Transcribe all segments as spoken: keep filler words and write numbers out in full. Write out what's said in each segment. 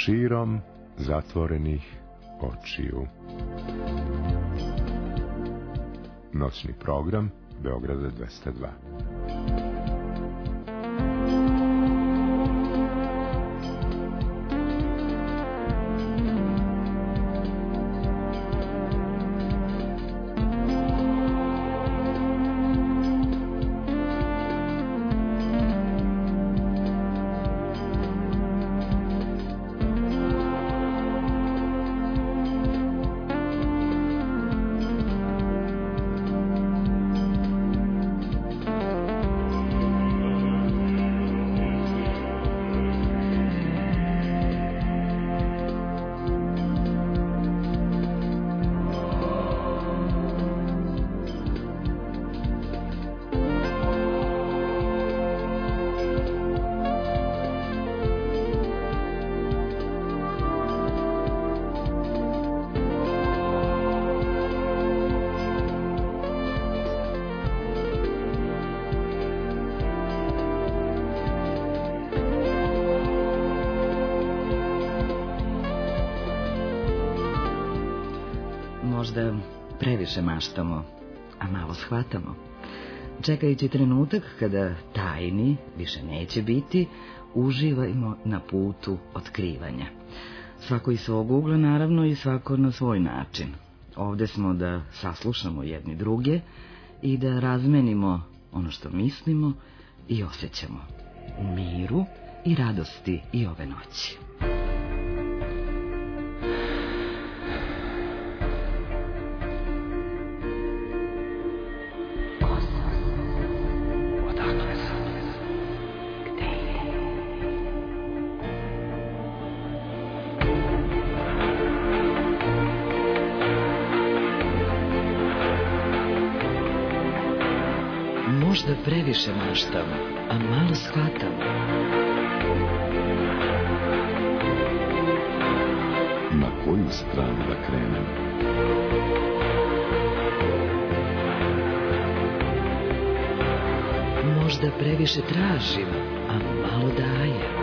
širom zatvorenih očiju. Noćni program Beograda dvesta dva. Možda previše maštamo, a malo shvatamo. Čekajući trenutak kada tajni više neće biti, uživajmo na putu otkrivanja. Svako iz svog ugla, naravno, i svako na svoj način. Ovde smo da saslušamo jedni druge i da razmenimo ono što mislimo i osjećamo u miru i radosti i ove noći. Možda previše maštam, a malo shvatam. Na koju stranu da krenem? Možda previše tražim, a malo dajem.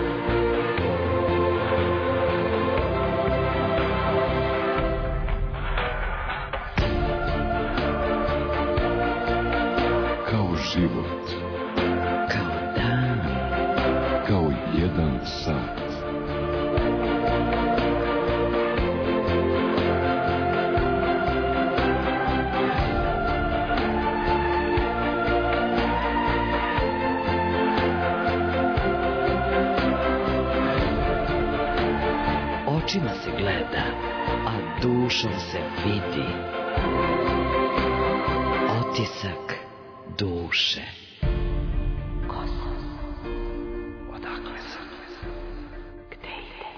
Život. Kao dan. Kao jedan sat. Očima se gleda, a dušom se vidi. Otisak duše. Ko sam? Odakle sam? Gde idem?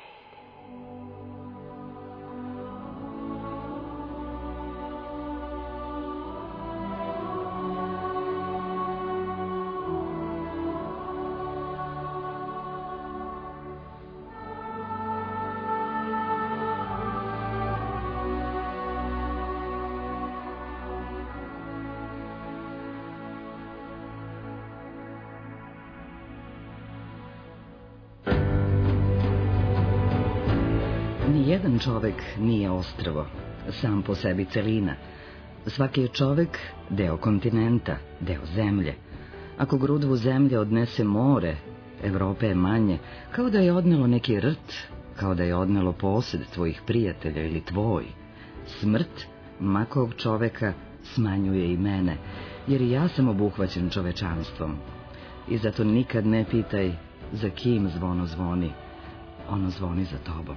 Nijedan čovek nije ostrvo, sam po sebi celina. Svaki je čovek deo kontinenta, deo zemlje. Ako grudvu zemlje odnese more, Evrope je manje, kao da je odnelo neki rt, kao da je odnelo posed tvojih prijatelja ili tvoj. Smrt makog čoveka smanjuje i mene, jer i ja sam obuhvaćen čovečanstvom. I zato nikad ne pitaj za kim zvono zvoni, ono zvoni za tobom.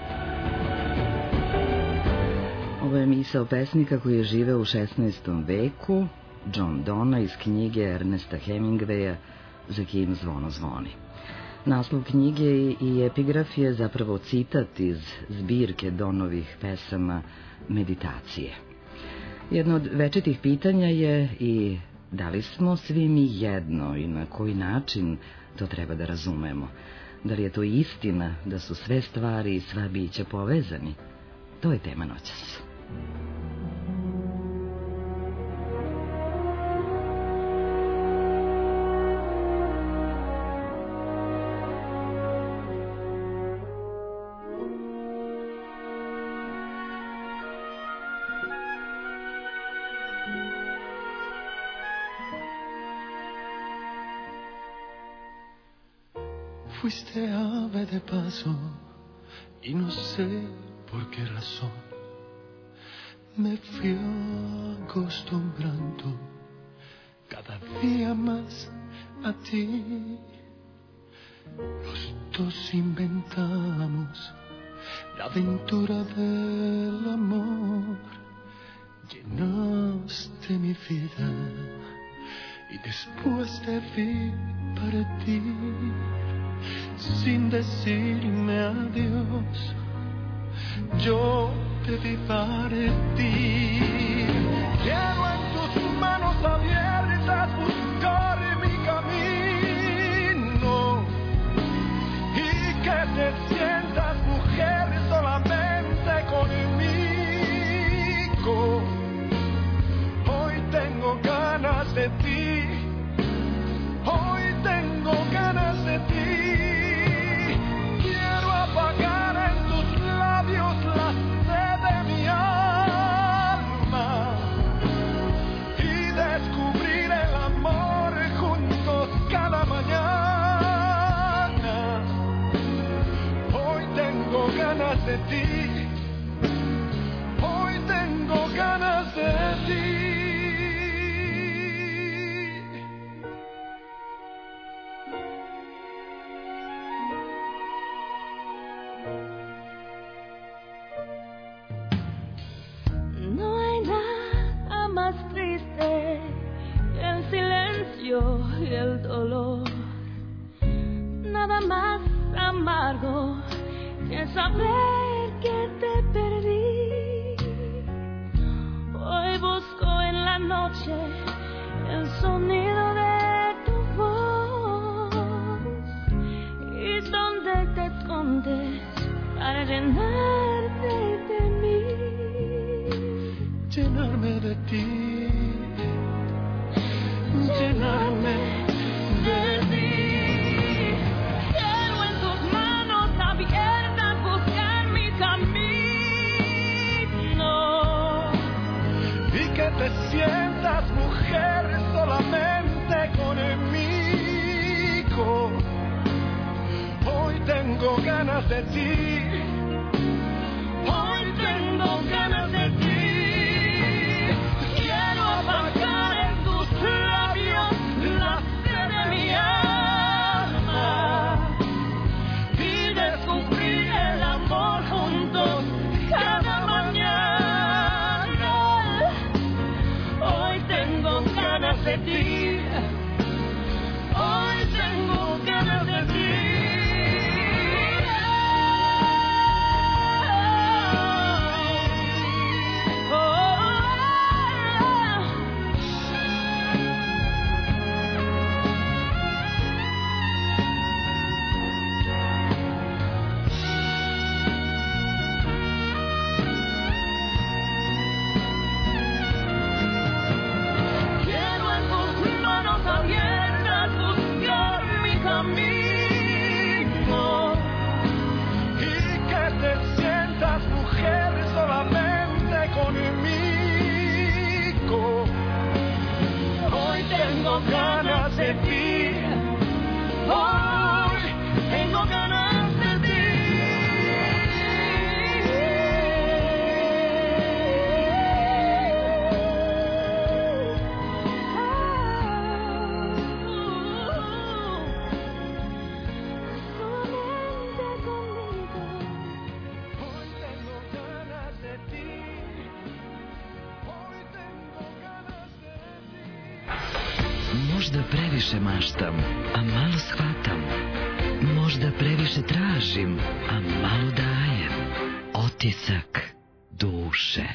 Ovo je misao pesnika koji je živeo u šesnaestom veku, John Donne iz knjige Ernesta Hemingwaya Za kim zvono zvoni. Naslov knjige i epigraf je zapravo citat iz zbirke Donovih pesama Meditacije. Jedno od večitih pitanja je i da li smo svi mi jedno i na koji način to treba da razumemo. Da li je to istina da su sve stvari i sva bića povezani? To je tema noćas. fuiste ave de paso y no sé por qué razón me fui acostumbrando cada día más a ti. Los dos inventamos la aventura del amor. Llenaste mi vida y después te vi partir sin decirme adiós. Yo te vi partir. Quiero en tus manos abiertas buscar mi camino y que te sientas mujer solamente conmigo. Hoy tengo ganas de ti, hoy tengo ganas de ti. Quiero apagar en tus labios la sed de mi alma y descubrir el amor juntos cada mañana. Hoy tengo ganas de ti, hoy tengo ganas de ti. Y el dolor, nada más amargo que saber que te perdí. Hoy busco en la noche el sonido de tu voz y donde te escondes para llenarte de mí, llenarme de ti, llenarme de ti. Quiero en tus manos abiertas buscar mi camino y que te sientas mujer solamente conmigo. Hoy tengo ganas de ti, hoy tengo ganas de ti. Quiero apagar en tus labios la sed de mi alma y descubrir el amor juntos cada mañana. Hoy tengo ganas de ti, hoy tengo ganas de ti. Ganas de ti, hoy tengo ganas de ti. Solamente conmigo, hoy tengo ganas de ti, hoy tengo ganas de ti. Možda previše maštam, a malo shvatam. Možda previše tražim, a malo dajem. Otisak duše.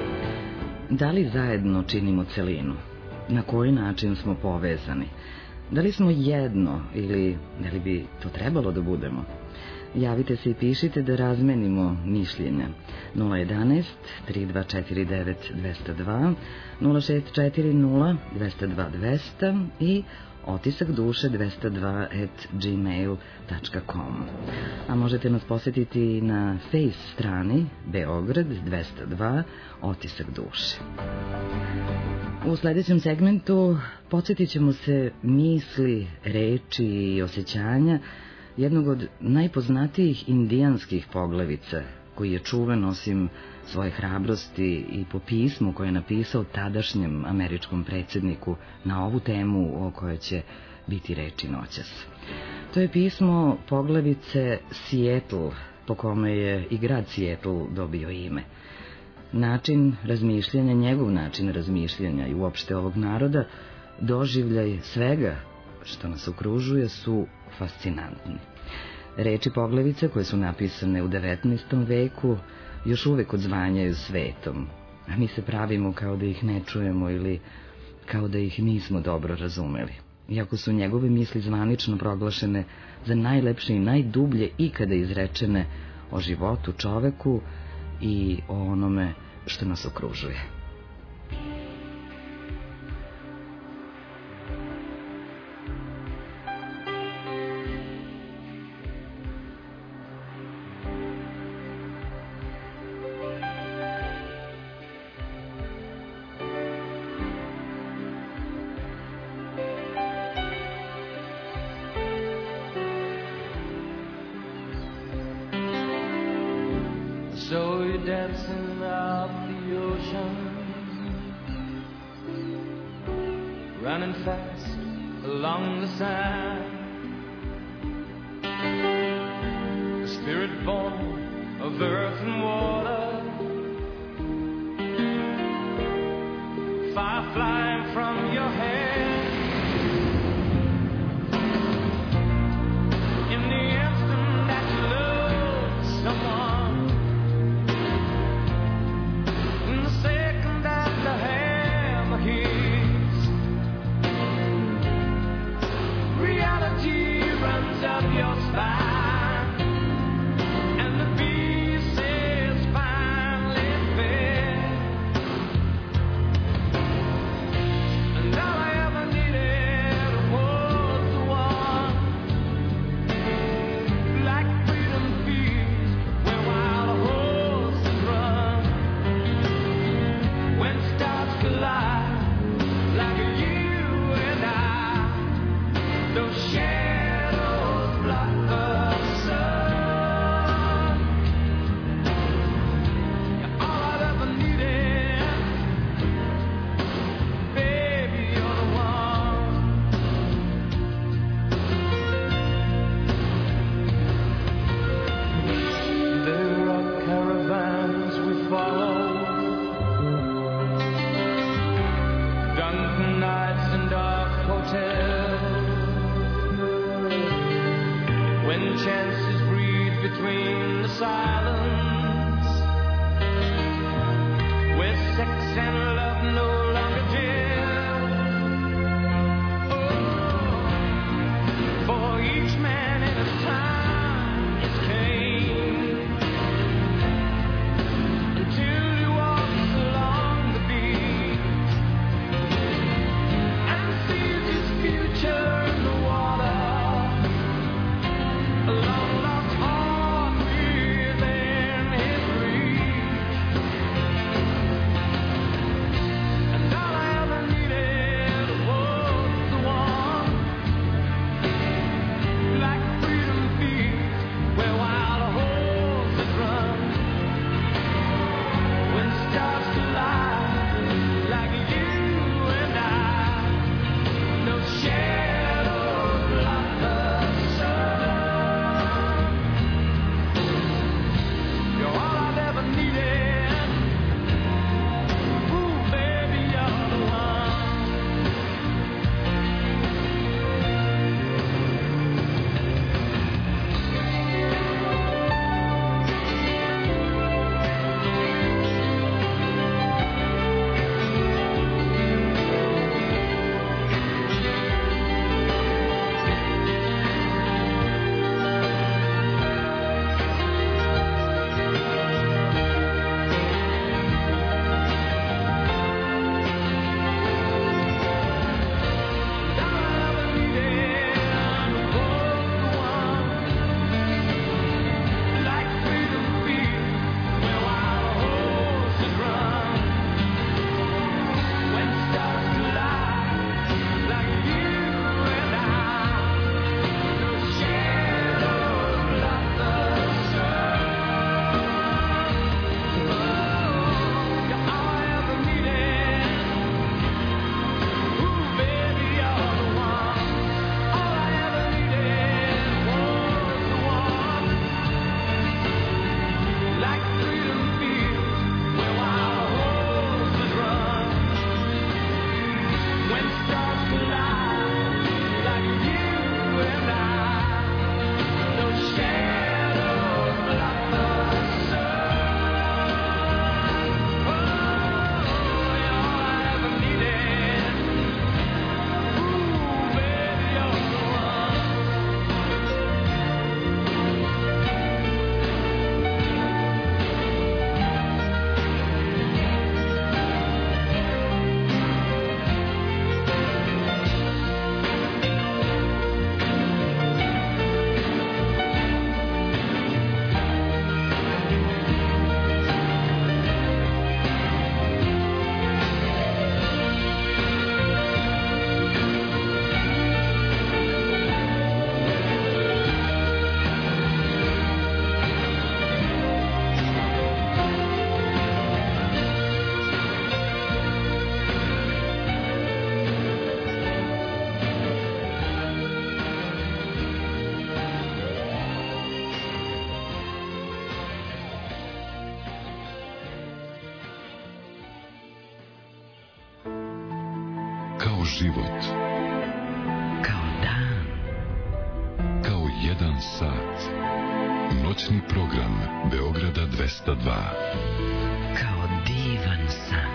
Da li zajedno činimo celinu? Na koji način smo povezani? Da li smo jedno ili da li bi to trebalo da budemo? Javite se i pišite da razmenimo mišljenja. nula jedanaest, tri dva četiri devet, dva zero dva, nula šest četiri nula, dva zero dva, dva zero i otisak duše dvesta dva at gmail dot com. A možete nas posetiti na Face strani Beograd dvesta dva otisak duše. U sledećem segmentu podsjetit ćemo se misli, reči i osjećanja jednog od najpoznatijih indijanskih poglavica, koji je čuven osim svoje hrabrosti i po pismu koje je napisao tadašnjem američkom predsjedniku na ovu temu o kojoj će biti reči noćas. To je pismo poglavice Seattle, po kome je i grad Seattle dobio ime. Način razmišljanja, njegov način razmišljanja i uopšte ovog naroda, doživljaj svega što nas okružuje su fascinantni. Reči poglavice, koje su napisane u devetnaestom veku, još uvek odzvanjaju svetom, a mi se pravimo kao da ih ne čujemo ili kao da ih nismo dobro razumeli. Iako su njegove misli zvanično proglašene za najlepše i najdublje ikada izrečene o životu, čoveku i o onome što nas okružuje. So you're dancing up the ocean, running fast along the sand, a spirit born of earth and water, fire flying from your head. In the instant that you love someone, up your spine, and the beast is finally fed. And all I ever needed was the one, like freedom feeds where wild horses run. When stars collide, like you and I, those shadows block the sun. You're all I've ever needed, baby, you're the one. There are caravans we follow, drunken nights and dark hotels, when chances breed between the silence, where sex and love no longer gel. Oh, for each man in his time is came, until he walks along the beach and sees his future in the water. A long lost heart within Kao život. Kao dan. Kao jedan sat. Noćni program Beograda dvesta dva. Kao divan san.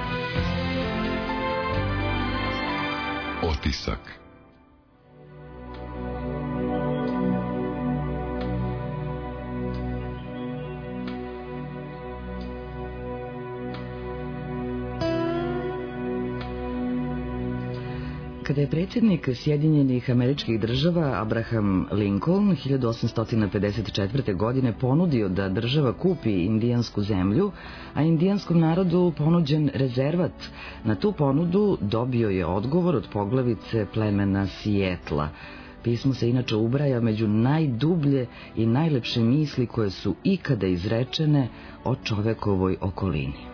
Otisak. Kada je predsjednik Sjedinjenih Američkih Država Abraham Lincoln hiljadu osamsto pedeset četvrte. godine ponudio da država kupi indijansku zemlju, a indijanskom narodu ponuđen rezervat, na tu ponudu dobio je odgovor od poglavice plemena Sijetla. Pismo se inače ubraja među najdublje i najlepše misli koje su ikada izrečene o čovekovoj okolini.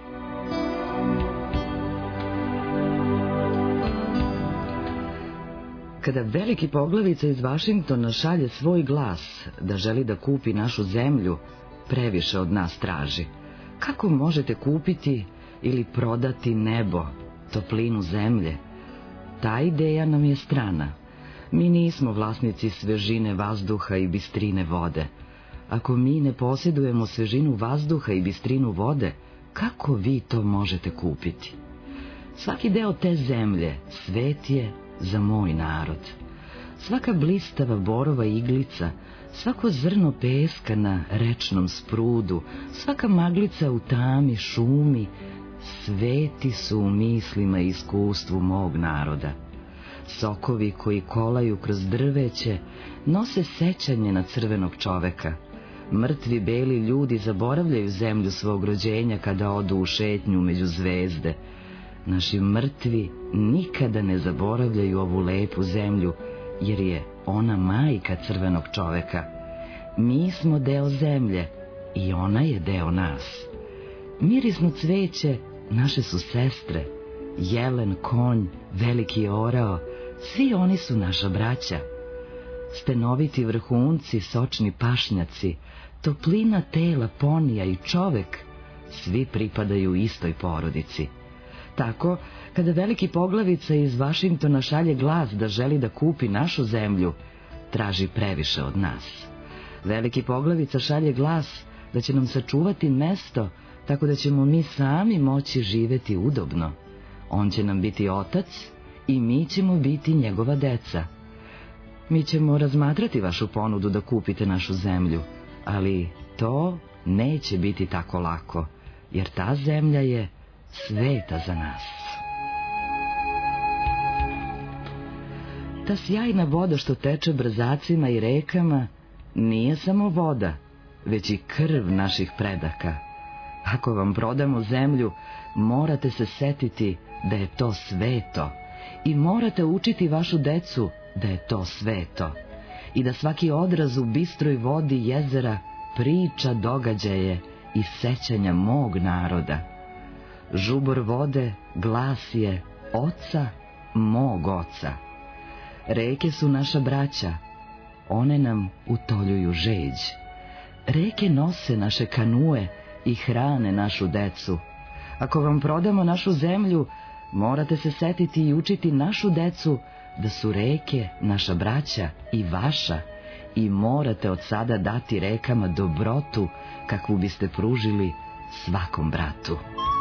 Kada veliki poglavica iz Vašingtona šalje svoj glas da želi da kupi našu zemlju, previše od nas traži. Kako možete kupiti ili prodati nebo, toplinu zemlje? Ta ideja nam je strana. Mi nismo vlasnici svežine vazduha i bistrine vode. Ako mi ne posjedujemo svežinu vazduha i bistrinu vode, kako vi to možete kupiti? Svaki deo te zemlje svet je za moj narod. Svaka blistava borova iglica, svako zrno peska na rečnom sprudu, svaka maglica u tami šumi, sveti su u mislima i iskustvu mog naroda. Sokovi koji kolaju kroz drveće nose sećanje na crvenog čoveka. Mrtvi beli ljudi zaboravljaju zemlju svog rođenja kada odu u šetnju među zvezde. Naši mrtvi nikada ne zaboravljaju ovu lepu zemlju, jer je ona majka crvenog čoveka. Mi smo deo zemlje i ona je deo nas. Mirisno cveće naše su sestre, jelen, konj, veliki orao, svi oni su naša braća. Stenoviti vrhunci, sočni pašnjaci, toplina tela ponija i čovek, svi pripadaju istoj porodici. Tako, kada veliki poglavica iz Vašingtona šalje glas da želi da kupi našu zemlju, traži previše od nas. Veliki poglavica šalje glas da će nam sačuvati mesto, tako da ćemo mi sami moći živeti udobno. On će nam biti otac i mi ćemo biti njegova deca. Mi ćemo razmatrati vašu ponudu da kupite našu zemlju, ali to neće biti tako lako, jer ta zemlja je sveta za nas. Ta sjajna voda što teče brzacima i rekama nije samo voda, već i krv naših predaka. Ako vam prodamo zemlju, morate se setiti da je to sveto i morate učiti vašu decu da je to sveto i da svaki odraz u bistroj vodi jezera priča događaje i sećanja mog naroda. Žubor vode glas je oca mog oca. Reke su naša braća, one nam utoljuju žeđ. Reke nose naše kanue i hrane našu decu. Ako vam prodamo našu zemlju, morate se setiti i učiti našu decu da su reke naša braća i vaša i morate od sada dati rekama dobrotu kakvu biste pružili svakom bratu.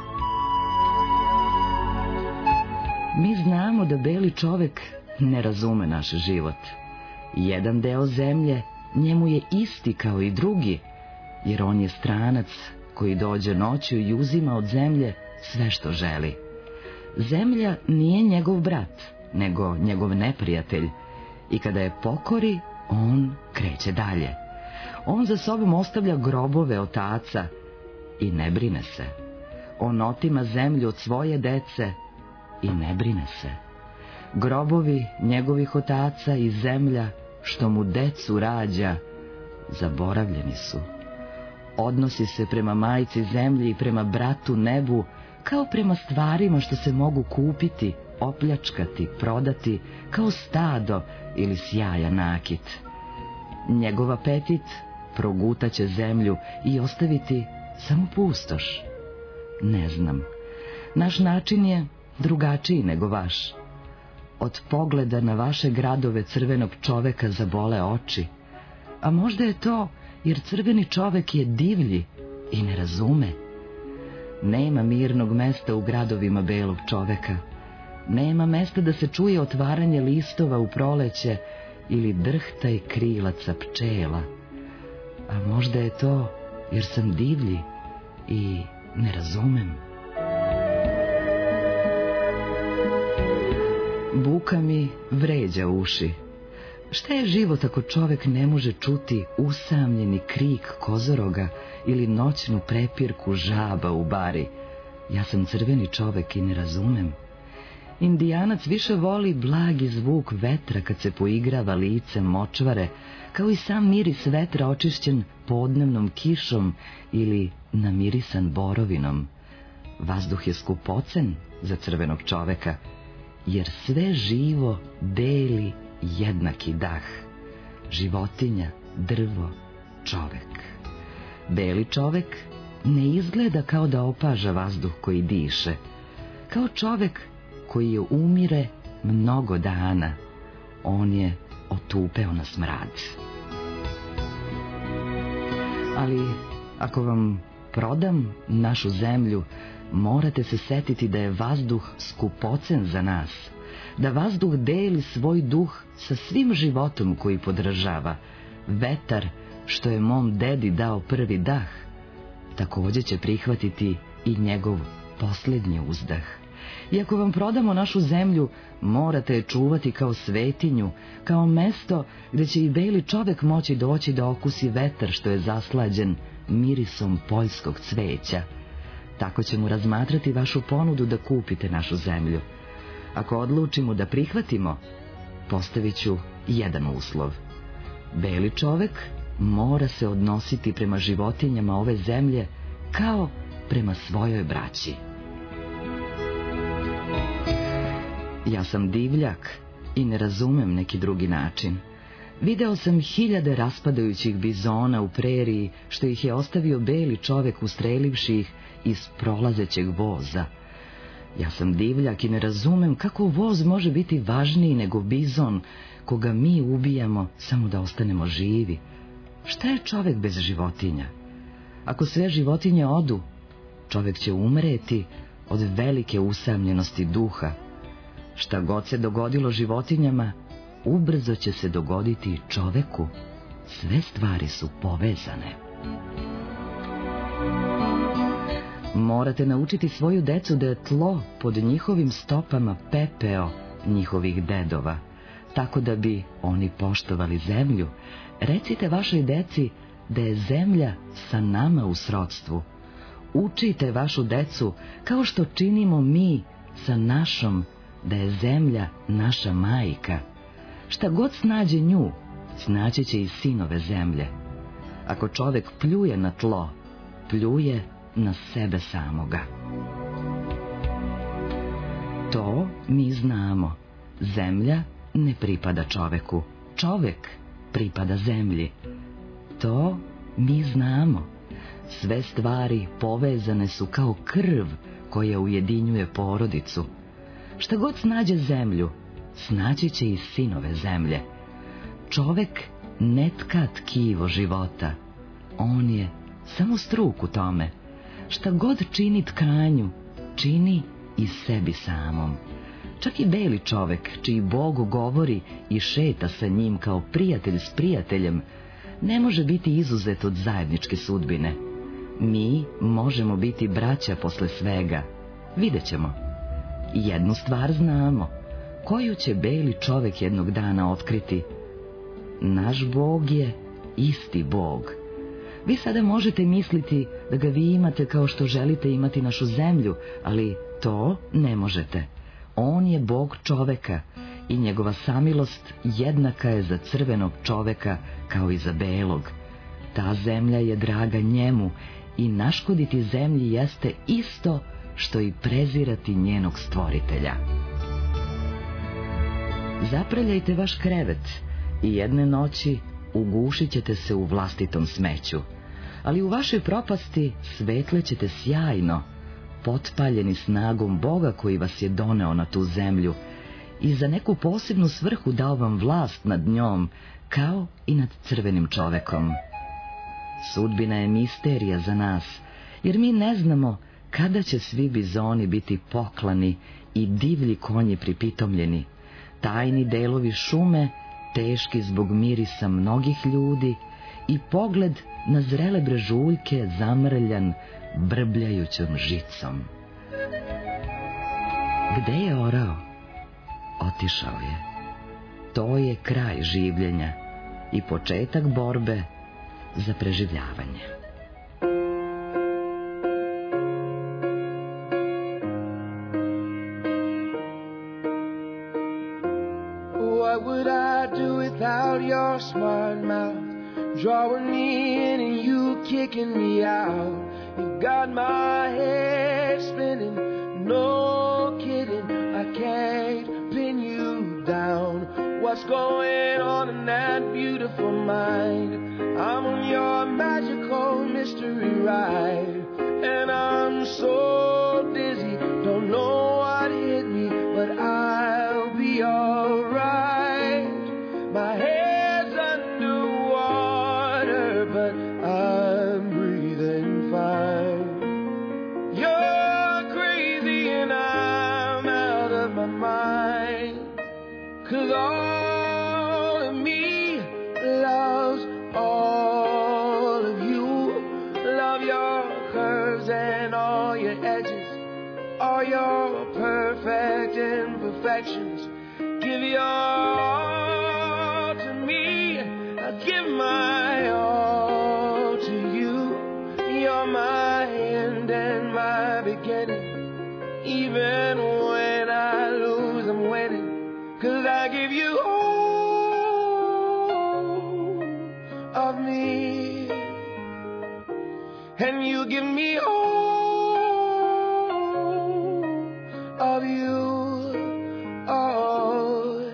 Mi znamo da beli čovek ne razume naš život. Jedan deo zemlje njemu je isti kao i drugi, jer on je stranac koji dođe noću i uzima od zemlje sve što želi. Zemlja nije njegov brat, nego njegov neprijatelj, i kada je pokori, on kreće dalje. On za sobom ostavlja grobove otaca i ne brine se. On otima zemlju od svoje dece i ne brine se. Grobovi njegovih otaca i zemlja što mu decu rađa zaboravljeni su. Odnosi se prema majci zemlji i prema bratu nebu kao prema stvarima što se mogu kupiti, opljačkati, prodati, kao stado ili sjajan nakit. Njegov apetit progutaće zemlju i ostaviti samo pustoš. Ne znam, naš način je drugačiji nego vaš. Od pogleda na vaše gradove crvenog čoveka zabole oči. A možda je to jer crveni čovek je divlji i ne razume. Nema mirnog mesta u gradovima belog čoveka. Nema mesta da se čuje otvaranje listova u proleće ili drhtaj krilaca pčela. A možda je to jer sam divlji i ne razumem. Buka mi vređa uši. Šta je život ako čovek ne može čuti usamljeni krik kozoroga ili noćnu prepirku žaba u bari? Ja sam crveni čovek i ne razumem. Indijanac više voli blagi zvuk vetra kad se poigrava licem močvare, kao i sam miris vetra očišćen podnevnom kišom ili namirisan borovinom. Vazduh je skupocen za crvenog čoveka, jer sve živo deli jednaki dah. Životinja, drvo, čovek. Beli čovek ne izgleda kao da opaža vazduh koji diše, kao čovek koji je umire mnogo dana. On je otupeo na smrad. Ali ako vam prodam našu zemlju, morate se setiti da je vazduh skupocen za nas, da vazduh deli svoj duh sa svim životom koji podržava. Vetar, što je mom dedi dao prvi dah, takođe će prihvatiti i njegov posljednji uzdah. I ako vam prodamo našu zemlju, morate je čuvati kao svetinju, kao mesto gde će i beli čovek moći doći da okusi vetar što je zaslađen mirisom poljskog cveća. Tako ćemo razmatrati vašu ponudu da kupite našu zemlju. Ako odlučimo da prihvatimo, postavit ću jedan uslov. Beli čovek mora se odnositi prema životinjama ove zemlje kao prema svojoj braći. Ja sam divljak i ne razumem neki drugi način. Video sam hiljade raspadajućih bizona u preriji, što ih je ostavio beli čovek ustrelivši ih iz prolazećeg voza. Ja sam divljak i ne razumem kako voz može biti važniji nego bizon, koga mi ubijamo samo da ostanemo živi. Šta je čovek bez životinja? Ako sve životinje odu, čovek će umreti od velike usamljenosti duha. Šta god se dogodilo životinjama, ubrzo će se dogoditi i čoveku. Sve stvari su povezane. Morate naučiti svoju decu da je tlo pod njihovim stopama pepeo njihovih dedova, tako da bi oni poštovali zemlju. Recite vašoj deci da je zemlja sa nama u srodstvu. Učite vašu decu kao što činimo mi sa našom, da je zemlja naša majka. Šta god snađe nju, snaći će i sinove zemlje. Ako čovek pljuje na tlo, pljuje na sebe samoga. To mi znamo. Zemlja ne pripada čoveku. Čovek pripada zemlji. To mi znamo. Sve stvari povezane su kao krv koja ujedinjuje porodicu. Šta god snađe zemlju, snaći će i sinove zemlje. Čovek ne tka tkivo života. On je samo struk u tome. Šta god čini tkanju, čini i sebi samom. Čak i beli čovek, čiji Bog govori i šeta sa njim kao prijatelj s prijateljem, ne može biti izuzet od zajedničke sudbine. Mi možemo biti braća posle svega. Vidjet ćemo. Jednu stvar znamo, koju će beli čovek jednog dana otkriti. Naš Bog je isti Bog. Vi sada možete misliti da ga vi imate kao što želite imati našu zemlju, ali to ne možete. On je Bog čoveka i njegova samilost jednaka je za crvenog čoveka kao i za belog. Ta zemlja je draga njemu i naškoditi zemlji jeste isto što i prezirati njenog stvoritelja. Zapraljajte vaš krevet i jedne noći ugušit ćete se u vlastitom smeću, ali u vašoj propasti svetlećete sjajno, potpaljeni snagom Boga koji vas je doneo na tu zemlju i za neku posebnu svrhu dao vam vlast nad njom, kao i nad crvenim čovekom. Sudbina je misterija za nas, jer mi ne znamo kada će svi bizoni biti poklani i divlji konji pripitomljeni, tajni delovi šume, teški zbog mirisa mnogih ljudi, i pogled na zrele brežuljke zamrljan brbljajućom žicom. Gde je orao? Otišao je. To je kraj življenja i početak borbe za preživljavanje. What would I do without your smart mouth? Drawing me in and you kicking me out. You got my head spinning, no kidding, I can't pin you down. What's going on in that beautiful mind? I'm on your magical mystery ride, and I'm so dizzy, don't know what hit me, but I'll be alright. My head's underwater, but I'm breathing fine. You're crazy and I'm out of my mind, 'cause all of me loves all of you. Love your curves and all your edges, all your perfect imperfections. Give your all to me, I give my all to you. You're my end and my beginning. Even when I lose, I'm winning, 'cause I give you all of me, and you give me all of you. Oh,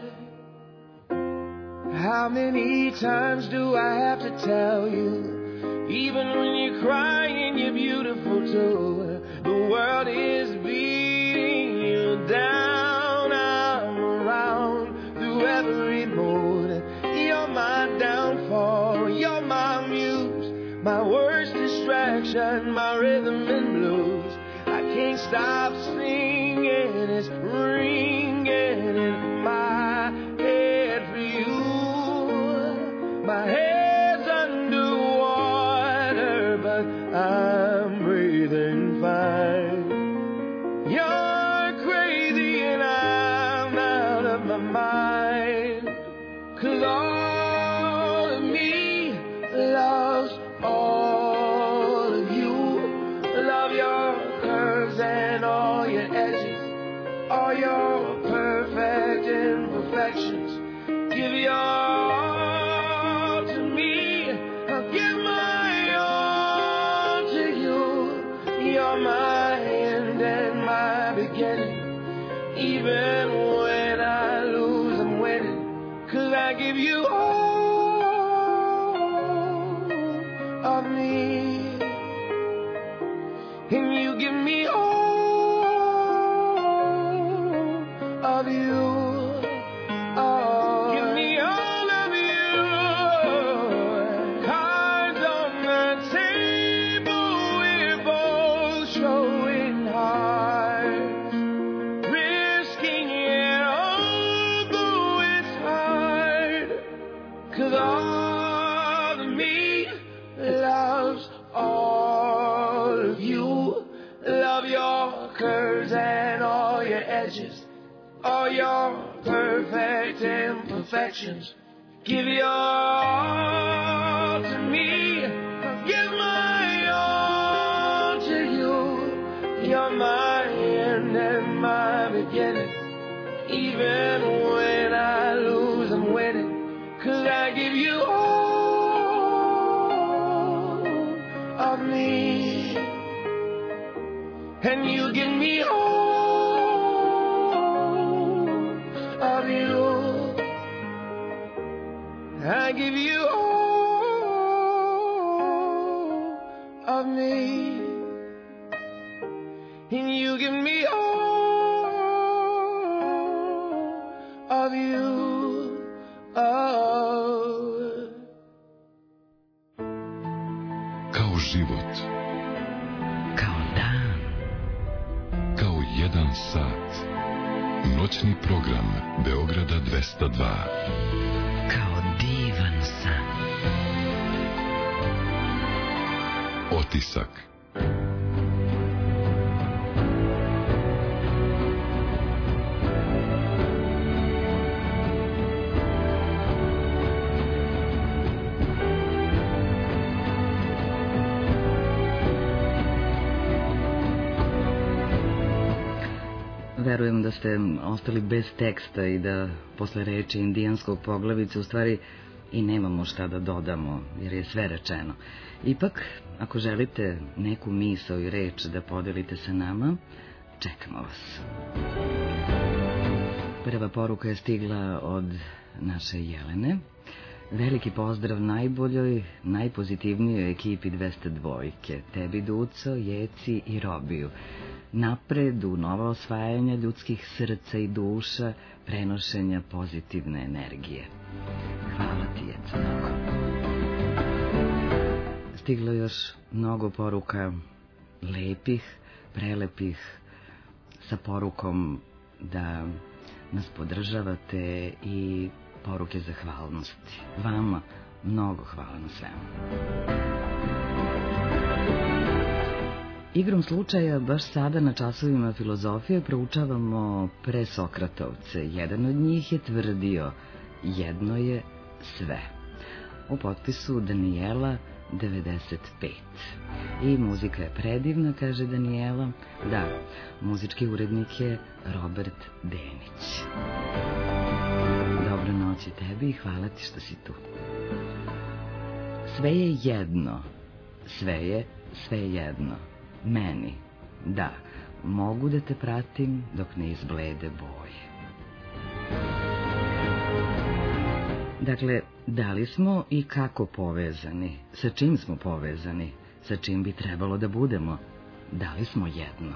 how many times do I have to tell you? Even when you're crying, you're beautiful too. The world is beating you down. I'm around through every mood. You're my downfall, you're my muse, my worst distraction, my rhythm and blues. I can't stop singing, it's ringing in my head for you. My head's underwater, but I'm breathing fine. You're crazy and I'm out of my mind, 'cause all of me loves all of you. Love your curves and all your edges, all your perfect imperfections. Give your all to me, I'll give my all to you. You're my end and my beginning. Even when I lose, I'm winning, 'cause I give you all of me, and you give me all of you. Oh, give me all of you. Cards on the table, we're both showing hearts, risking it all, though it's hard, 'cause all of me loves all of you. Love your curves and all your edges, all your perfect imperfections. Give your all to me, I'll give my all to you. You're my end and my beginning. Even when I lose, I'm winning, 'cause I give you all of me, and you give me all of you. I give you all of me, and you give me all život. Kao dan. Kao jedan sat. Noćni program Beograda dvesta dva. Kao divan san. Otisak. Verujem da ste ostali bez teksta i da posle reči indijanskog poglavice u stvari i nemamo šta da dodamo, jer je sve rečeno. Ipak, ako želite neku misao i reč da podelite sa nama, čekamo vas. Prva poruka je stigla od naše Jelene. Veliki pozdrav najboljoj, najpozitivnijoj ekipi dvesta dvojke, tebi Duco, Jeci i Robiju. Napred u nova osvajanja ljudskih srca i duša, prenošenja pozitivne energije. Hvala ti, Jeca, mnogo. Stiglo još mnogo poruka lepih, prelepih, sa porukom da nas podržavate i poruke zahvalnosti. Vama mnogo hvala na svemu. Igrom slučaja, baš sada na časovima filozofije proučavamo presokratovce. Jedan od njih je tvrdio, jedno je sve. U potpisu Danijela devedeset pet. I muzika je predivna, kaže Danijela. Da, muzički urednik je Robert Denić. Dobro noći tebi i hvala ti što si tu. Sve je jedno. Sve je, sve je jedno. Meni, da, mogu da te pratim dok ne izblede boje. Dakle, da li smo i kako povezani? Sa čim smo povezani? Sa čim bi trebalo da budemo? Da li smo jedno?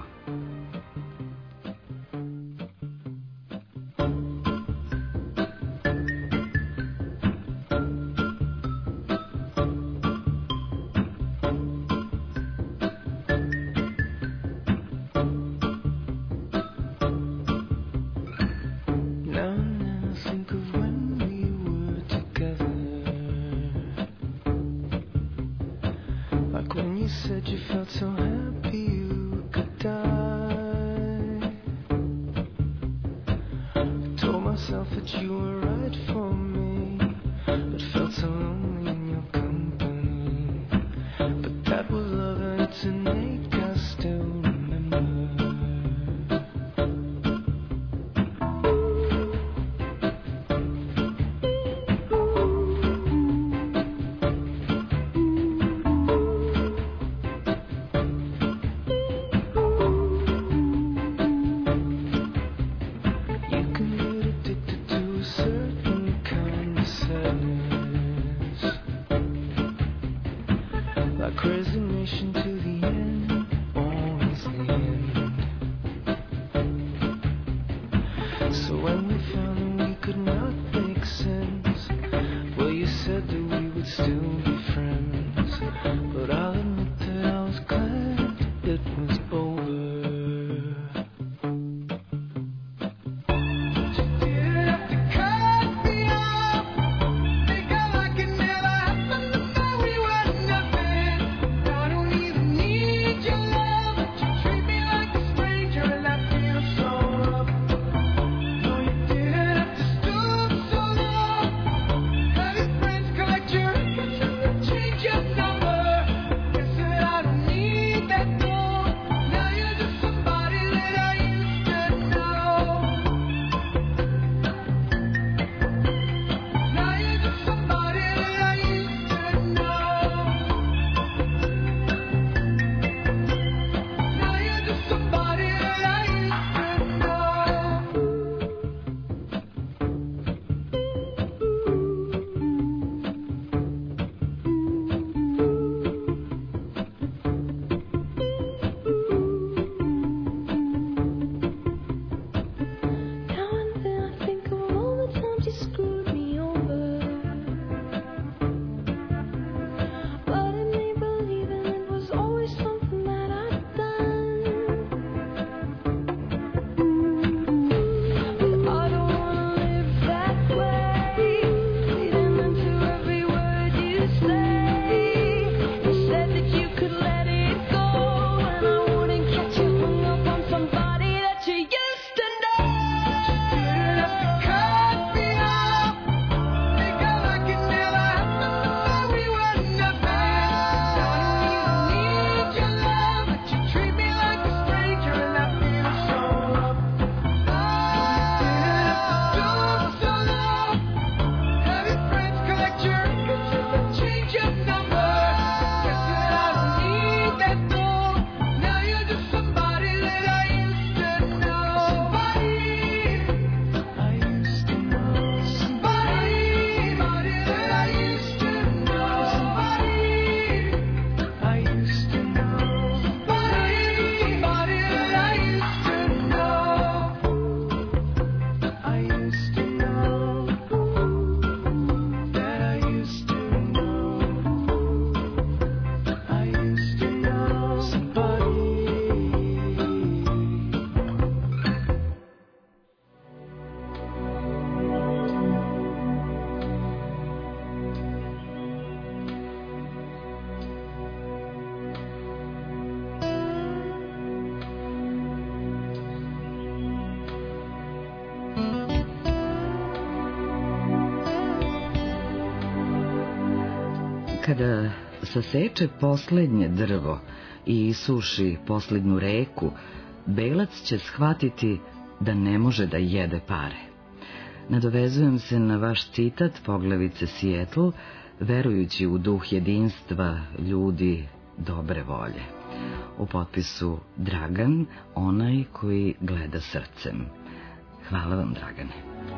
Kada saseče poslednje drvo i isuši poslednju reku, belac će shvatiti da ne može da jede pare. Nadovezujem se na vaš citat poglavice Seattle, verujući u duh jedinstva ljudi dobre volje. U potpisu Dragan, onaj koji gleda srcem. Hvala vam, Dragane.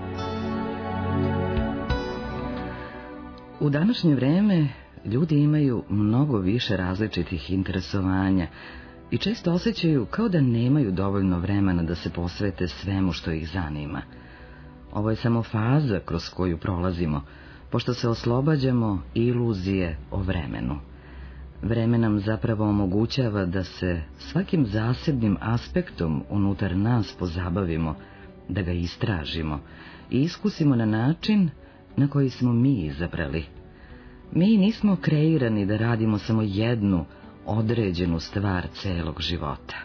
U današnje vreme ljudi imaju mnogo više različitih interesovanja i često osjećaju kao da nemaju dovoljno vremena da se posvete svemu što ih zanima. Ovo je samo faza kroz koju prolazimo, pošto se oslobađamo iluzije o vremenu. Vreme nam zapravo omogućava da se svakim zasebnim aspektom unutar nas pozabavimo, da ga istražimo i iskusimo na način na koji smo mi izabrali. Mi nismo kreirani da radimo samo jednu određenu stvar celog života.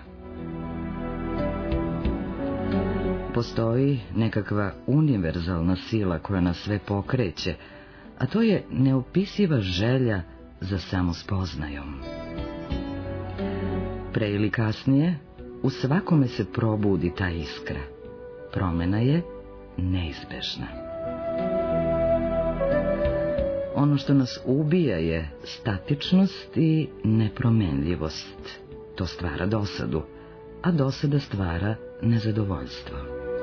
Postoji nekakva univerzalna sila koja nas sve pokreće, a to je neopisiva želja za samospoznajom. Pre ili kasnije, u svakome se probudi ta iskra. Promena je neizbežna. Ono što nas ubija je statičnost i nepromenljivost. To stvara dosadu, a dosada stvara nezadovoljstvo.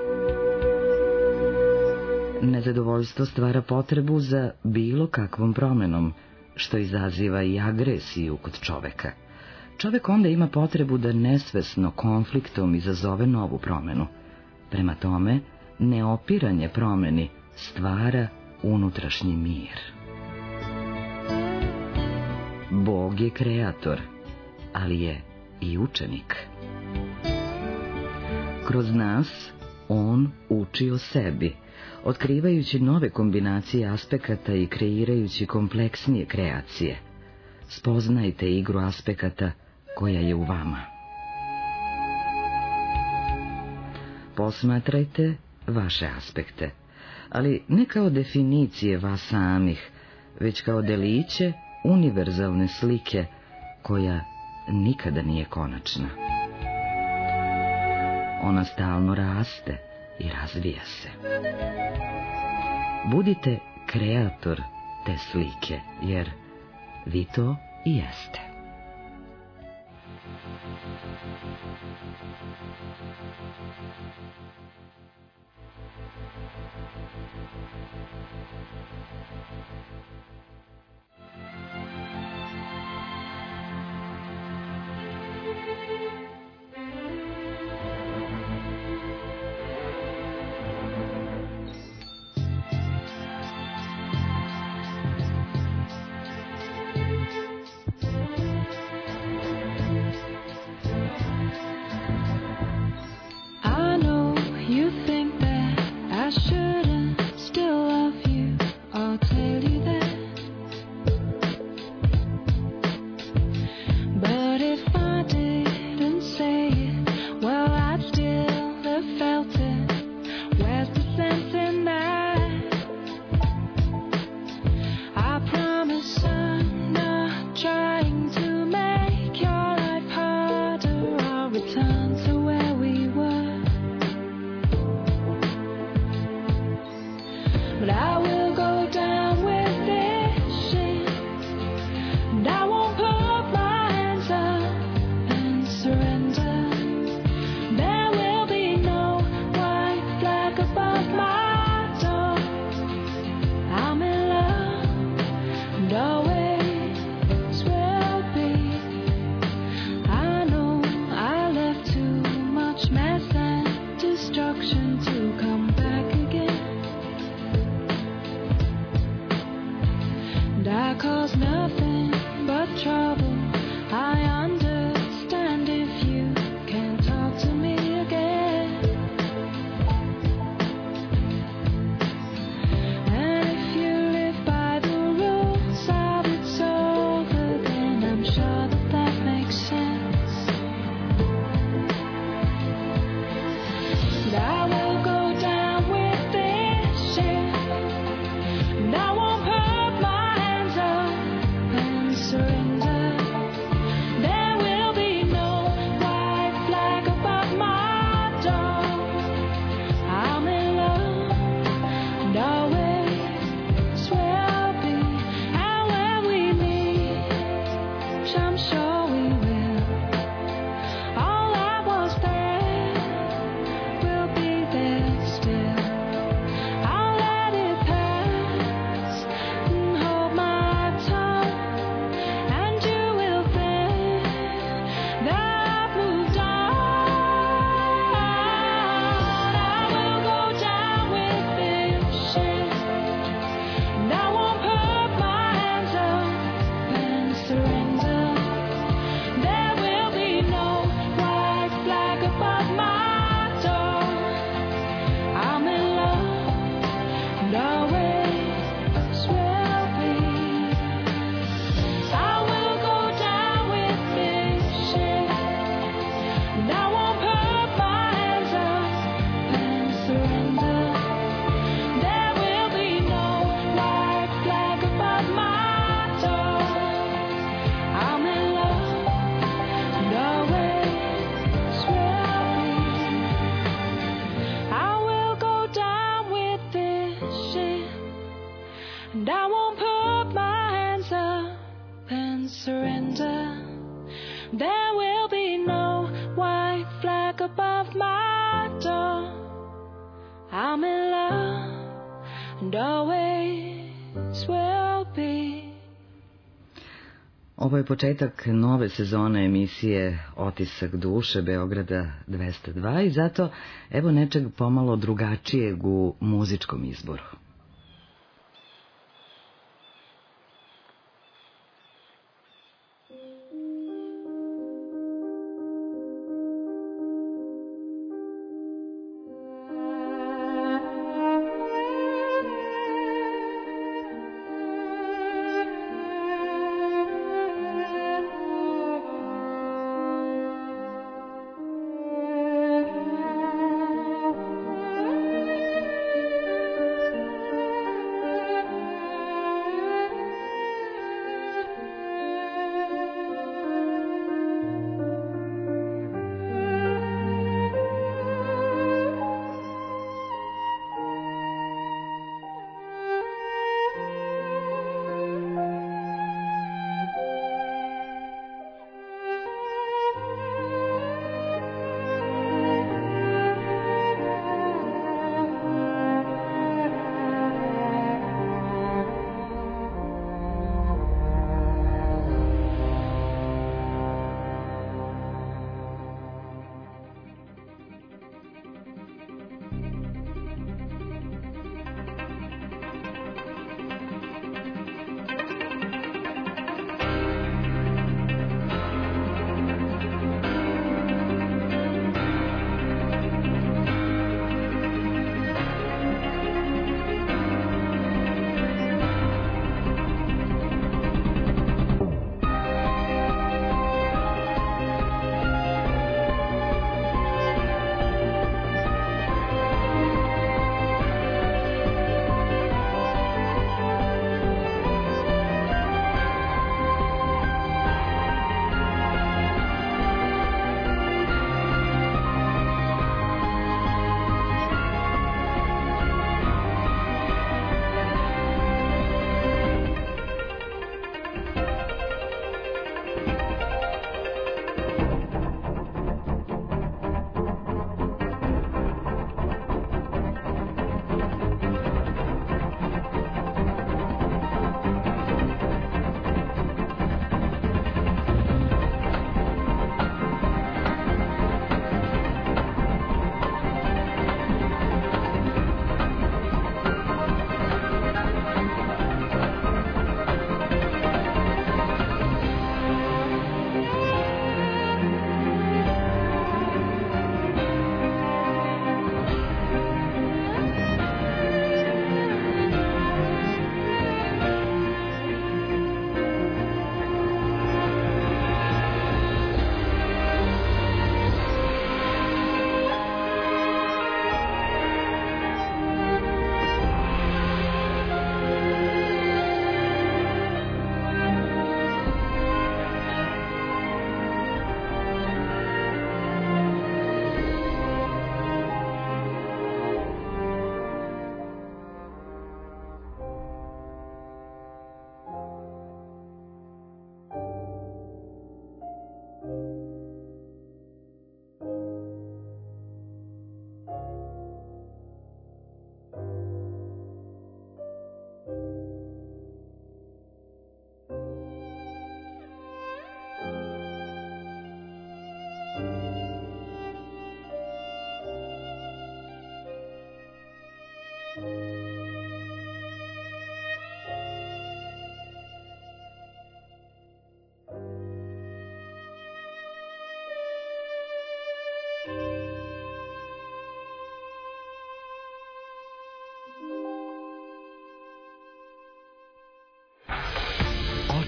Nezadovoljstvo stvara potrebu za bilo kakvom promenom, što izaziva i agresiju kod čoveka. Čovek onda ima potrebu da nesvesno konfliktom izazove novu promenu. Prema tome, neopiranje promeni stvara unutrašnji mir. Bog je kreator, ali je i učenik. Kroz nas on uči o sebi, otkrivajući nove kombinacije aspekata i kreirajući kompleksnije kreacije. Spoznajte igru aspekata koja je u vama. Posmatrajte vaše aspekte, ali ne kao definicije vas samih, već kao deliće univerzalne slike koja nikada nije konačna. Ona stalno raste i razvija se. Budite kreator te slike, jer vi to i jeste. I'm sure we will. All that was there will be there still. I'll let it pass and hold my tongue, and you will think that I've moved on. I will go down with this ship, and I won't put my hands up and surrender. There will be no white flag above my door. I'm in love, and always will be. I will go down with this ship, and I won't put my hands up and surrender. There will be no white flag above my door. I'm in love, and always will be. I will go down with this ship, and I won't put my hands up and surrender. There will be no white flag above my door. I'm in love, and always will be. Ovo je početak nove sezone emisije Otisak duše Beograda dvesta dva i zato evo nečeg pomalo drugačijeg u muzičkom izboru. I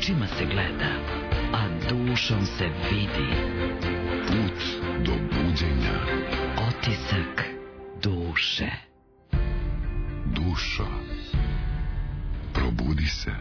očima se gleda, a dušom se vidi. Put do buđenja. Otisak duše. Dušo, probudi se.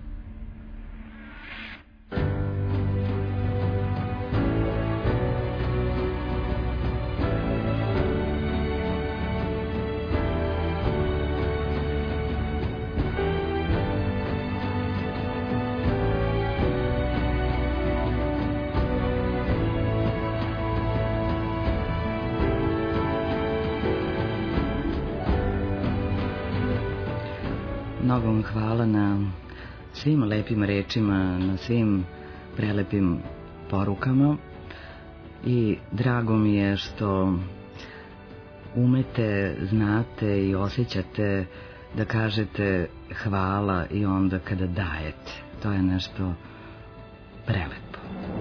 Mnogo vam hvala na svim lepim rečima, na svim prelepim porukama i drago mi je što umete, znate i osjećate da kažete hvala i onda kada dajete. To je nešto prelepo.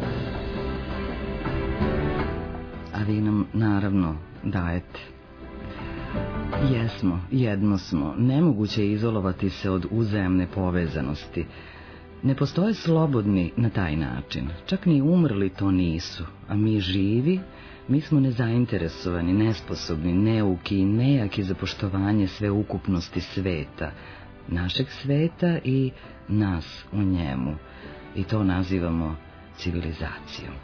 A vi nam naravno dajete. Jesmo, jedno smo. Nemoguće je izolovati se od uzajamne povezanosti. Ne postoje slobodni na taj način. Čak ni umrli to nisu. A mi živi, mi smo nezainteresovani, nesposobni, neuki i nejaki za poštovanje sveukupnosti sveta. Našeg sveta i nas u njemu. I to nazivamo civilizacijom.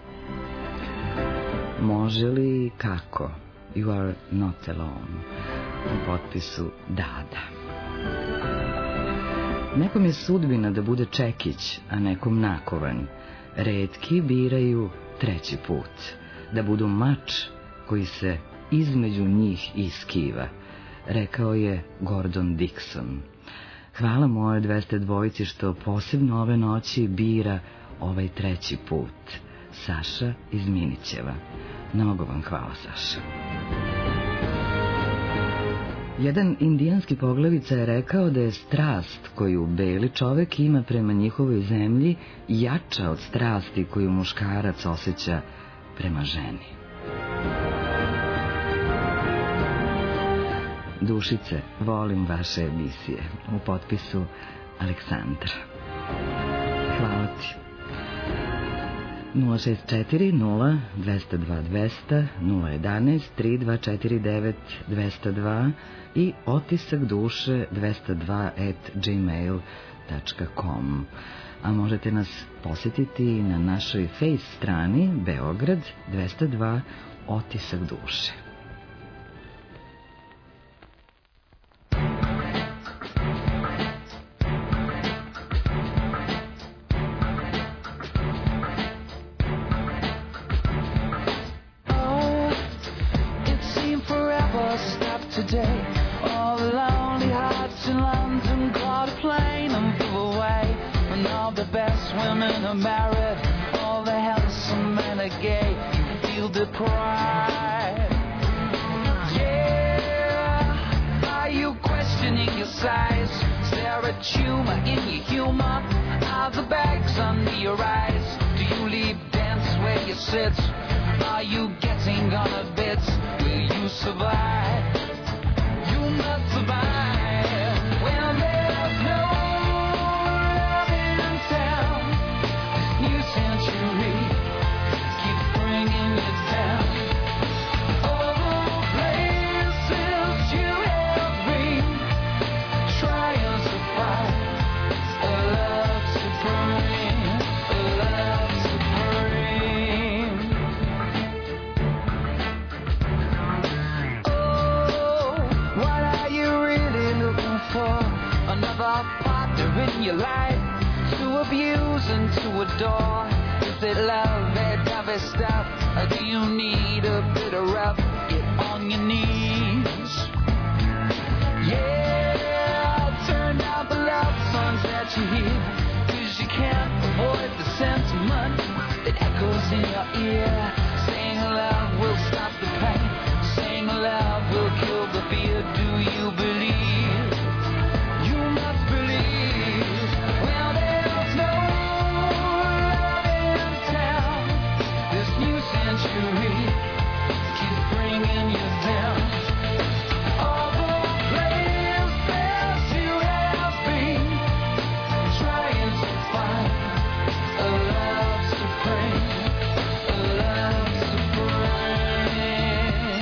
Može li i kako? You are not alone. U potpisu Dada. Nekom je sudbina da bude čekić, a nekom nakovan. Retki biraju treći put. Da budu mač koji se između njih iskiva. Rekao je Gordon Dixon. Hvala moje dvesta dvojici što posebno ove noći bira ovaj treći put. Saša iz Minićeva. Mnogo vam hvala, Saša. Jedan indijanski poglavica je rekao da je strast koju beli čovek ima prema njihovoj zemlji jača od strasti koju muškarac osjeća prema ženi. Dušice, volim vaše emisije. U potpisu Aleksandra. Hvala ti. nula šest četiri nula dvesta dva dvesta nula jedanaest tri dva četiri devet dvesta dva i otisak duše dvesta dva at gmail tačka com. A možete nas posjetiti na našoj face strani Beograd dvesta dva otisak duše. Today, all the lonely hearts in London caught a plane and flew away. And all the best women are married, all the handsome men are gay. You feel deprived. Yeah, are you questioning your size? Is there a tumor in your humor? Are the bags under your eyes? Do you leave dance where you sit? Are you getting on a bit? Will you survive? Must survive when there's no love in town. This new century keeps bringing you down. All the places you have been, trying to find a love supreme, a love supreme. For another partner in your life to abuse and to adore. Is it love, that heavy stuff, or do you need a bit of rough? Get on your knees. Yeah, turn down the love songs that you hear, 'cause you can't avoid the sentiment that echoes in your ear. Saying love will stop the pain, saying love will kill the fear. Do you believe? supreme. Love supreme.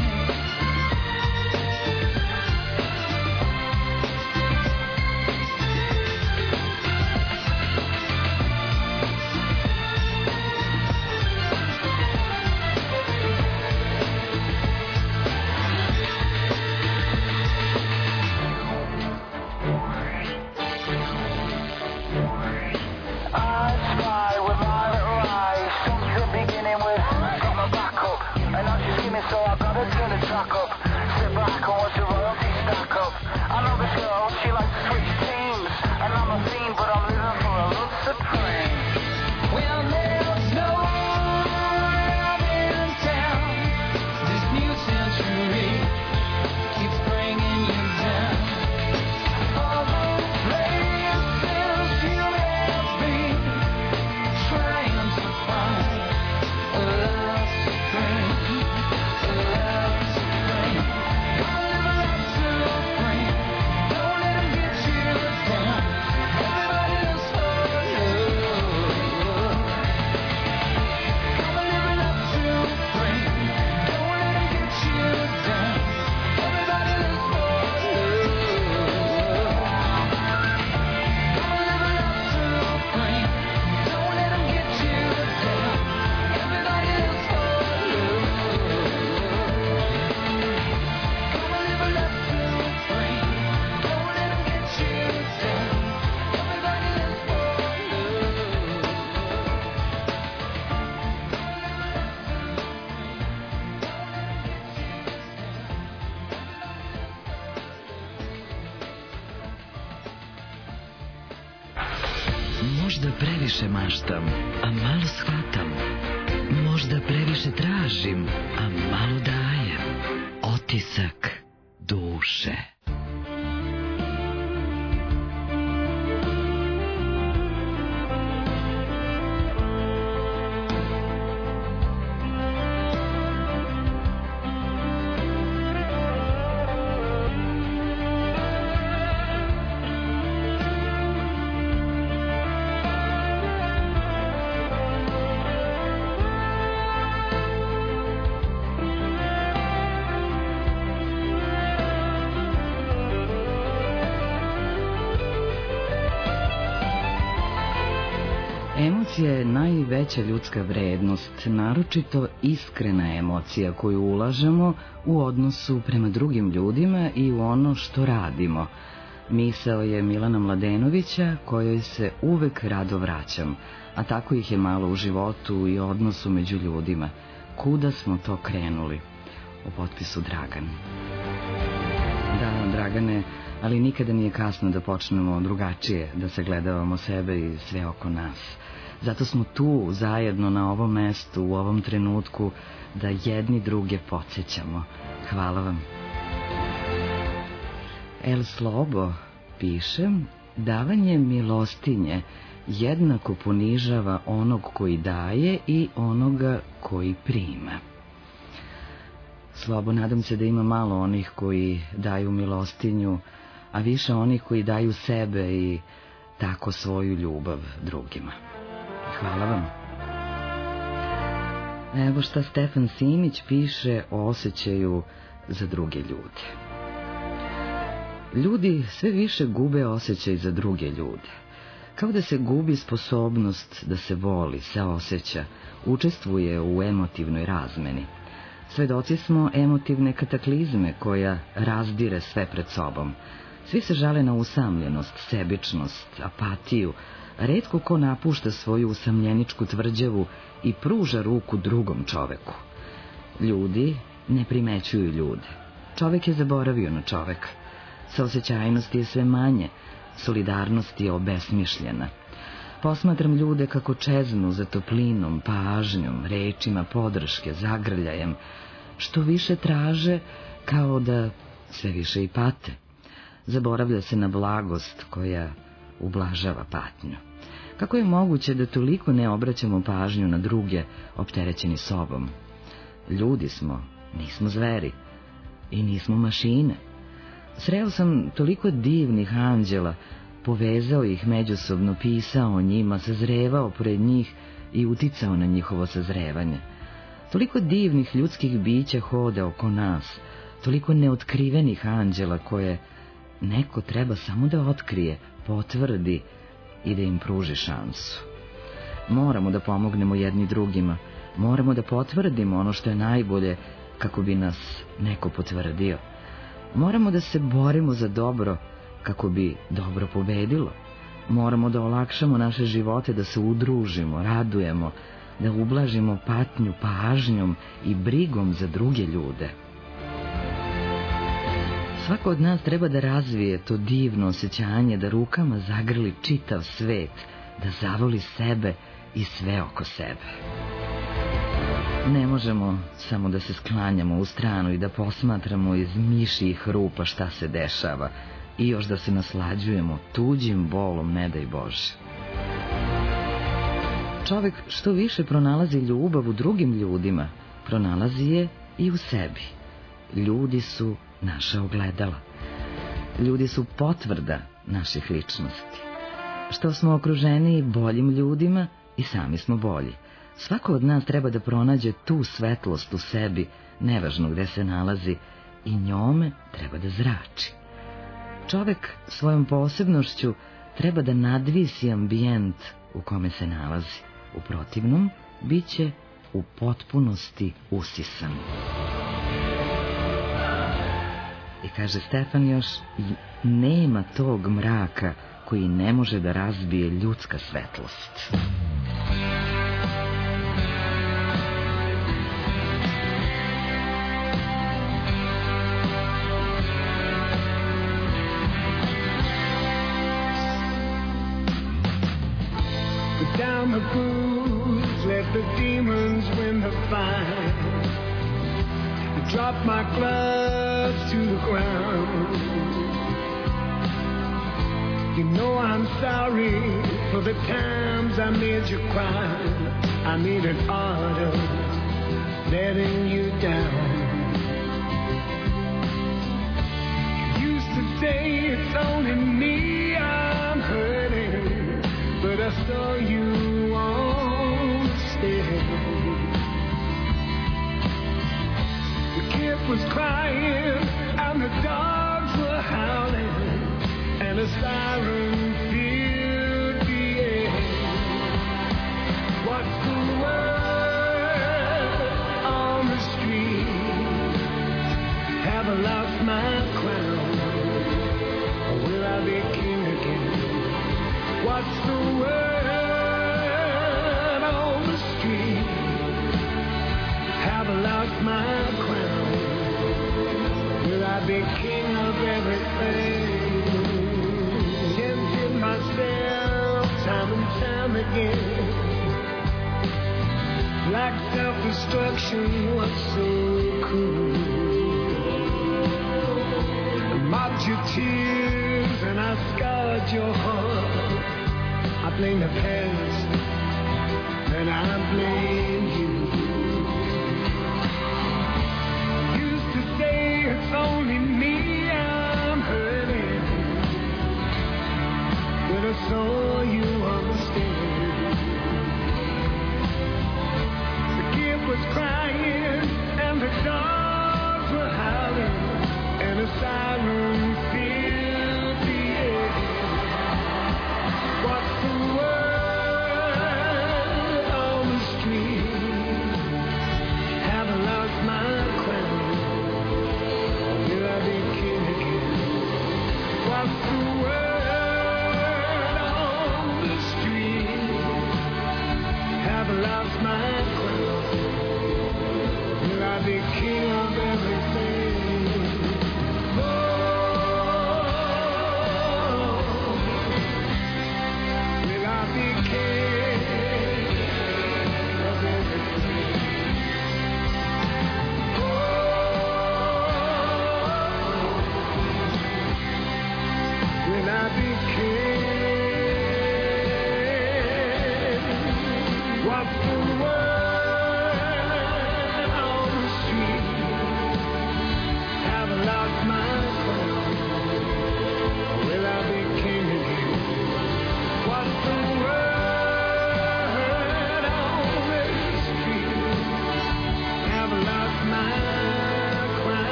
Možda previše maštam, a malo shvatam. Možda previše tražim, a malo dajem. Otisak duše. Emocija je najveća ljudska vrednost, naročito iskrena emocija koju ulažemo u odnosu prema drugim ljudima i u ono što radimo. Misao je Milana Mladenovića, kojoj se uvek rado vraćam, a tako ih je malo u životu i odnosu među ljudima. Kuda smo to krenuli? U potpisu Dragan. Da, Dragane, ali nikada nije kasno da počnemo drugačije, da sagledavamo sebe i sve oko nas. Zato smo tu, zajedno na ovom mestu, u ovom trenutku, da jedni druge podsjećamo. Hvala vam. El Slobo piše, davanje milostinje jednako ponižava onog koji daje i onoga koji prima. Slobo, nadam se da ima malo onih koji daju milostinju, a više onih koji daju sebe i tako svoju ljubav drugima. Hvala vam. Evo šta Stefan Simić piše o osjećaju za druge ljude. Ljudi sve više gube osjećaj za druge ljude. Kao da se gubi sposobnost da se voli, se osjeća, učestvuje u emotivnoj razmeni. Svedoci smo emotivne kataklizme koja razdire sve pred sobom. Svi se žale na usamljenost, sebičnost, apatiju. Retko ko napušta svoju usamljeničku tvrđavu i pruža ruku drugom čoveku. Ljudi ne primećuju ljude. Čovek je zaboravio na čoveka. Saosećajnosti je sve manje, solidarnost je obesmišljena. Posmatram ljude kako čeznu za toplinom, pažnjom, rečima podrške, zagrljajem. Što više traže, kao da sve više i pate. Zaboravlja se na blagost koja ublažava patnju. Kako je moguće da toliko ne obraćamo pažnju na druge, opterećeni sobom? Ljudi smo, nismo zveri i nismo mašine. Sreo sam toliko divnih anđela, povezao ih međusobno, pisao o njima, sazrevao pored njih i uticao na njihovo sazrevanje. Toliko divnih ljudskih bića hoda oko nas, toliko neotkrivenih anđela koje neko treba samo da otkrije, potvrdi i da im pruži šansu. Moramo da pomognemo jedni drugima, moramo da potvrdimo ono što je najbolje kako bi nas neko potvrdio. Moramo da se borimo za dobro kako bi dobro pobedilo. Moramo da olakšamo naše živote, da se udružimo, radujemo, da ublažimo patnju pažnjom i brigom za druge ljude. Svako od nas treba da razvije to divno osjećanje da rukama zagrli čitav svet, da zavoli sebe i sve oko sebe. Ne možemo samo da se sklanjamo u stranu i da posmatramo iz mišijih rupa šta se dešava i još da se naslađujemo tuđim bolom, ne daj Bože. Čovek što više pronalazi ljubav u drugim ljudima, pronalazi je i u sebi. Ljudi su naša ogledala. Ljudi su potvrda naših ličnosti. Što smo okruženi boljim ljudima, i sami smo bolji. Svako od nas treba da pronađe tu svetlost u sebi, nevažno gde se nalazi, i njome treba da zrači. Čovek svojom posebnošću treba da nadvisi ambijent u kome se nalazi. U protivnom, bit će u potpunosti usisan. I kaže Stefan još, nema tog mraka koji ne može da razbije ljudska svetlost. Down the booze, let the demons win the fight. I drop my gloves to the ground. You know I'm sorry for the times I made you cry. I made it harder letting you down. You used to say it's only me I'm hurting, but I saw you on the stairs. The kid was crying and the dogs were howling, and a siren filled the air. What's the word on the street? Have I lost my crown, or will I be king again? What's the word on the street? Have I lost my crown? Will I be king of everything? Tempted myself time and time again. Like self-destruction was so cruel. I mocked your tears and I scarred your heart. I blame the past, and I blame you. Used to say it's only me I'm hurting, but I saw you on the stairs. The kid was crying, and the dogs were howling, and a siren filled the air. What's the word on the street?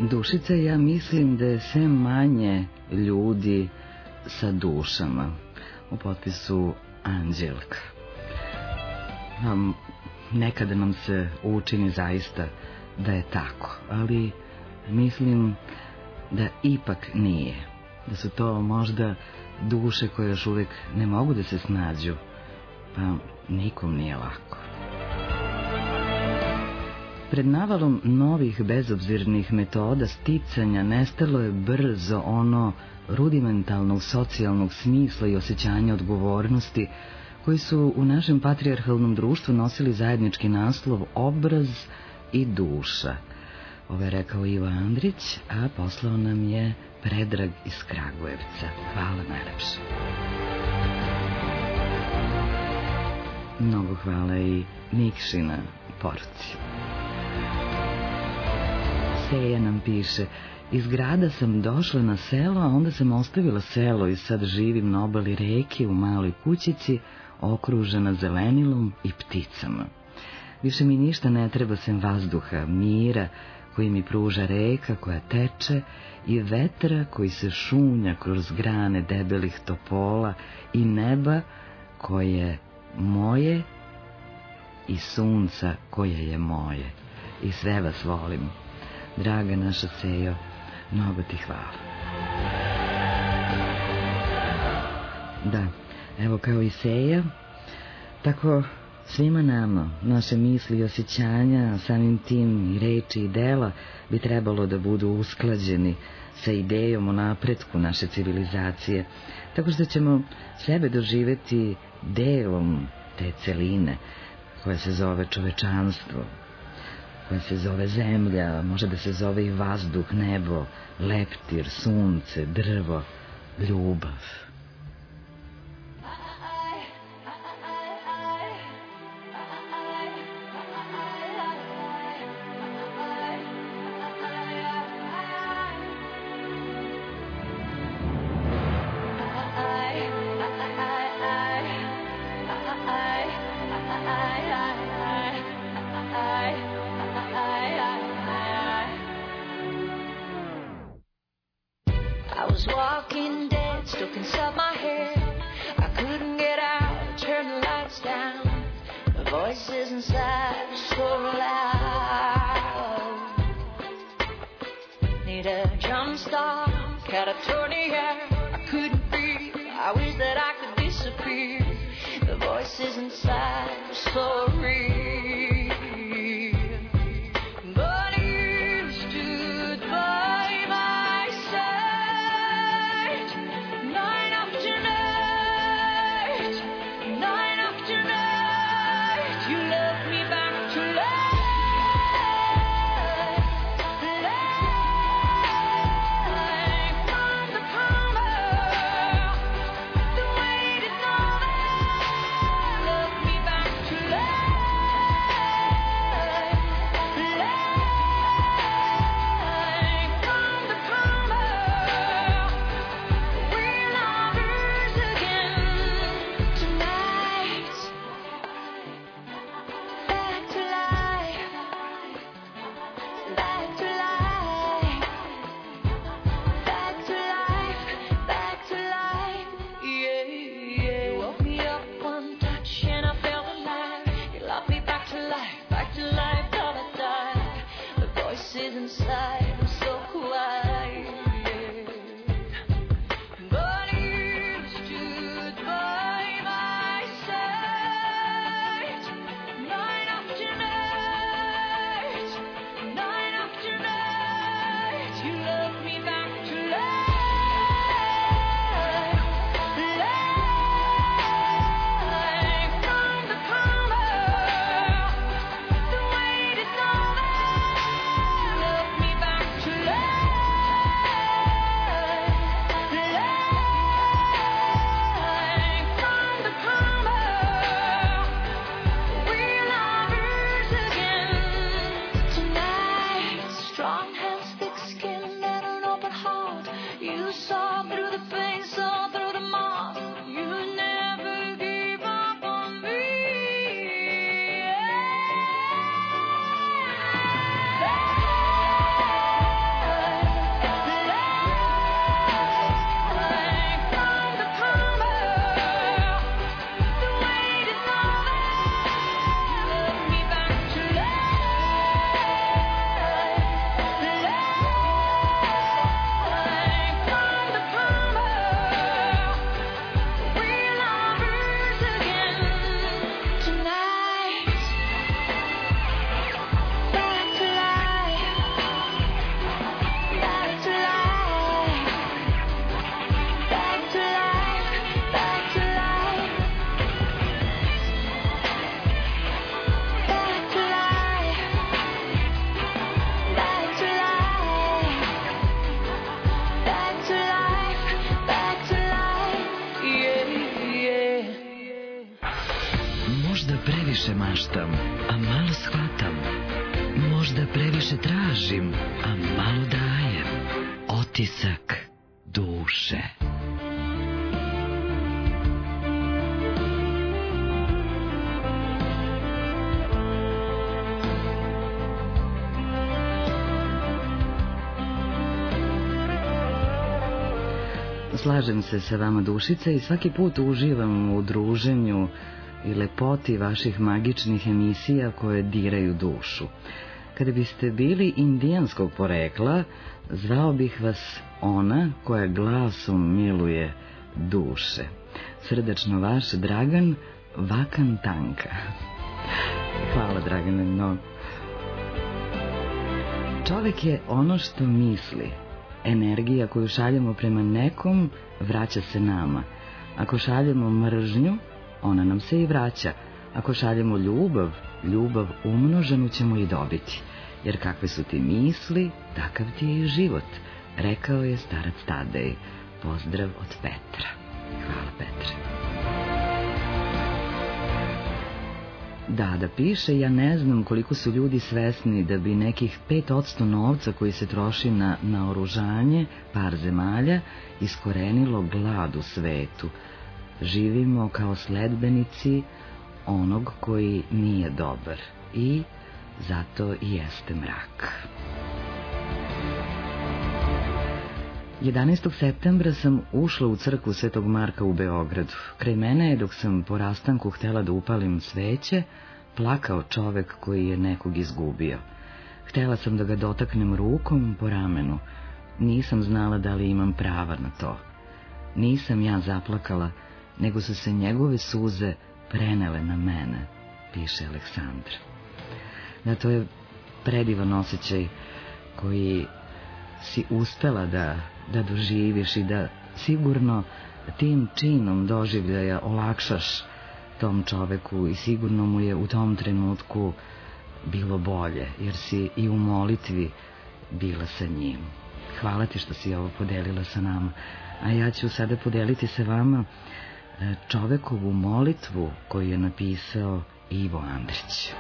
Dušica, ja mislim da je sve manje ljudi sa dušama. U potpisu Anđelka. Nekada nam se učini zaista da je tako, ali mislim da ipak nije. Da su to možda duše koje još uvijek ne mogu da se snađu, pa nikom nije lako. Pred navalom novih bezobzirnih metoda sticanja nestalo je brzo ono rudimentalnog socijalnog smisla i osjećanja odgovornosti koji su u našem patrijarhalnom društvu nosili zajednički naslov obraz i duša. Ovo je rekao Ivo Andrić, a poslao nam je Predrag iz Kragujevca. Hvala najlepše. Mnogo hvala i Nikšina poruci. Seja nam piše: iz grada sam došla na selo, a onda sam ostavila selo i sad živim na obali reke u maloj kućici, okružena zelenilom i pticama. Više mi ništa ne treba sem vazduha, mira koji mi pruža reka koja teče i vetra koji se šunja kroz grane debelih topola i neba koje moje i sunca koje je moje. I sve vas volim. Draga naša Sejo, mnogo ti hvala. Da, evo kao i Seja, tako svima nama, naše misli i osjećanja, samim tim i reči i dela bi trebalo da budu usklađeni sa idejom o napretku naše civilizacije, tako što ćemo sebe doživeti delom te celine koja se zove čovečanstvo, koja se zove zemlja, može da se zove i vazduh, nebo, leptir, sunce, drvo, ljubav. Love me back to life. previše maštam, a malo shvatam. Možda previše tražim, a malo dajem. Otisak duše. Slažem se sa vama, Dušice, i svaki put uživam u druženju i lepoti vaših magičnih emisija koje diraju dušu. Kada biste bili indijanskog porekla, zvao bih vas ona koja glasom miluje duše. Srdačno vaš Dragan Vakantanka. Hvala, Dragane, mnogo. Čovek je ono što misli. Energija koju šaljemo prema nekom vraća se nama. Ako šaljemo mržnju, ona nam se i vraća. Ako šaljemo ljubav, ljubav umnoženu ćemo i dobiti. Jer kakve su ti misli, takav ti je i život, rekao je starac Tadej. Pozdrav od Petra. Hvala, Petre. Da, da piše, ja ne znam koliko su ljudi svesni da bi nekih pet odsto novca koji se troši na naoružanje par zemalja iskorenilo glad u svetu. Živimo kao sledbenici onog koji nije dobar i zato i jeste mrak. jedanaestog septembra sam ušla u crkvu Svetog Marka u Beogradu. Kraj mene je, dok sam po rastanku htela da upalim sveće, plakao čovek koji je nekog izgubio. Htela sam da ga dotaknem rukom po ramenu. Nisam znala da li imam prava na to. Nisam ja zaplakala, nego su se njegove suze prenele na mene, piše Aleksandra. Da, to je predivan osjećaj koji si uspela da, da doživiš i da sigurno tim činom doživljaja olakšaš tom čoveku i sigurno mu je u tom trenutku bilo bolje, jer si i u molitvi bila sa njim. Hvala ti što si ovo podelila sa nama, a ja ću sada podeliti sa vama čovekovu molitvu koju je napisao Ivo Andrić.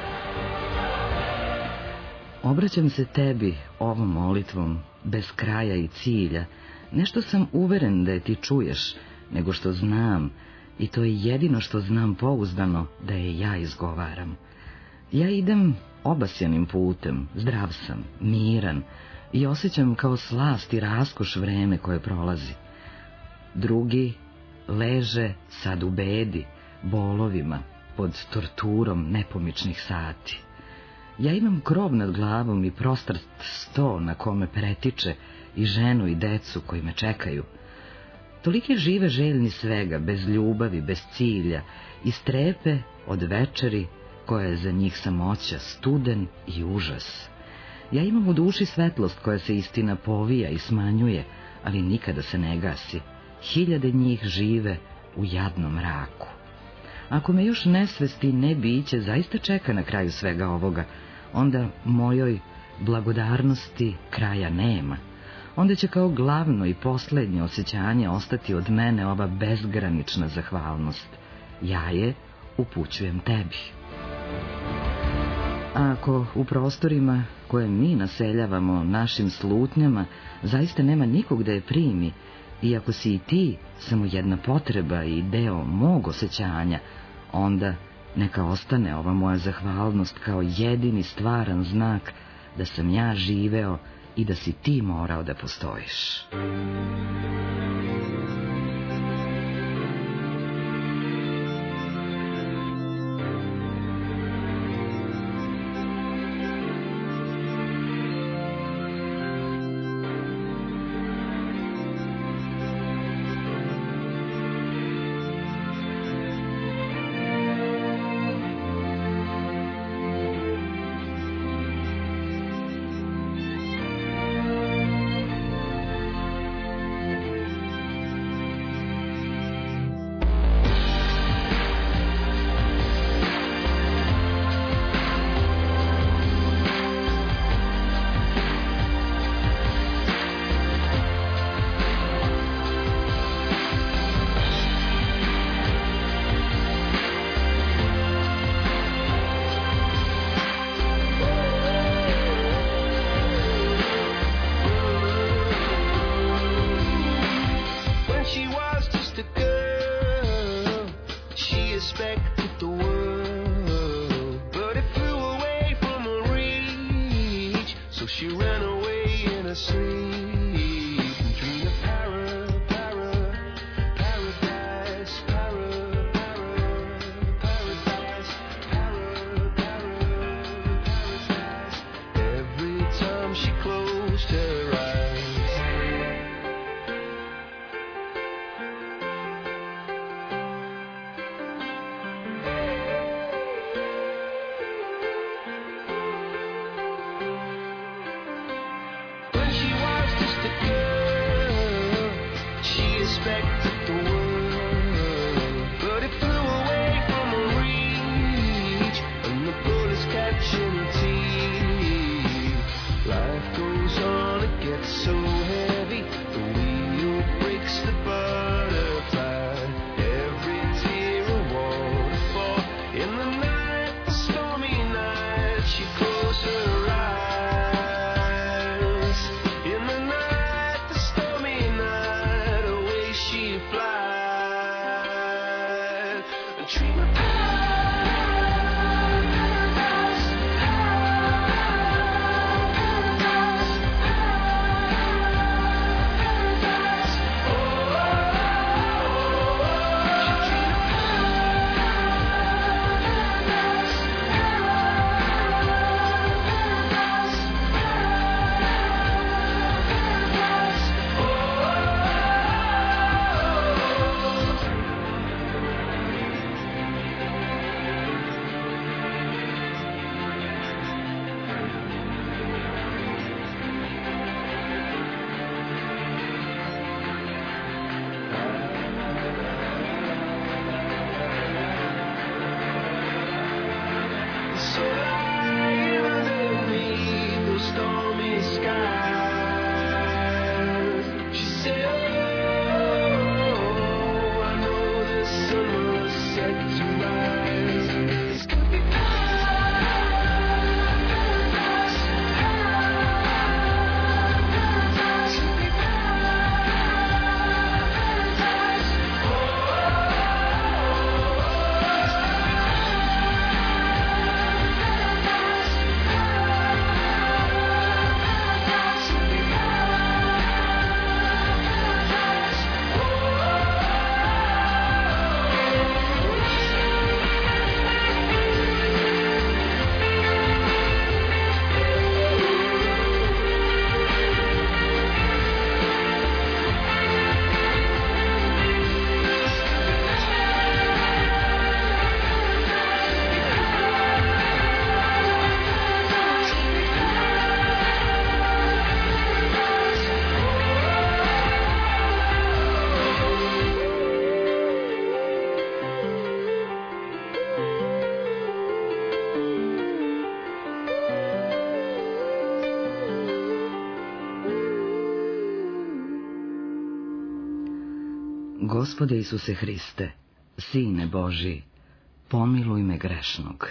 Obraćam se tebi ovom molitvom, bez kraja i cilja. Nešto sam uveren da je ti čuješ, nego što znam, i to je jedino što znam pouzdano, da je ja izgovaram. Ja idem obasjanim putem, zdrav sam, miran i osjećam kao slast i raskoš vreme koje prolazi. Drugi leže sad u bedi, bolovima, pod torturom nepomičnih sati. Ja imam krov nad glavom i prostrat sto na kome pretiče i ženu i decu koji me čekaju. Toliki žive željni svega, bez ljubavi, bez cilja, i strepe od večeri koja je za njih samoća, studen i užas. Ja imam u duši svetlost koja se istina povija i smanjuje, ali nikada se ne gasi. Hiljade njih žive u jadnom mraku. Ako me još nesvesti ne biće zaista čeka na kraju svega ovoga, onda mojoj blagodarnosti kraja nema. Onda će kao glavno i poslednje osjećanje ostati od mene ova bezgranična zahvalnost. Ja je upućujem tebi. A ako u prostorima koje mi naseljavamo našim slutnjama zaista nema nikog da je primi, i ako si i ti samo jedna potreba i deo mog osjećanja, onda neka ostane ova moja zahvalnost kao jedini stvaran znak da sam ja živeo i da si ti morao da postojiš. was just a girl, she expected the world, but it flew away from her reach, so she ran away in her sleep and dreamed of para, para, paradise, para, para, paradise, para, para, paradise. Every time she closed her eyes. Expected the world, but it flew away from her reach, and the bullets catching her teeth. Life goes on, it gets so heavy, the wheel breaks the butterfly. Every tear a waterfall. In the night, the stormy night, she closed her eyes. In the night, the stormy night, she flies and dream of Gospode Isuse Hriste, Sine Božji, pomiluj me grešnog.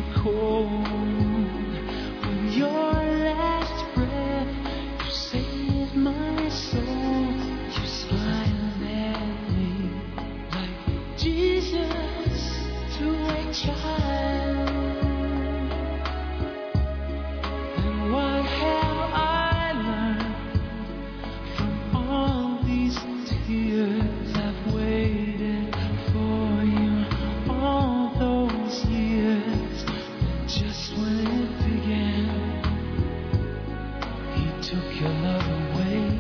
cold. With your last breath, you saved my soul. You smiled at me like Jesus to a child. And what have I learned from all these tears? I've waited for you all those years. And just when it began, he took your love away.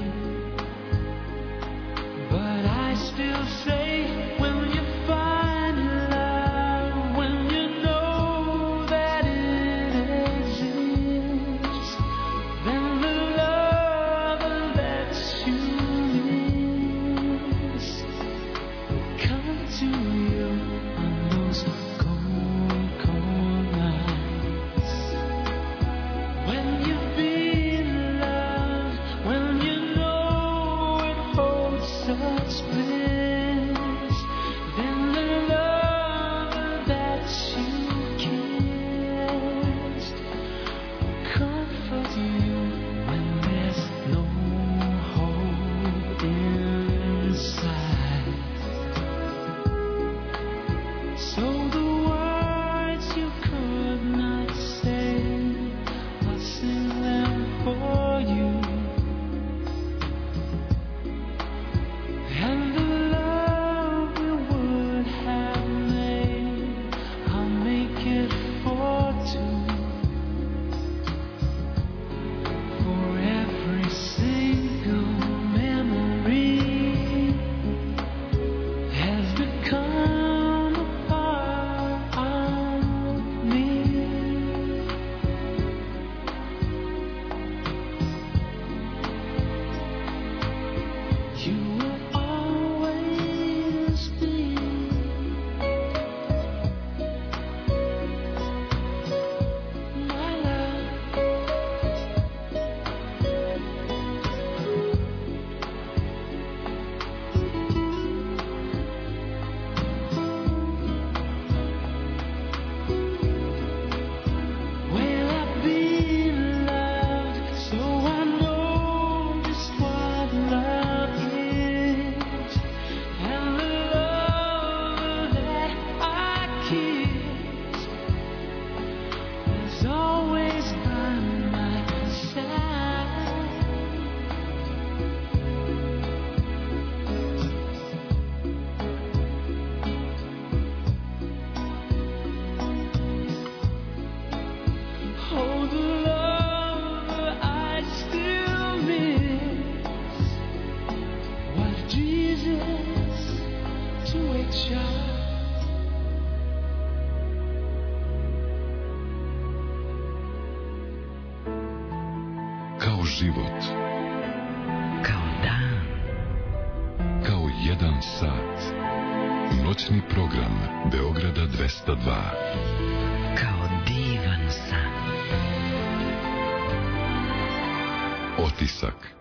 But I still say, when you find love, when you know that it exists, then the love that you miss will come to you on those cold, cold nights. When you've been loved, when you know it holds such bliss, then the love that you kissed will comfort you when there's no hope inside. So the words you could not say, I'll sing them for you. And the love we would have made, I'll make it for two. For every single memory has become a part of me. You will always be my love. Well, I've been loved, so I know just what love is. And the love that I kiss is always by my side. Oh, the love I still miss was Jesus to a child. Kao život, Kao dan, kao jedan sat. Noćni program Beograda dvesta dva. kao divan san. Otisak.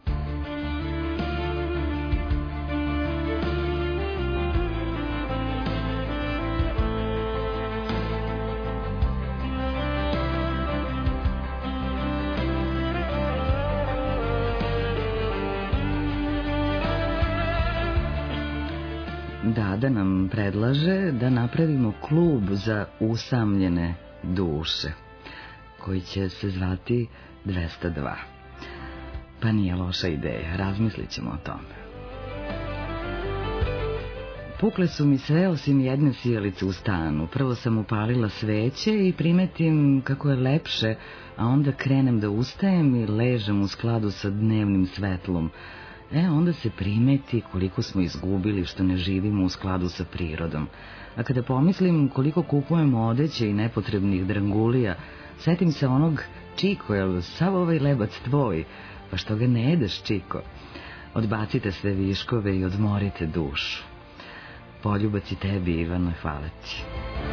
Dada nam predlaže da napravimo klub za usamljene duše, koji će se zvati dvesta dva. Pa nije loša ideja, razmislit ćemo o tome. Pukle su mi sve osim jedne sijalice u stanu. Prvo sam upalila sveće i primetim kako je lepše, a onda krenem da ustajem i ležem u skladu sa dnevnim svetlom. E, onda se primeti koliko smo izgubili što ne živimo u skladu sa prirodom. A kada pomislim koliko kupujemo odeće i nepotrebnih drangulija, setim se onog Čiko, jel sav ovaj lebac tvoj, pa što ga ne jedeš, Čiko? Odbacite sve viškove i odmorite dušu. Poljubac i tebi, Ivana, hvala ti.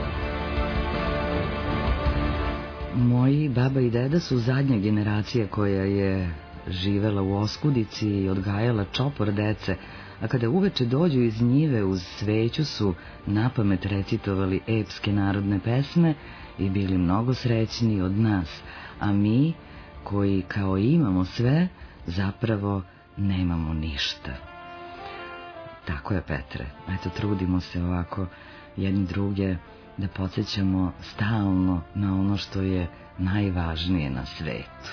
Moji baba i deda su zadnja generacija koja je živela u oskudici i odgajala čopor dece, a kada uveče dođu iz njive uz sveću su napamet recitovali epske narodne pesme i bili mnogo srećniji od nas, a mi, koji kao imamo sve, zapravo nemamo ništa. Tako je, Petre. Eto, trudimo se ovako jedni druge da podsjećamo stalno na ono što je najvažnije na svetu.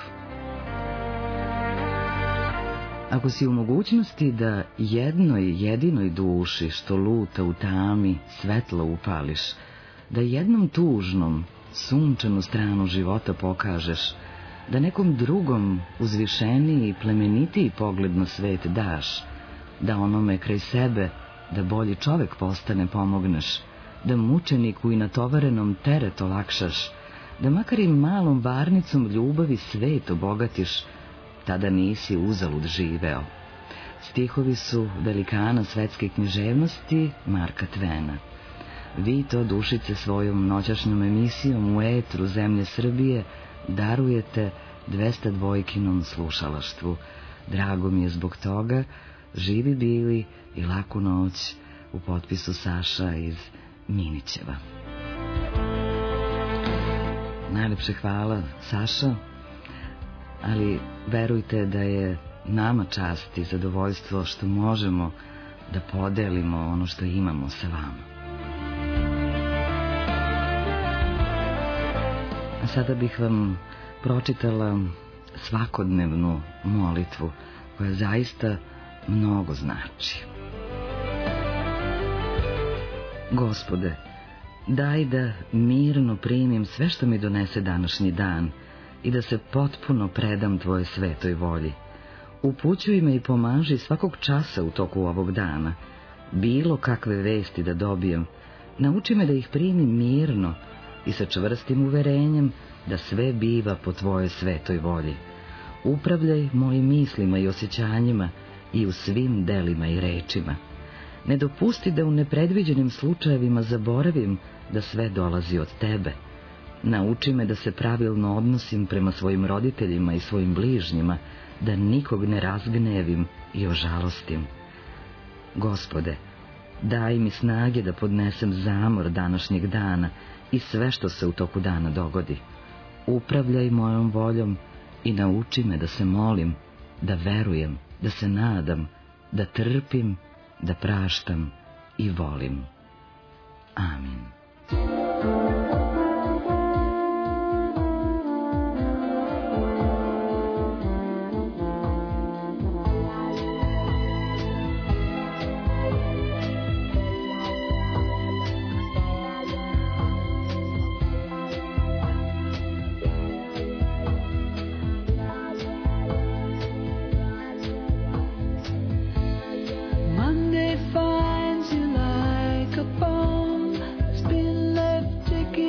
Ako si u mogućnosti da jednoj jedinoj duši što luta u tami svetlo upališ, da jednom tužnom sunčanu stranu života pokažeš, da nekom drugom uzvišeniji i plemenitiji pogled na svet daš, da onome kraj sebe, da bolji čovek postane pomogneš, da mučeniku i natovarenom teret olakšaš, da makar i malom varnicom ljubavi svet obogatiš, tada nisi uzalud živeo. Stihovi su velikana svetske književnosti Marka Tvena. Vi to, dušice, svojom noćašnjom emisijom u etru Zemlje Srbije darujete dvesta dvojkinom slušalaštvu. Drago mi je zbog toga. Živi bili i laku noć, u potpisu Saša iz Minićeva. Najlepše hvala, Saša, ali verujte da je nama čast i zadovoljstvo što možemo da podelimo ono što imamo sa vama. A sada bih vam pročitala svakodnevnu molitvu koja zaista mnogo znači. Gospode, daj da mirno primim sve što mi donese današnji dan i da se potpuno predam Tvoje svetoj volji. Upućuj me i pomaži svakog časa u toku ovog dana. Bilo kakve vesti da dobijem, nauči me da ih primim mirno i sa čvrstim uverenjem da sve biva po Tvojoj svetoj volji. Upravljaj mojim mislima i osjećanjima i u svim delima i rečima. Ne dopusti da u nepredviđenim slučajevima zaboravim da sve dolazi od Tebe. Nauči me da se pravilno odnosim prema svojim roditeljima i svojim bližnjima, da nikog ne razgnevim i ožalostim. Gospode, daj mi snage da podnesem zamor današnjeg dana i sve što se u toku dana dogodi. Upravljaj mojom voljom i nauči me da se molim, da verujem, da se nadam, da trpim, da praštam i volim. Amin. Monday finds you like a bomb that's been left ticking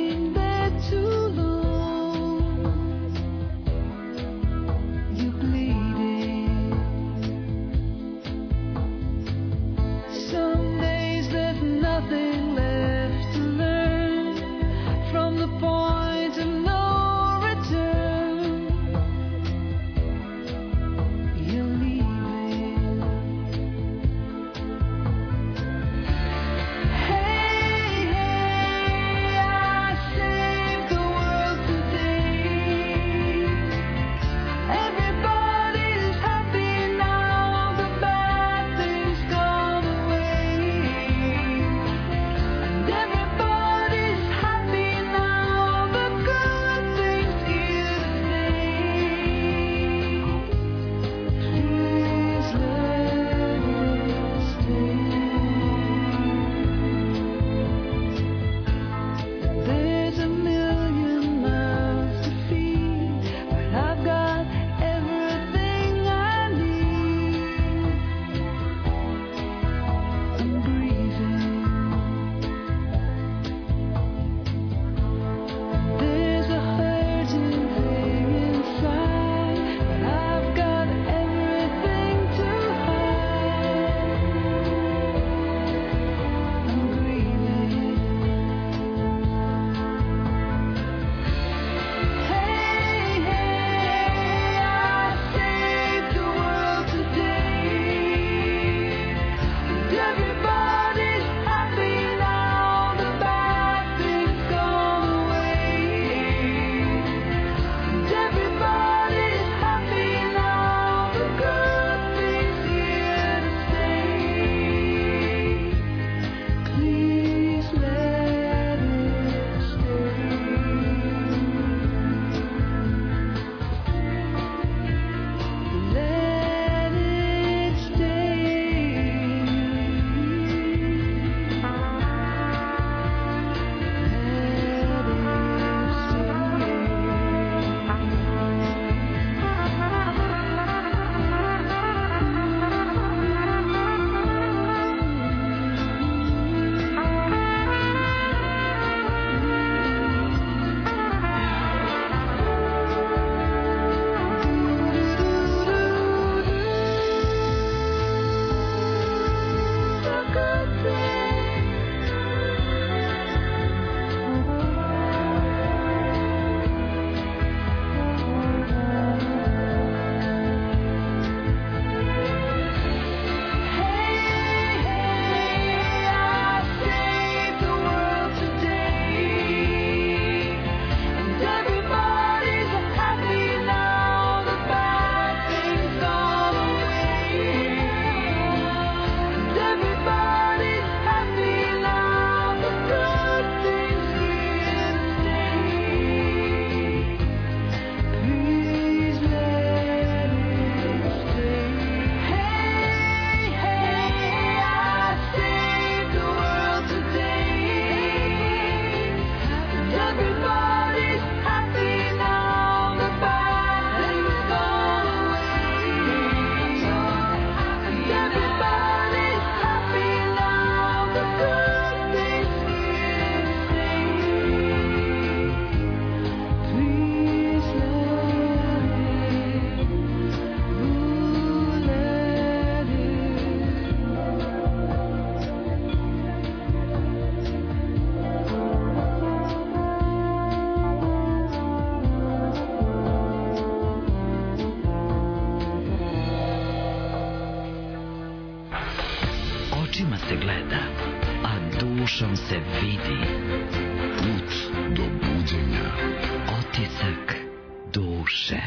Ušom se vidi. Put do buđenja. Otisak duše.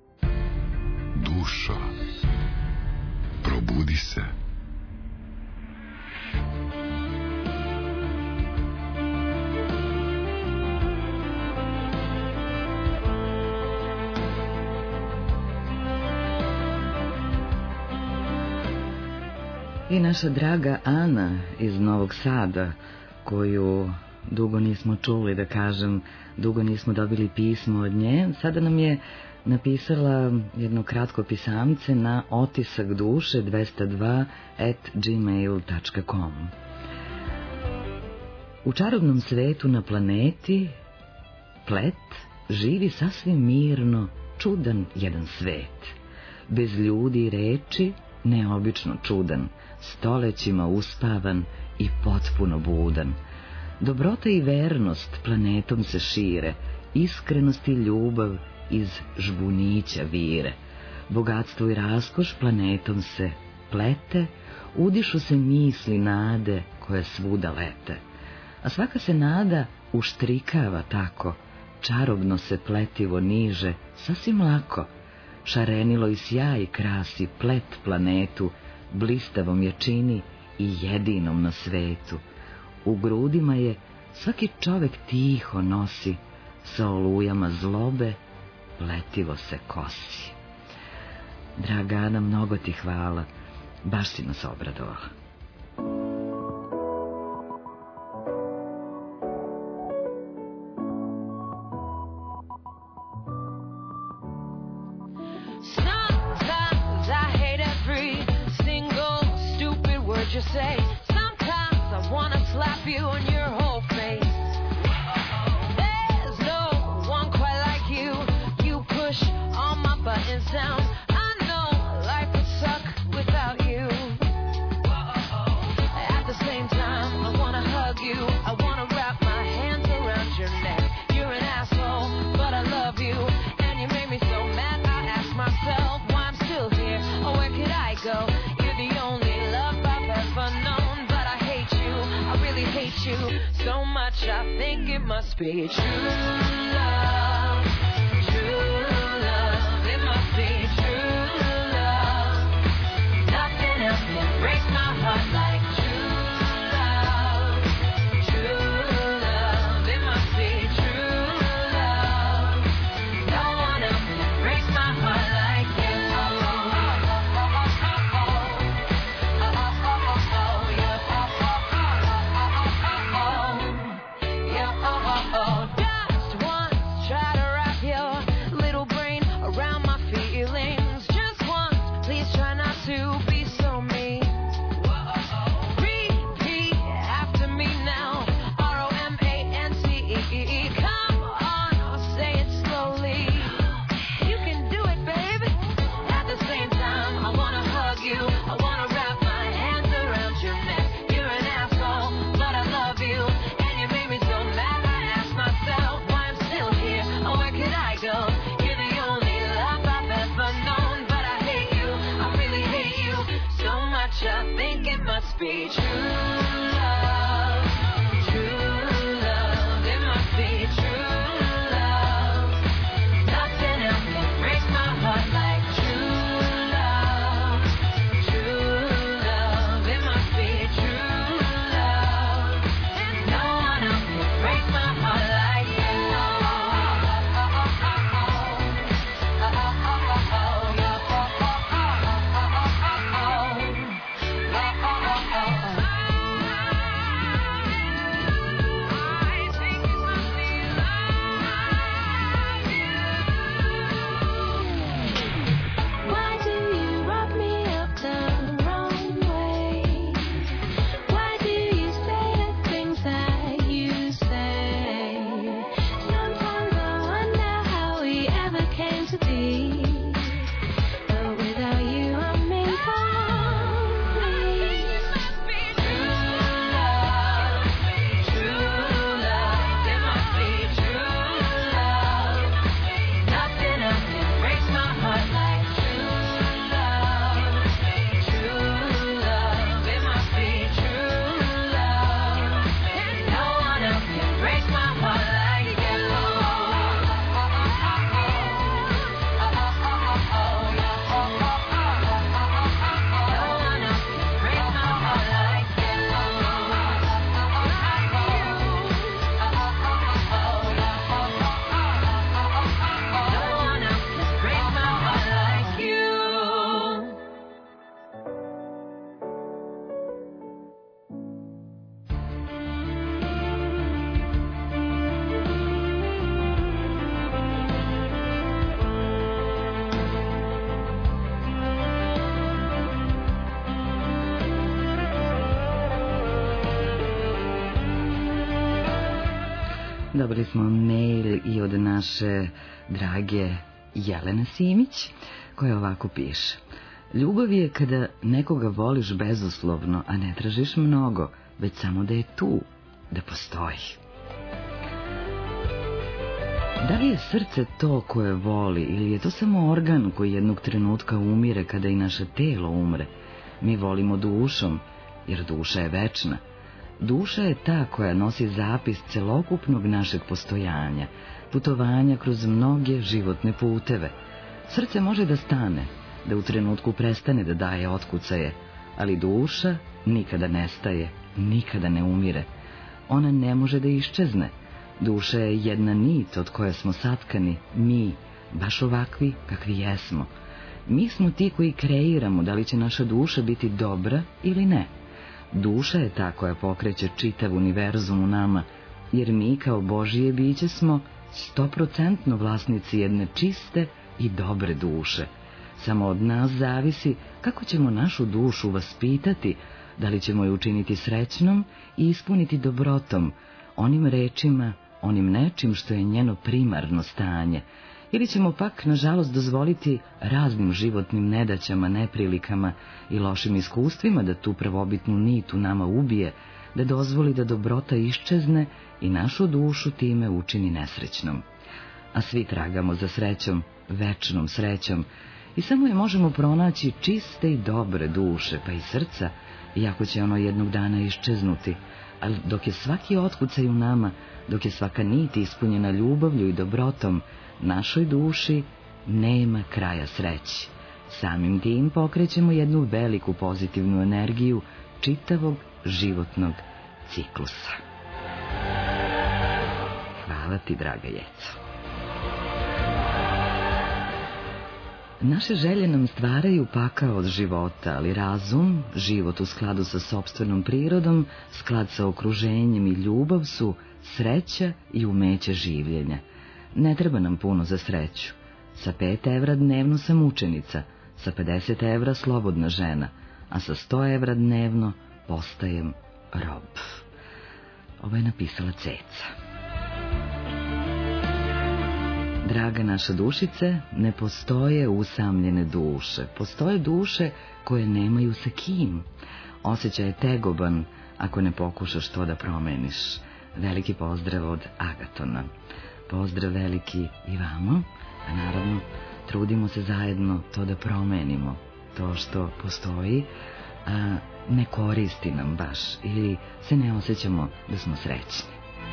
Dušo. Probudi se. I naša draga Ana iz Novog Sada, koju dugo nismo čuli, da kažem, dugo nismo dobili pismo od nje, sada nam je napisala jedno kratko pisamce na otisak duše dvesta dva at gmail tačka com. U čarobnom svetu na planeti Plet živi sasvim mirno, čudan jedan svet. Bez ljudi i reči, neobično čudan, stolećima uspavan i potpuno budan. Dobrota i vernost planetom se šire, iskrenost i ljubav iz žbunića vire. Bogatstvo i raskoš planetom se plete, udišu se misli nade koje svuda lete. A svaka se nada uštrikava tako, čarobno se pletivo niže, sasvim lako. Šarenilo i sjaj krasi plet planetu, blistavom je čini i jedinom na svetu. U grudima je svaki čovek tiho nosi, sa olujama zlobe pletivo se kosi. Draga Ana, mnogo ti hvala, baš si nas obradovala. Sometimes I hate every single stupid word you say. Sometimes I wanna slap you in your whole face. There's no one quite like you. You push all my buttons down. I know life would suck without you. At the same time, I wanna hug you. I wanna wrap my hands around your neck. You're an asshole, but I love you. And you made me so mad, I ask myself why I'm still here. Or where could I go? You're the only love I've ever known. But I hate you, I really hate you so much, I think it must be true love. True love, it must be true love. Nothing else can break my heart like true love. True love, it must be true love. No one else can break my heart like you. Just Dobili smo mail i od naše drage Jelene Simić, koja ovako piše. Ljubav je kada nekoga voliš bezuslovno, a ne tražiš mnogo, već samo da je tu, da postoji. Da li je srce to koje voli ili je to samo organ koji jednog trenutka umire kada i naše telo umre? Mi volimo dušom, jer duša je večna. Duša je ta koja nosi zapis celokupnog našeg postojanja, putovanja kroz mnoge životne puteve. Srce može da stane, da u trenutku prestane da daje otkucaje, ali duša nikada nestaje, nikada ne umire. Ona ne može da iščezne. Duša je jedna nit od koje smo satkani, mi, baš ovakvi kakvi jesmo. Mi smo ti koji kreiramo da li će naša duša biti dobra ili ne. Duša je ta koja pokreće čitav univerzum u nama, jer mi kao Božije biće smo stoprocentno vlasnici jedne čiste i dobre duše. Samo od nas zavisi kako ćemo našu dušu vaspitati, da li ćemo je učiniti srećnom i ispuniti dobrotom, onim rečima, onim nečim što je njeno primarno stanje, ili ćemo pak, nažalost, dozvoliti raznim životnim nedaćama, neprilikama i lošim iskustvima da tu prvobitnu nit u nama ubije, da dozvoli da dobrota iščezne i našu dušu time učini nesrećnom. A svi tragamo za srećom, večnom srećom, i samo je možemo pronaći čiste i dobre duše, pa i srca, iako će ono jednog dana iščeznuti, ali dok je svaki otkucaj u nama, dok je svaka nit ispunjena ljubavlju i dobrotom, našoj duši nema kraja sreći. Samim tim pokrećemo jednu veliku pozitivnu energiju čitavog životnog ciklusa. Hvala ti, draga Jeco. Naše želje nam stvaraju pakao od života, ali razum, život u skladu sa sopstvenom prirodom, sklad sa okruženjem i ljubav su sreća i umeće življenja. Ne treba nam puno za sreću. Sa pet evra dnevno sam učenica, sa pedeset evra slobodna žena, a sa sto evra dnevno postajem rob. Ovo je napisala Ceca. Draga naša dušice, ne postoje usamljene duše. Postoje duše koje nemaju sa kim. Osjećaj je tegoban ako ne pokušaš to da promeniš. Veliki pozdrav od Agatona. Pozdrav veliki i vama, a naravno trudimo se zajedno to da promenimo. To što postoji, a ne koristi nam baš ili se ne osjećamo da smo srećni.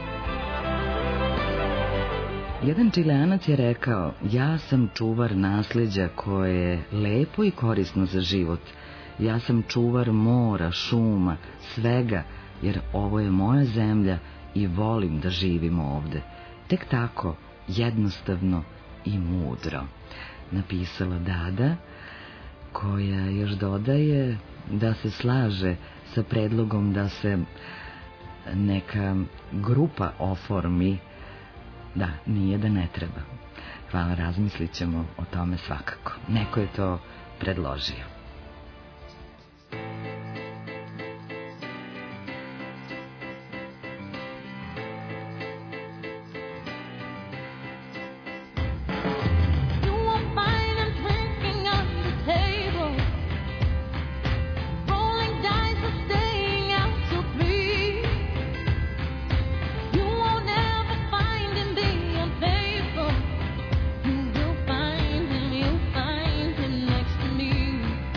Jedan Čileanac je rekao, ja sam čuvar nasleđa koje je lepo i korisno za život. Ja sam čuvar mora, šuma, svega, jer ovo je moja zemlja i volim da živim ovde. Tek tako, jednostavno i mudro. Napisala Dada, koja još dodaje da se slaže sa predlogom da se neka grupa oformi. Da, nije da ne treba. Hvala, razmislit ćemo o tome svakako. Neko je to predložio. Find him, you'll find him next to me.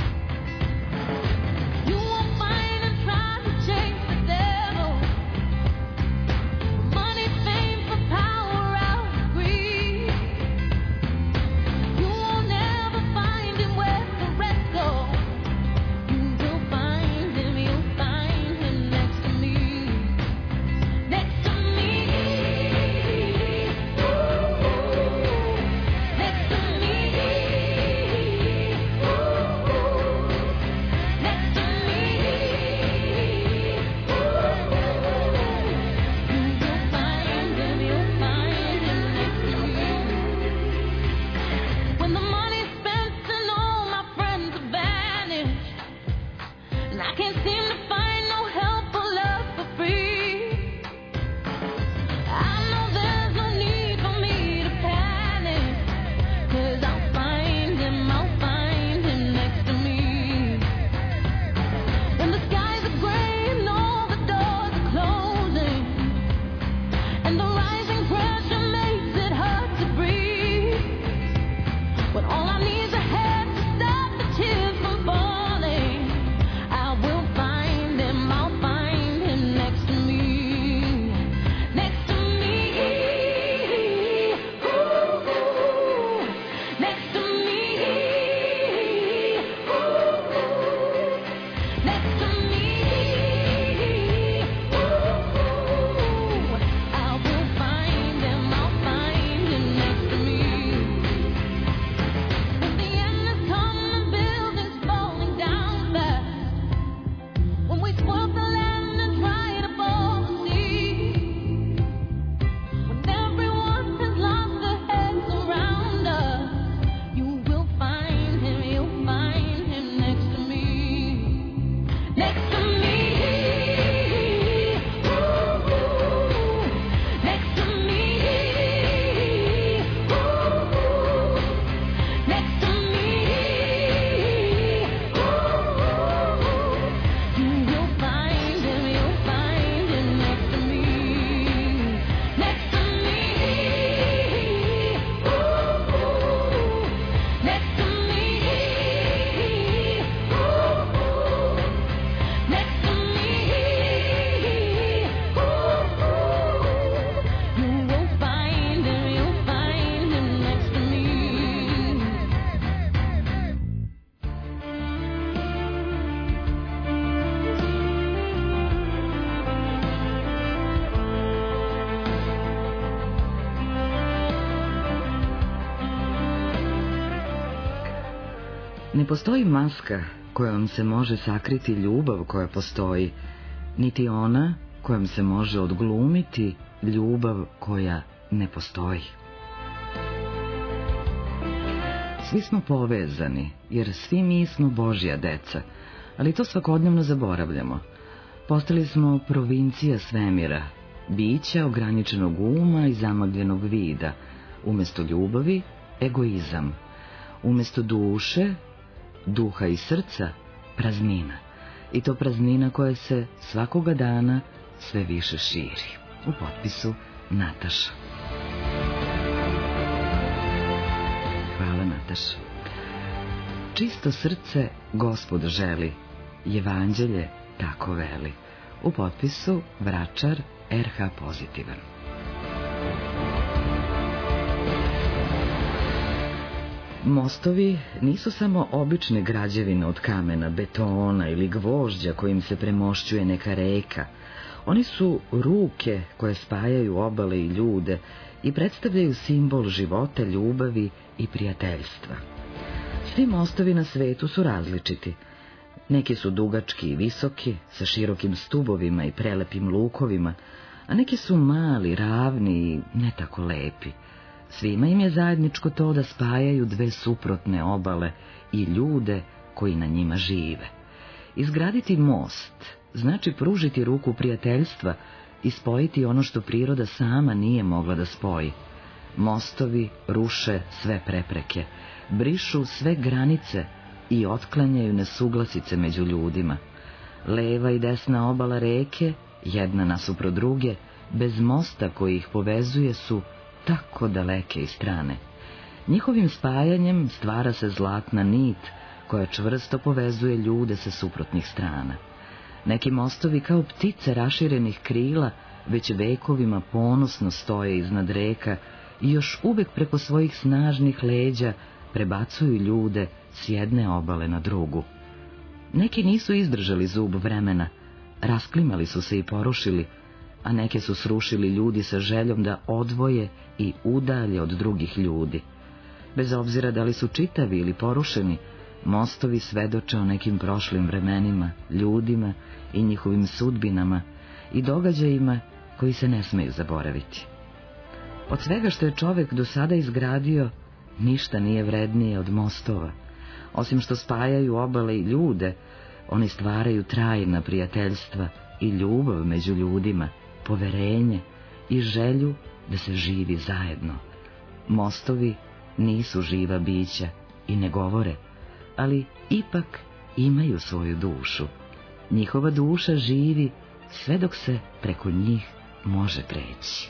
Ne postoji maska kojom se može sakriti ljubav koja postoji, niti ona kojom se može odglumiti ljubav koja ne postoji. Svi smo povezani, jer svi mi smo Božja deca, ali to svakodnevno zaboravljamo. Postali smo provincija svemira, bića ograničenog uma i zamagljenog vida, umjesto ljubavi, egoizam, umjesto duše, duha i srca, praznina. I to praznina koja se svakoga dana sve više širi. U potpisu Nataša. Hvala, Nataša. Čisto srce Gospod želi, Evanđelje tako veli. U potpisu Vračar er ha pozitivan. Mostovi nisu samo obične građevine od kamena, betona ili gvožđa kojim se premošćuje neka reka. Oni su ruke koje spajaju obale i ljude i predstavljaju simbol života, ljubavi i prijateljstva. Svi mostovi na svetu su različiti. Neki su dugački i visoki, sa širokim stubovima i prelepim lukovima, a neki su mali, ravni i ne tako lepi. Svima im je zajedničko to da spajaju dve suprotne obale i ljude koji na njima žive. Izgraditi most znači pružiti ruku prijateljstva i spojiti ono što priroda sama nije mogla da spoji. Mostovi ruše sve prepreke, brišu sve granice i otklanjaju nesuglasice među ljudima. Leva i desna obala reke, jedna nasuprot druge, bez mosta koji ih povezuje su tako daleke i strane. Njihovim spajanjem stvara se zlatna nit koja čvrsto povezuje ljude sa suprotnih strana. Neki mostovi kao ptice raširenih krila već vekovima ponosno stoje iznad reka i još uvek preko svojih snažnih leđa prebacuju ljude s jedne obale na drugu. Neki nisu izdržali zub vremena, rasklimali su se i porušili, a neke su srušili ljudi sa željom da odvoje i udalje od drugih ljudi. Bez obzira da li su čitavi ili porušeni, mostovi svedoče o nekim prošlim vremenima, ljudima i njihovim sudbinama i događajima koji se ne smeju zaboraviti. Od svega što je čovek do sada izgradio, ništa nije vrednije od mostova. Osim što spajaju obale i ljude, oni stvaraju trajna prijateljstva i ljubav među ljudima, poverenje i želju da se živi zajedno. Mostovi nisu živa bića i ne govore, ali ipak imaju svoju dušu. Njihova duša živi sve dok se preko njih može preći.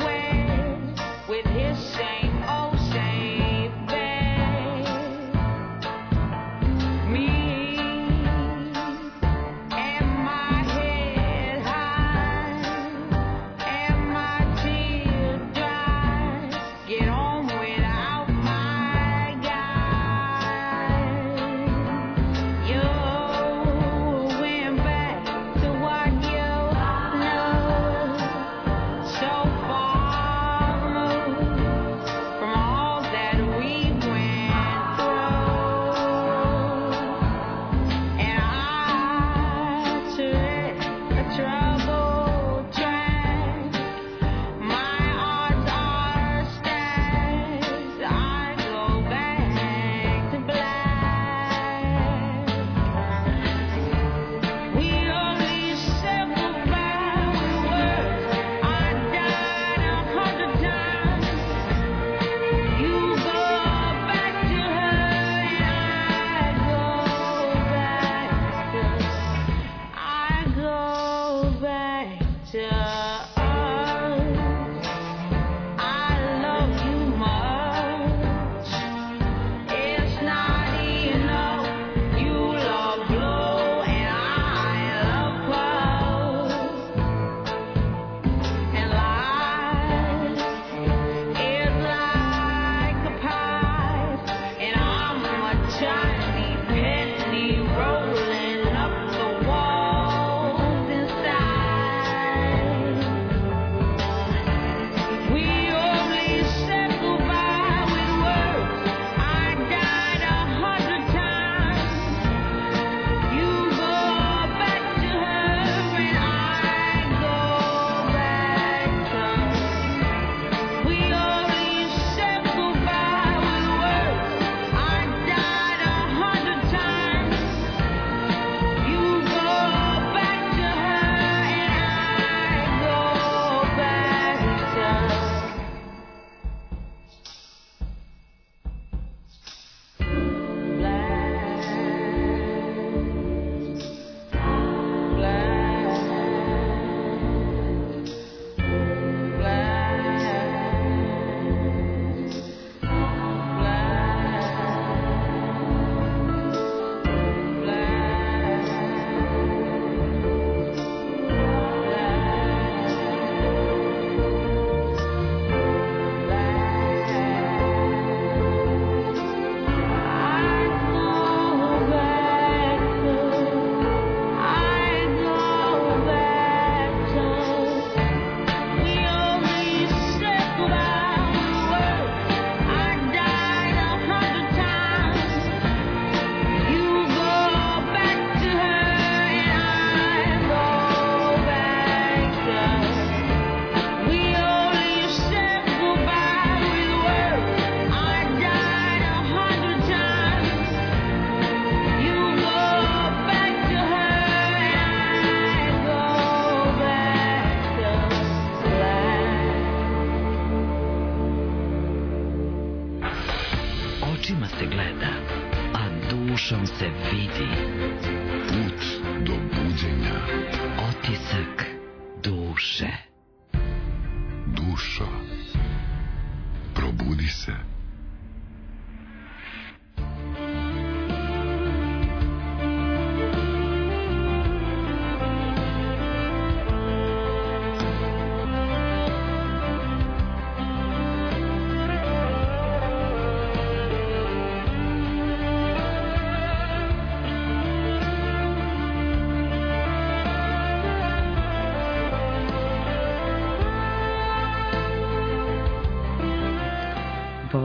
With his same old same bed.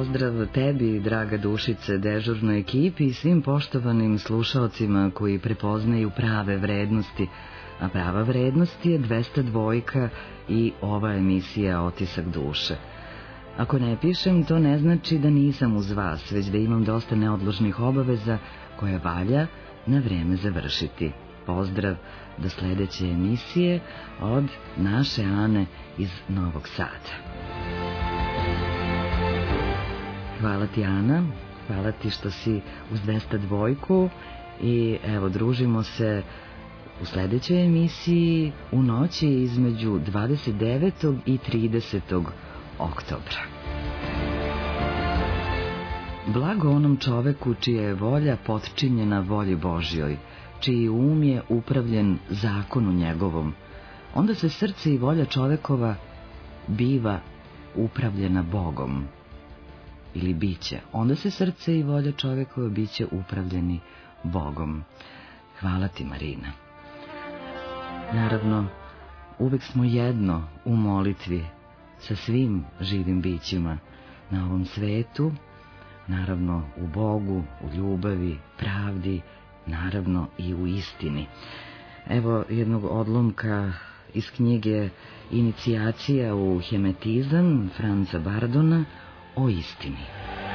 Pozdrav tebi, draga Dušice, dežurnoj ekipi i svim poštovanim slušaocima koji prepoznaju prave vrednosti, a prava vrednost je dvesta dva i ova emisija Otisak duše. Ako ne pišem, to ne znači da nisam uz vas, već da imam dosta neodložnih obaveza koje valja na vreme završiti. Pozdrav do sledeće emisije od naše Ane iz Novog Sada. Hvala ti, Ana, hvala ti što si uz dvesta dva i evo, družimo se u sledećoj emisiji u noći između dvadeset devetog i tridesetog oktobra. Blago onom čoveku čija je volja potčinjena volji Božjoj, čiji um je upravljen zakonu njegovom, onda se srce i volja čovekova biva upravljena Bogom. Ili biće, onda se srce i volja čovekova biće upravljeni Bogom. Hvala ti, Marina. Naravno, uvek smo jedno u molitvi sa svim živim bićima na ovom svetu, naravno u Bogu, u ljubavi, pravdi, naravno i u istini. Evo jednog odlomka iz knjige Inicijacija u hemetizam Franca Bardona o istini.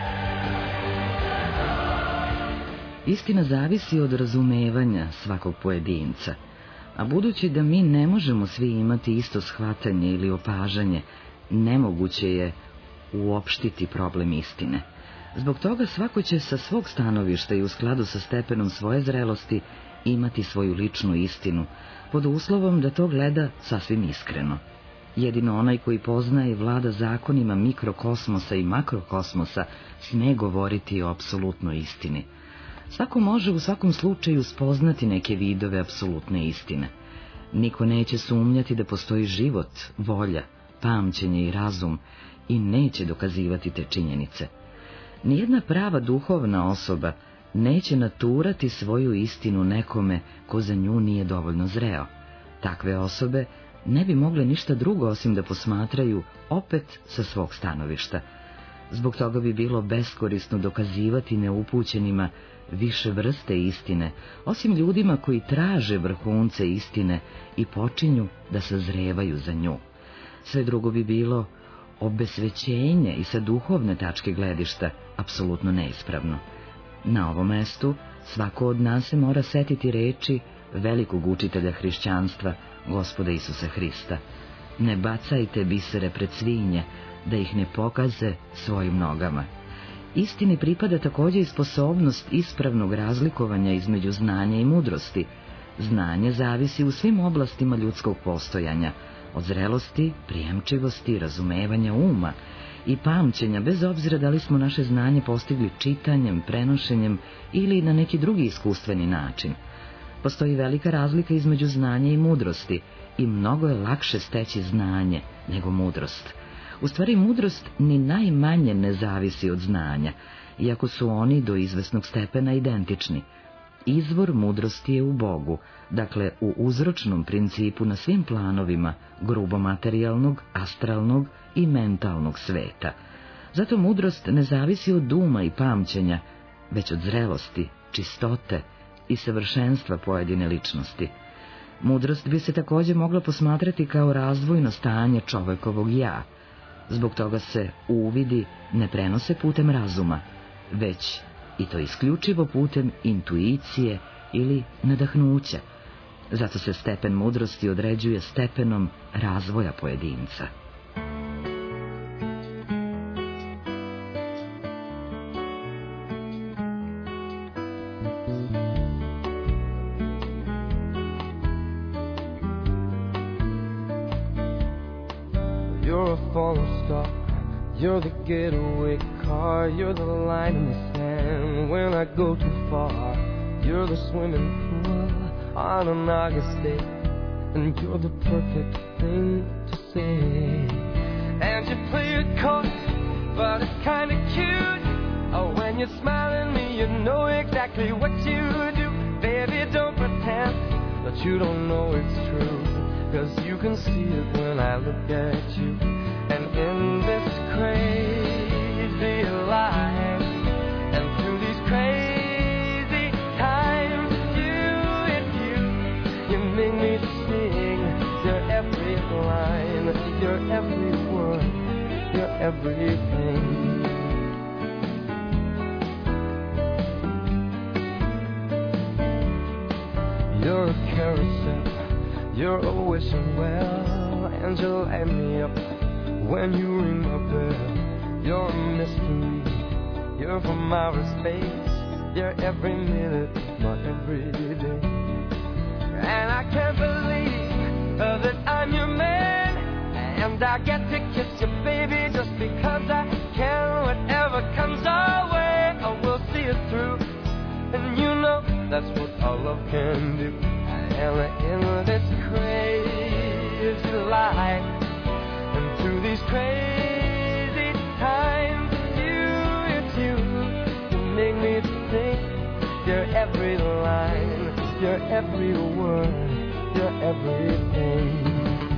Istina zavisi od razumevanja svakog pojedinca, a budući da mi ne možemo svi imati isto shvatanje ili opažanje, nemoguće je uopštiti problem istine. Zbog toga svako će sa svog stanovišta i u skladu sa stepenom svoje zrelosti imati svoju ličnu istinu, pod uslovom da to gleda sasvim iskreno. Jedino onaj koji poznaje i vlada zakonima mikrokosmosa i makrokosmosa sme govoriti o apsolutnoj istini. Svako može u svakom slučaju spoznati neke vidove apsolutne istine. Niko neće sumnjati da postoji život, volja, pamćenje i razum i neće dokazivati te činjenice. Nijedna prava duhovna osoba neće naturati svoju istinu nekome ko za nju nije dovoljno zreo. Takve osobe ne bi mogle ništa drugo osim da posmatraju opet sa svog stanovišta. Zbog toga bi bilo beskorisno dokazivati neupućenima više vrste istine, osim ljudima koji traže vrhunce istine i počinju da sazrevaju za nju. Sve drugo bi bilo obesvećenje i sa duhovne tačke gledišta apsolutno neispravno. Na ovom mestu svako od nas se mora setiti reči velikog učitelja hrišćanstva, Gospoda Isusa Hrista: ne bacajte bisere pred svinje, da ih ne pokaze svojim nogama. Istini pripada također i sposobnost ispravnog razlikovanja između znanja i mudrosti. Znanje zavisi u svim oblastima ljudskog postojanja, od zrelosti, prijemčivosti, razumevanja uma i pamćenja, bez obzira da li smo naše znanje postigli čitanjem, prenošenjem ili na neki drugi iskustveni način. Postoji velika razlika između znanja i mudrosti i mnogo je lakše steći znanje nego mudrost. U stvari, mudrost ni najmanje ne zavisi od znanja, iako su oni do izvesnog stepena identični. Izvor mudrosti je u Bogu, dakle u uzročnom principu na svim planovima grubo materijalnog, astralnog i mentalnog sveta. Zato mudrost ne zavisi od uma i pamćenja, već od zrelosti, čistote i savršenstva pojedine ličnosti. Mudrost bi se također mogla posmatrati kao razvojno stanje čovekovog ja. Zbog toga se uvidi ne prenose putem razuma, već i to isključivo putem intuicije ili nadahnuća. Zato se stepen mudrosti određuje stepenom razvoja pojedinca. You're a falling star, you're the getaway car, you're the line in the sand when I go too far. You're the swimming pool on an August day, and you're the perfect thing to say. And you play it coy, but it's kinda cute. Oh, when you smile at me, you know exactly what you do. Baby, don't pretend that you don't know it's true, 'cause you can see it when I look at you. And in this crazy You're every word, you're everything. You're a carousel, you're always well, and you light me up when you ring my bell. You're a mystery, you're from outer space, you're every minute, my every day. And I can't believe uh, that I'm your man, and I get to kiss you, baby, just because I can. Whatever comes our way, I will see it through, and you know that's what our love can do. And in this crazy life, and through these crazy times, it's you, it's you, you make me think. You're every line, you're every word, you're everything.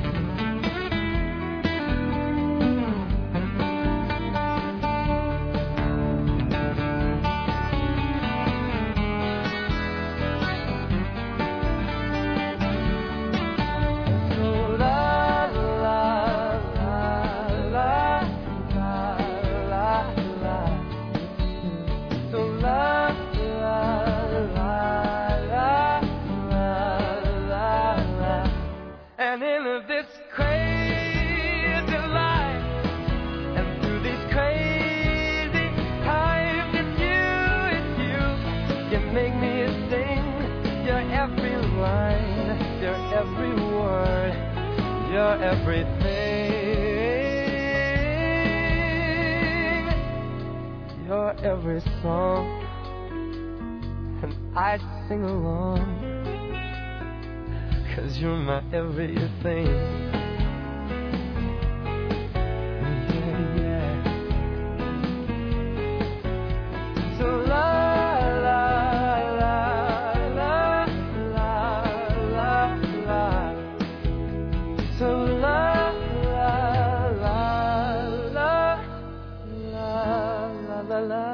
You're everything. You're every song, and I sing along, 'cause you're my everything. Yeah, yeah. So la la la la la la la. So la la la la la la la la la.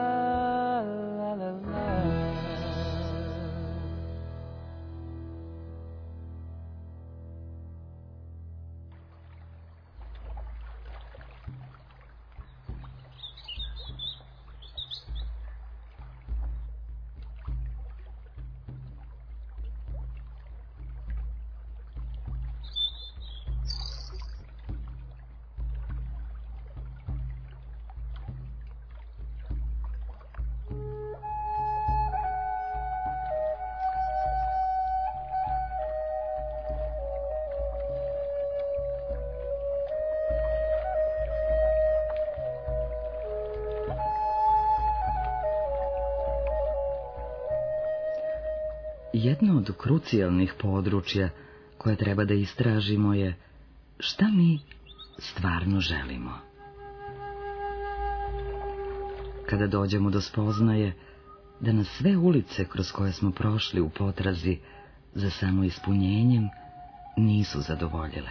Jedno od krucijalnih područja koje treba da istražimo je šta mi stvarno želimo. Kada dođemo do spoznaje da nas sve ulice kroz koje smo prošli u potrazi za samoispunjenjem nisu zadovoljile.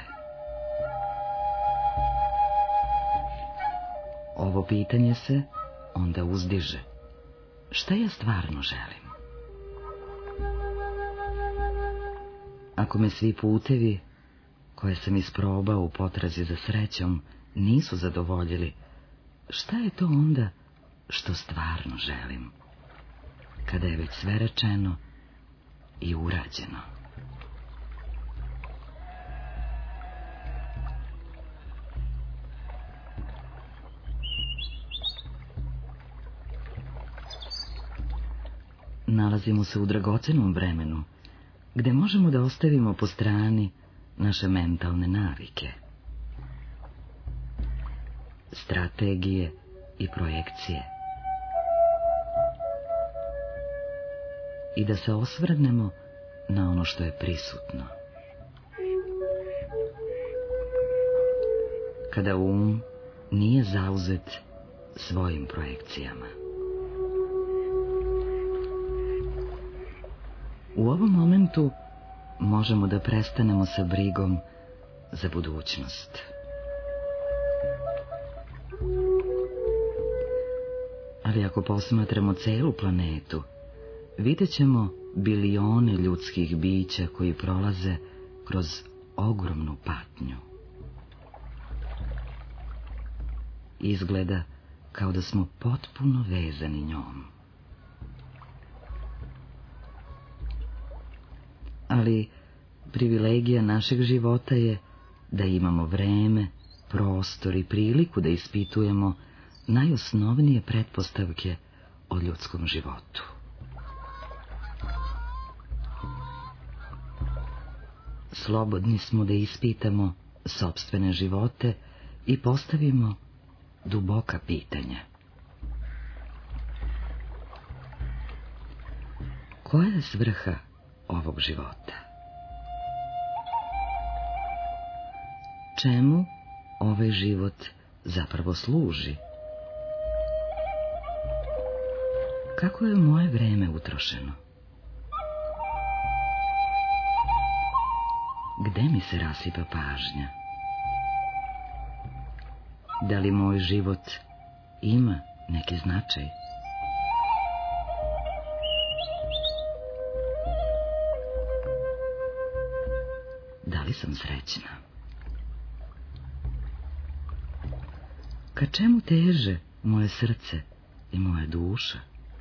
Ovo pitanje se onda uzdiže. Šta ja stvarno želim? Ako me svi putevi koje sam isprobao u potrazi za srećom nisu zadovoljili, šta je to onda što stvarno želim, kada je već sve rečeno i urađeno? Nalazimo se u dragocenom vremenu, gde možemo da ostavimo po strani naše mentalne navike, strategije i projekcije, i da se osvrnemo na ono što je prisutno. Kada um nije zauzet svojim projekcijama. U ovom momentu možemo da prestanemo sa brigom za budućnost. Ali ako posmatramo celu planetu, vidjet ćemo bilione ljudskih bića koji prolaze kroz ogromnu patnju. izgleda kao da smo potpuno vezani njom. Ali privilegija našeg života je da imamo vreme, prostor i priliku da ispitujemo najosnovnije pretpostavke o ljudskom životu. Slobodni smo da ispitamo sopstvene živote i postavimo duboka pitanja. Koja je svrha ovog života? Čemu ovaj život zapravo služi? Kako je moje vreme utrošeno? Gde mi se rasipa pažnja? Da li moj život ima neki značaj? Da li sam srećna? Ka čemu teže moje srce i moja duša?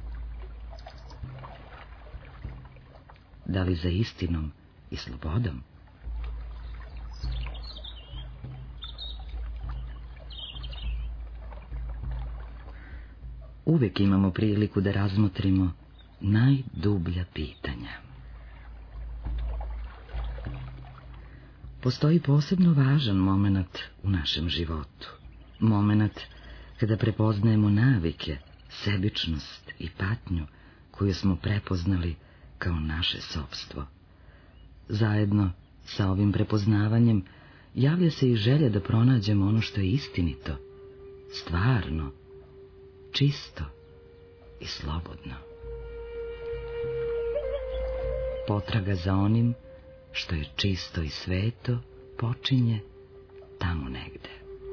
Da li za istinom i slobodom? Uvek imamo priliku da razmotrimo najdublja pitanja. Postoji posebno važan moment u našem životu. Moment kada prepoznajemo navike, sebičnost i patnju koju smo prepoznali kao naše sopstvo. Zajedno sa ovim prepoznavanjem javlja se i želja da pronađemo ono što je istinito, stvarno, čisto i slobodno. Potraga za onim što je čisto i sveto počinje tamo negde.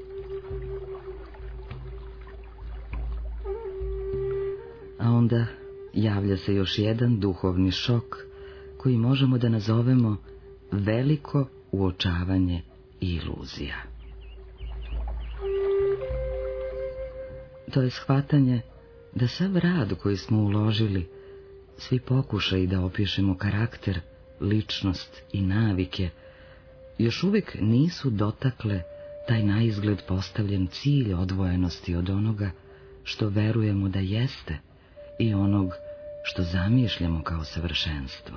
A onda javlja se još jedan duhovni šok koji možemo da nazovemo veliko uočavanje iluzija. To je shvatanje da sav rad koji smo uložili, svi pokušaji da opišemo karakter, ličnost i navike, još uvijek nisu dotakle taj naizgled postavljen cilj odvojenosti od onoga što verujemo da jeste i onog što zamišljamo kao savršenstvo.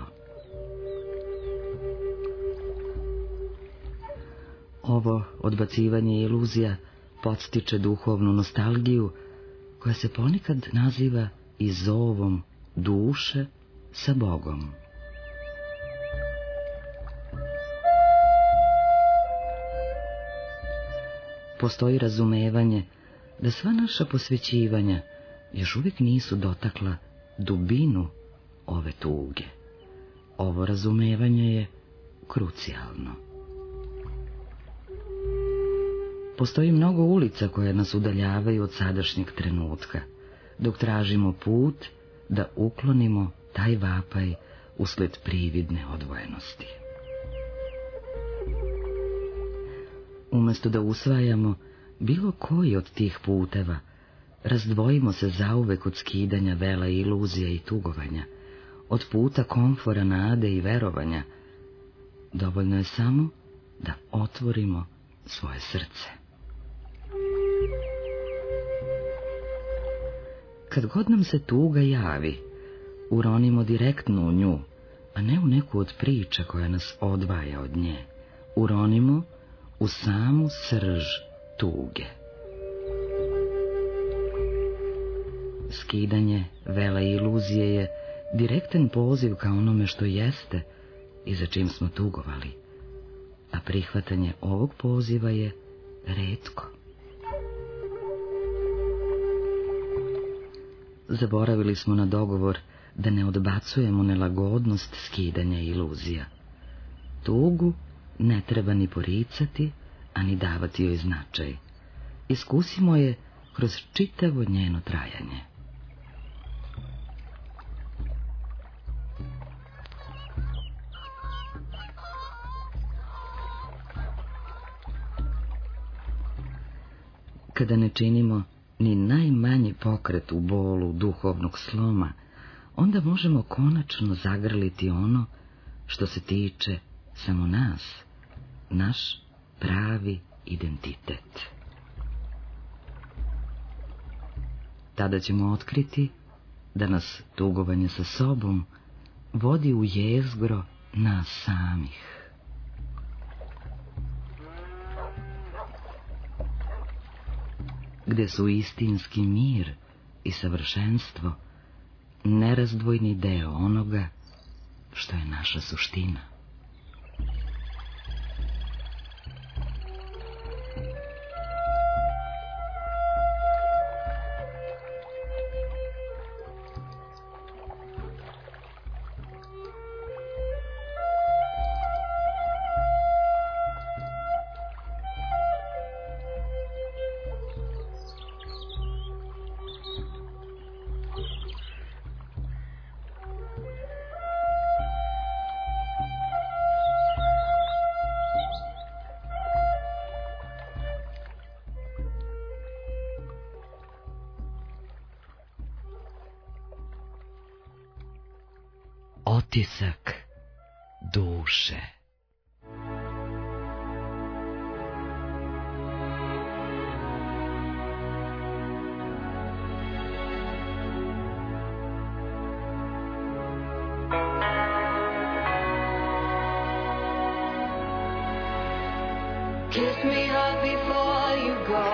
Ovo odbacivanje iluzija podstiče duhovnu nostalgiju koja se ponekad naziva i zovom duše sa Bogom. Postoji razumevanje da sva naša posvećivanja još uvijek nisu dotakla dubinu ove tuge. Ovo razumevanje je krucijalno. Postoji mnogo ulica koje nas udaljavaju od sadašnjeg trenutka, dok tražimo put da uklonimo taj vapaj usled prividne odvojenosti. Umesto da usvajamo bilo koji od tih puteva, razdvojimo se zauvek od skidanja vela iluzija i tugovanja, od puta komfora, nade i verovanja. Dovoljno je samo da otvorimo svoje srce. Kad god nam se tuga javi, uronimo direktno u nju, a ne u neku od priča koja nas odvaja od nje. Uronimo u samu srž tuge. Skidanje vela iluzije je direktan poziv ka onome što jeste i za čim smo tugovali, a prihvatanje ovog poziva je retko. Zaboravili smo na dogovor da ne odbacujemo nelagodnost skidanja iluzija. Tugu ne treba ni poricati, a ni davati joj značaj. Iskusimo je kroz čitavo njeno trajanje. Kada ne činimo ni najmanji pokret u bolu duhovnog sloma, onda možemo konačno zagrliti ono što se tiče samo nas, naš pravi identitet. Tada ćemo otkriti da nas tugovanje sa sobom vodi u jezgro nas samih. Gde su istinski mir i savršenstvo nerazdvojni deo onoga što je naša suština. Otisak duše. Kiss me hard before you go.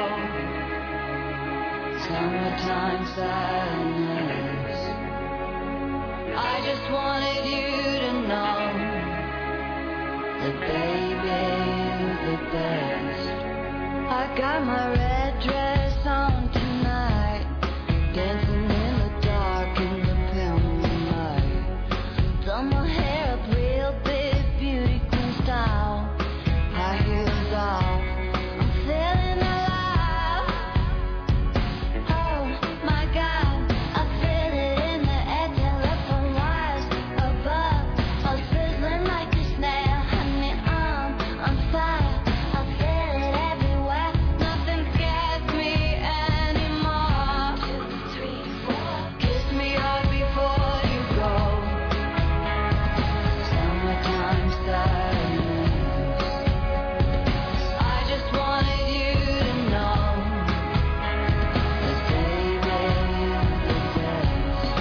Summertime sadness. I just wanted you to know that baby, you're the best. I got my red dress on tonight, dancing in the dark in the pale moonlight. Done my hair up real big, beauty queen style, high heels off. I'm feeling alive. Oh my God, I feel it in the air, telephone wires above, all sizzling like a snail. Honey, I'm on fire. I feel it everywhere. Nothing scares me anymore. Two, three, four. Kiss me hard before you go. Summertime sadness. I just wanted you to know that baby, you're the best.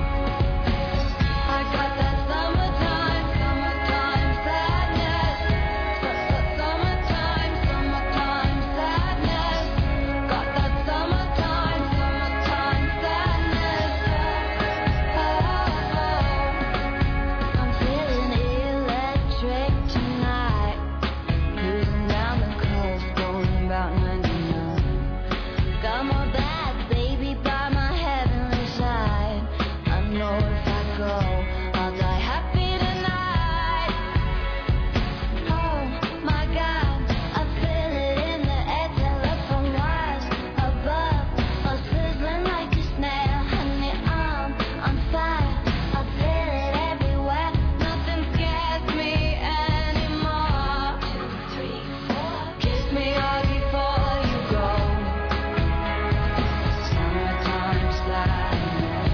I got that summertime, summertime sadness. Summertime, summertime sadness. Got that summertime, summertime sadness. Oh, I'm feeling electric tonight. Cruising down the coast, going about ninety-nine. Got my bad baby by my heavenly side. I know if I go, I'll die happy tonight. Oh my God, I feel it in the air, telephone wires above, all sizzling like a snail. Honey, I'm on fire. I feel it everywhere. Nothing scares me anymore. Two, three, four. Kiss me hard before you go. Summertime sadness.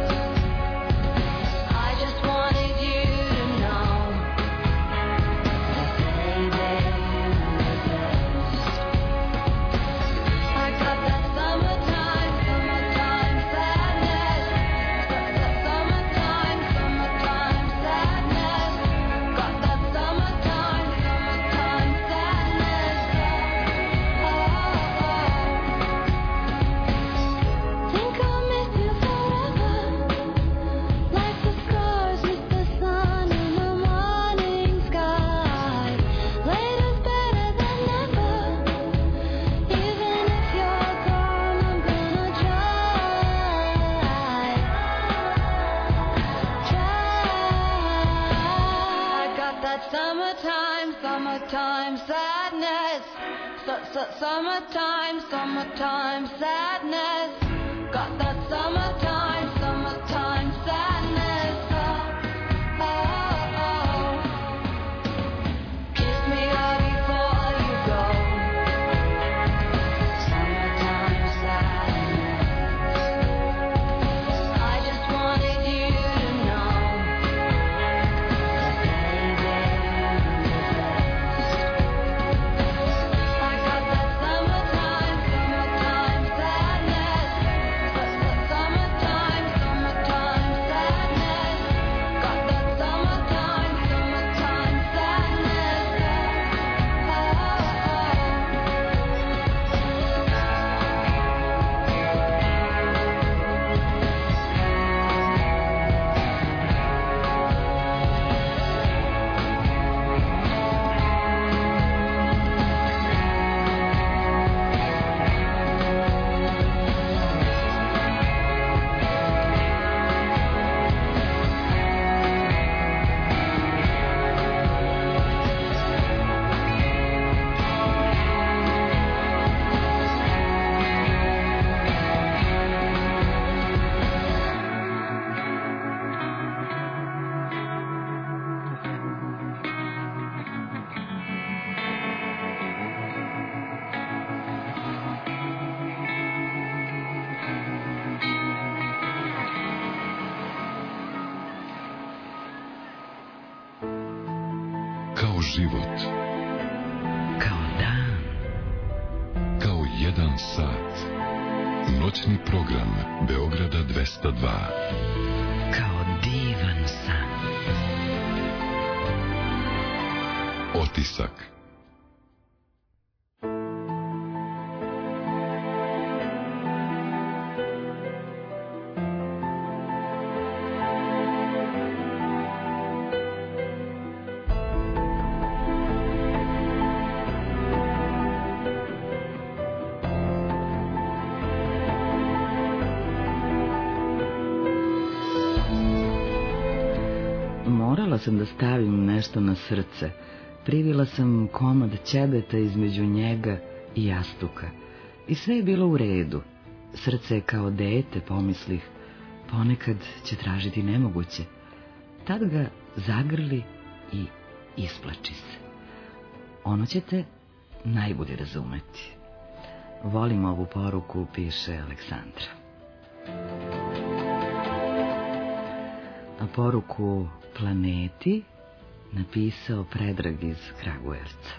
I just wanted you to know that baby, you're the best. I got that summertime, summertime sadness. Summertime, summertime sadness. Got that summertime, summertime sadness. Oh, think I'll miss you forever, like the stars miss the sun in the morning sky. Later's better than never. Even if you're gone, I'm gonna try. Try. I got that summertime, summertime sadness. Su- su- summertime, summertime sadness. Got that summertime, summertime sadness. Oh, oh, oh. Kiss me hard before you go. Summertime kao život, kao dan, kao jedan sat. Noćni program Beograda dvesta dva. kao divan san. Otisak. Morala sam da stavim nešto na srce. Privila sam komad ćebeta između njega i jastuka. I sve je bilo u redu. Srce je kao dete, pomislih. Ponekad će tražiti nemoguće. Tad ga zagrli i isplači se. Ono ćete najbolje razumeti. Volim ovu poruku, piše Aleksandra. A poruku planeti napisao Predrag iz Kragujevca.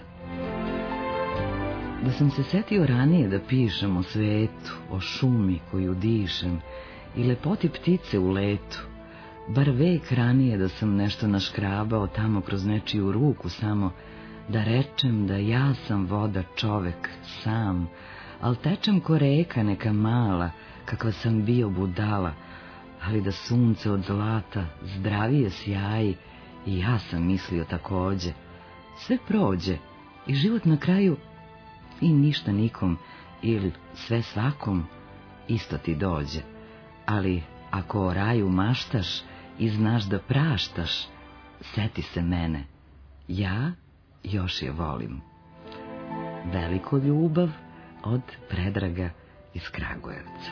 Da sam se setio ranije da pišem o svetu, o šumi koju dišem i lepoti ptice u letu, bar vek ranije da sam nešto naškrabao tamo kroz nečiju ruku samo, da rečem da ja sam voda čovek sam, al tečem ko reka neka mala, kakva sam bio budala, ali da sunce od zlata zdravije sjaji, i ja sam mislio takođe. Sve prođe i život na kraju i ništa nikom, ili sve svakom, isto ti dođe. Ali ako o raju maštaš i znaš da praštaš, seti se mene, ja još je volim. Veliko ljubav od Predraga iz Kragujevca.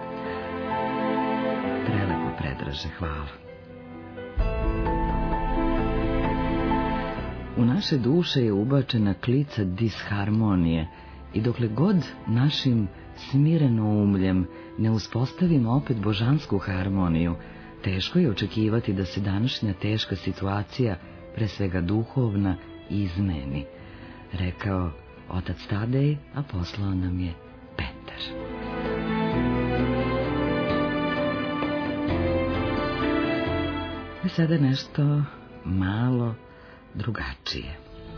Prelepo, Predraže, hvala. U naše duše je ubačena klica disharmonije i dokle god našim smirenoumljem ne uspostavimo opet božansku harmoniju, teško je očekivati da se današnja teška situacija, pre svega duhovna, izmeni, rekao otac Tadej, a poslao nam je Petar. I sada nešto malo drugačije.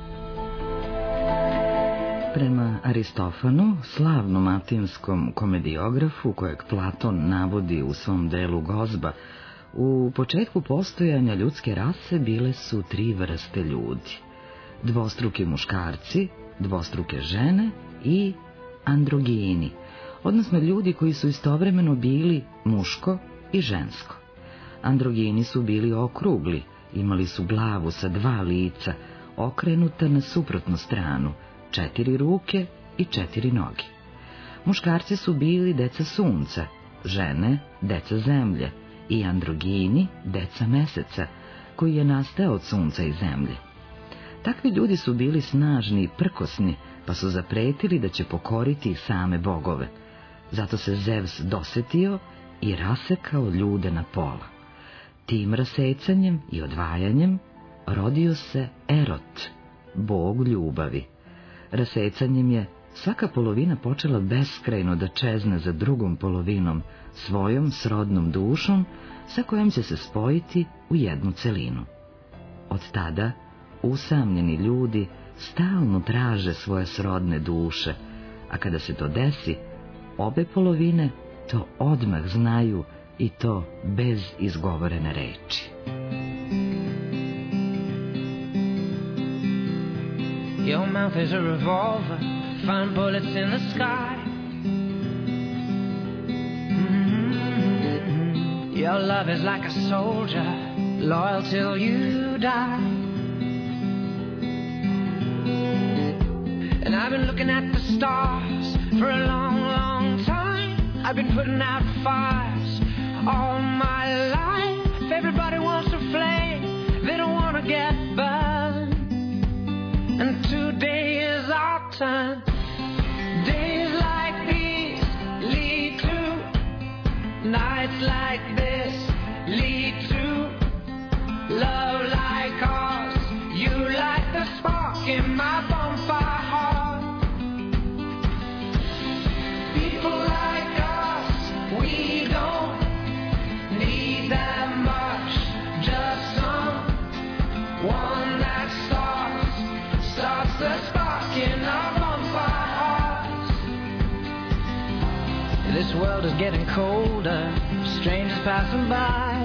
Prema Aristofanu, slavnom atinskom komediografu, kojeg Platon navodi u svom delu Gozba, u početku postojanja ljudske rase bile su tri vrste ljudi. Dvostruki muškarci, dvostruke žene i androgini, odnosno ljudi koji su istovremeno bili muško i žensko. Androgini su bili okrugli, imali su glavu sa dva lica, okrenuta na suprotnu stranu, četiri ruke i četiri noge. Muškarci su bili deca sunca, žene deca zemlje i androgini deca meseca, koji je nastao od sunca i zemlje. Takvi ljudi su bili snažni i prkosni, pa su zapretili da će pokoriti same bogove. Zato se Zevs dosetio i rasekao ljude na pola. Tim rasecanjem i odvajanjem rodio se Erot, bog ljubavi. Rasecanjem je svaka polovina počela beskrajno da čezne za drugom polovinom, svojom srodnom dušom, sa kojom će se spojiti u jednu celinu. Od tada usamljeni ljudi stalno traže svoje srodne duše, a kada se to desi, obe polovine to odmah znaju i to bez izgovorene reči. Your mouth is a revolver, find bullets in the sky. Mm-hmm. Your love is like a soldier, loyal till you die. And I've been looking at the stars for a long, long time. I've been putting out fires all my life. Everybody wants to flame, they don't want to get burned. And today is our time. Days like these lead to nights like this, lead to love like ours, you like like the spark in my bonfire heart. People like us, we don't need that much. Just someone that starts, starts the spark in our bonfire hearts. This world is getting colder, strangers passing by.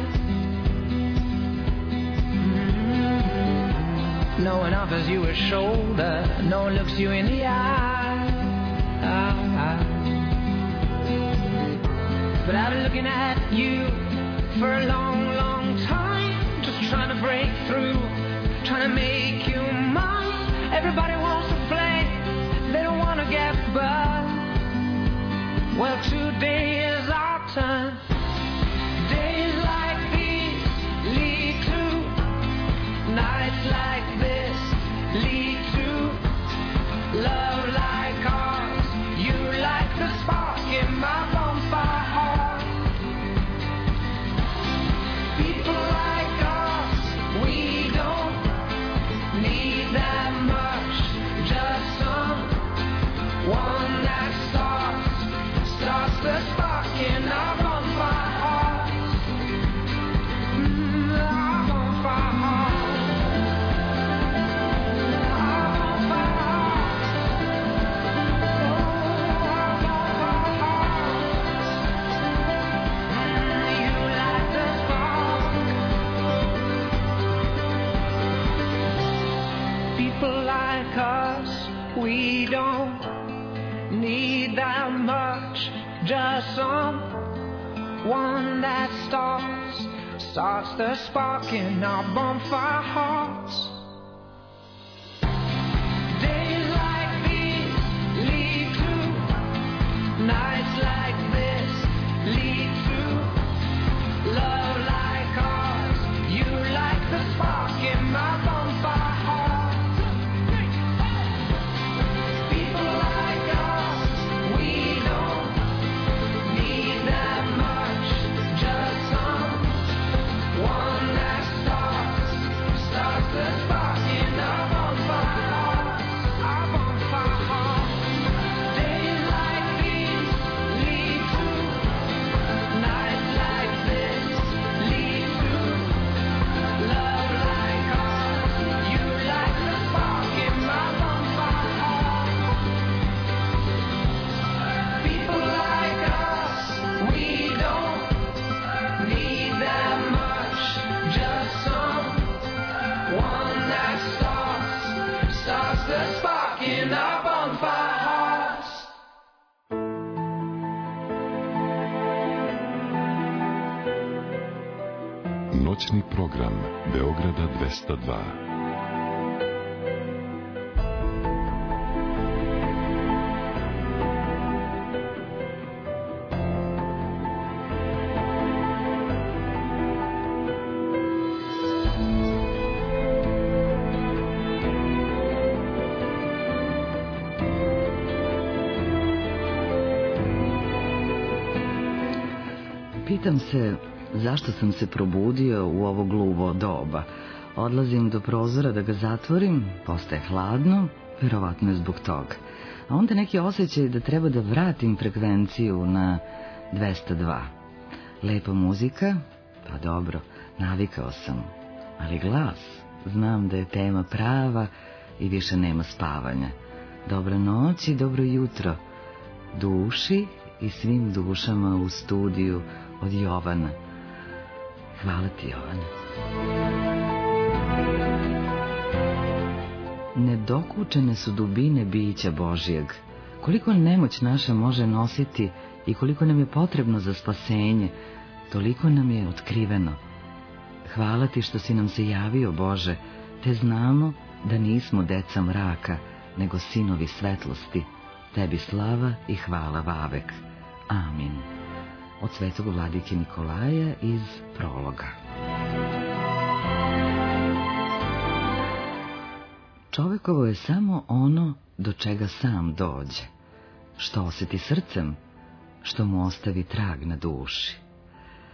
Mm-hmm. No one offers you a shoulder, no one looks you in the eye. But I've been looking at you for a long, long time, just trying to break through, trying to make you mine. Everybody wants to play, they don't want to get burned. Well, today is our turn. Days like these lead to nights like this, lead to love like ours. You like the spark in my bonfire heart. People like us, we don't need that much. Just someone that starts, starts the spark in our bonfire hearts. Mm, our bonfire hearts. Our bonfire hearts. Oh, our bonfire hearts. Mm, you like the spark. People like us, we don't need that much. Just someone that starts, starts the spark in our bonfire hearts. Days like these lead to nights like this, lead to love like ours. You like the spark in my bonfire heart. People like us, we don't need that much. Just someone that starts, starts the spark in our bonfire heart. Our bonfire heart. Days like these lead to nights like this, lead to love like ours. You like the spark in my bonfire heart. People like us, we don't need that much. Just someone that starts, starts the spark in our bonfire hearts. Noćni program Beograda dvesta dva. Pitam se zašto sam se probudio u ovo gluvo doba. Odlazim do prozora da ga zatvorim, postaje hladno, verovatno je zbog toga. A onda neki osjećaj da treba da vratim frekvenciju na dvesta dva. Lepa muzika, pa dobro, navikao sam. Ali glas, znam da je tema prava i više nema spavanja. Dobra noć i dobro jutro duši i svim dušama u studiju od Jovana. Hvala ti, Jovane. Nedokučene su dubine bića Božijeg. Koliko nemoć naša može nositi i koliko nam je potrebno za spasenje, toliko nam je otkriveno. Hvala ti što si nam se javio, Bože, te znamo da nismo deca mraka, nego sinovi svetlosti. Tebi slava i hvala vavek. Amin. Od svetog vladike Nikolaja iz prologa. Čovekovo je samo ono do čega sam dođe, što osjeti srcem, što mu ostavi trag na duši.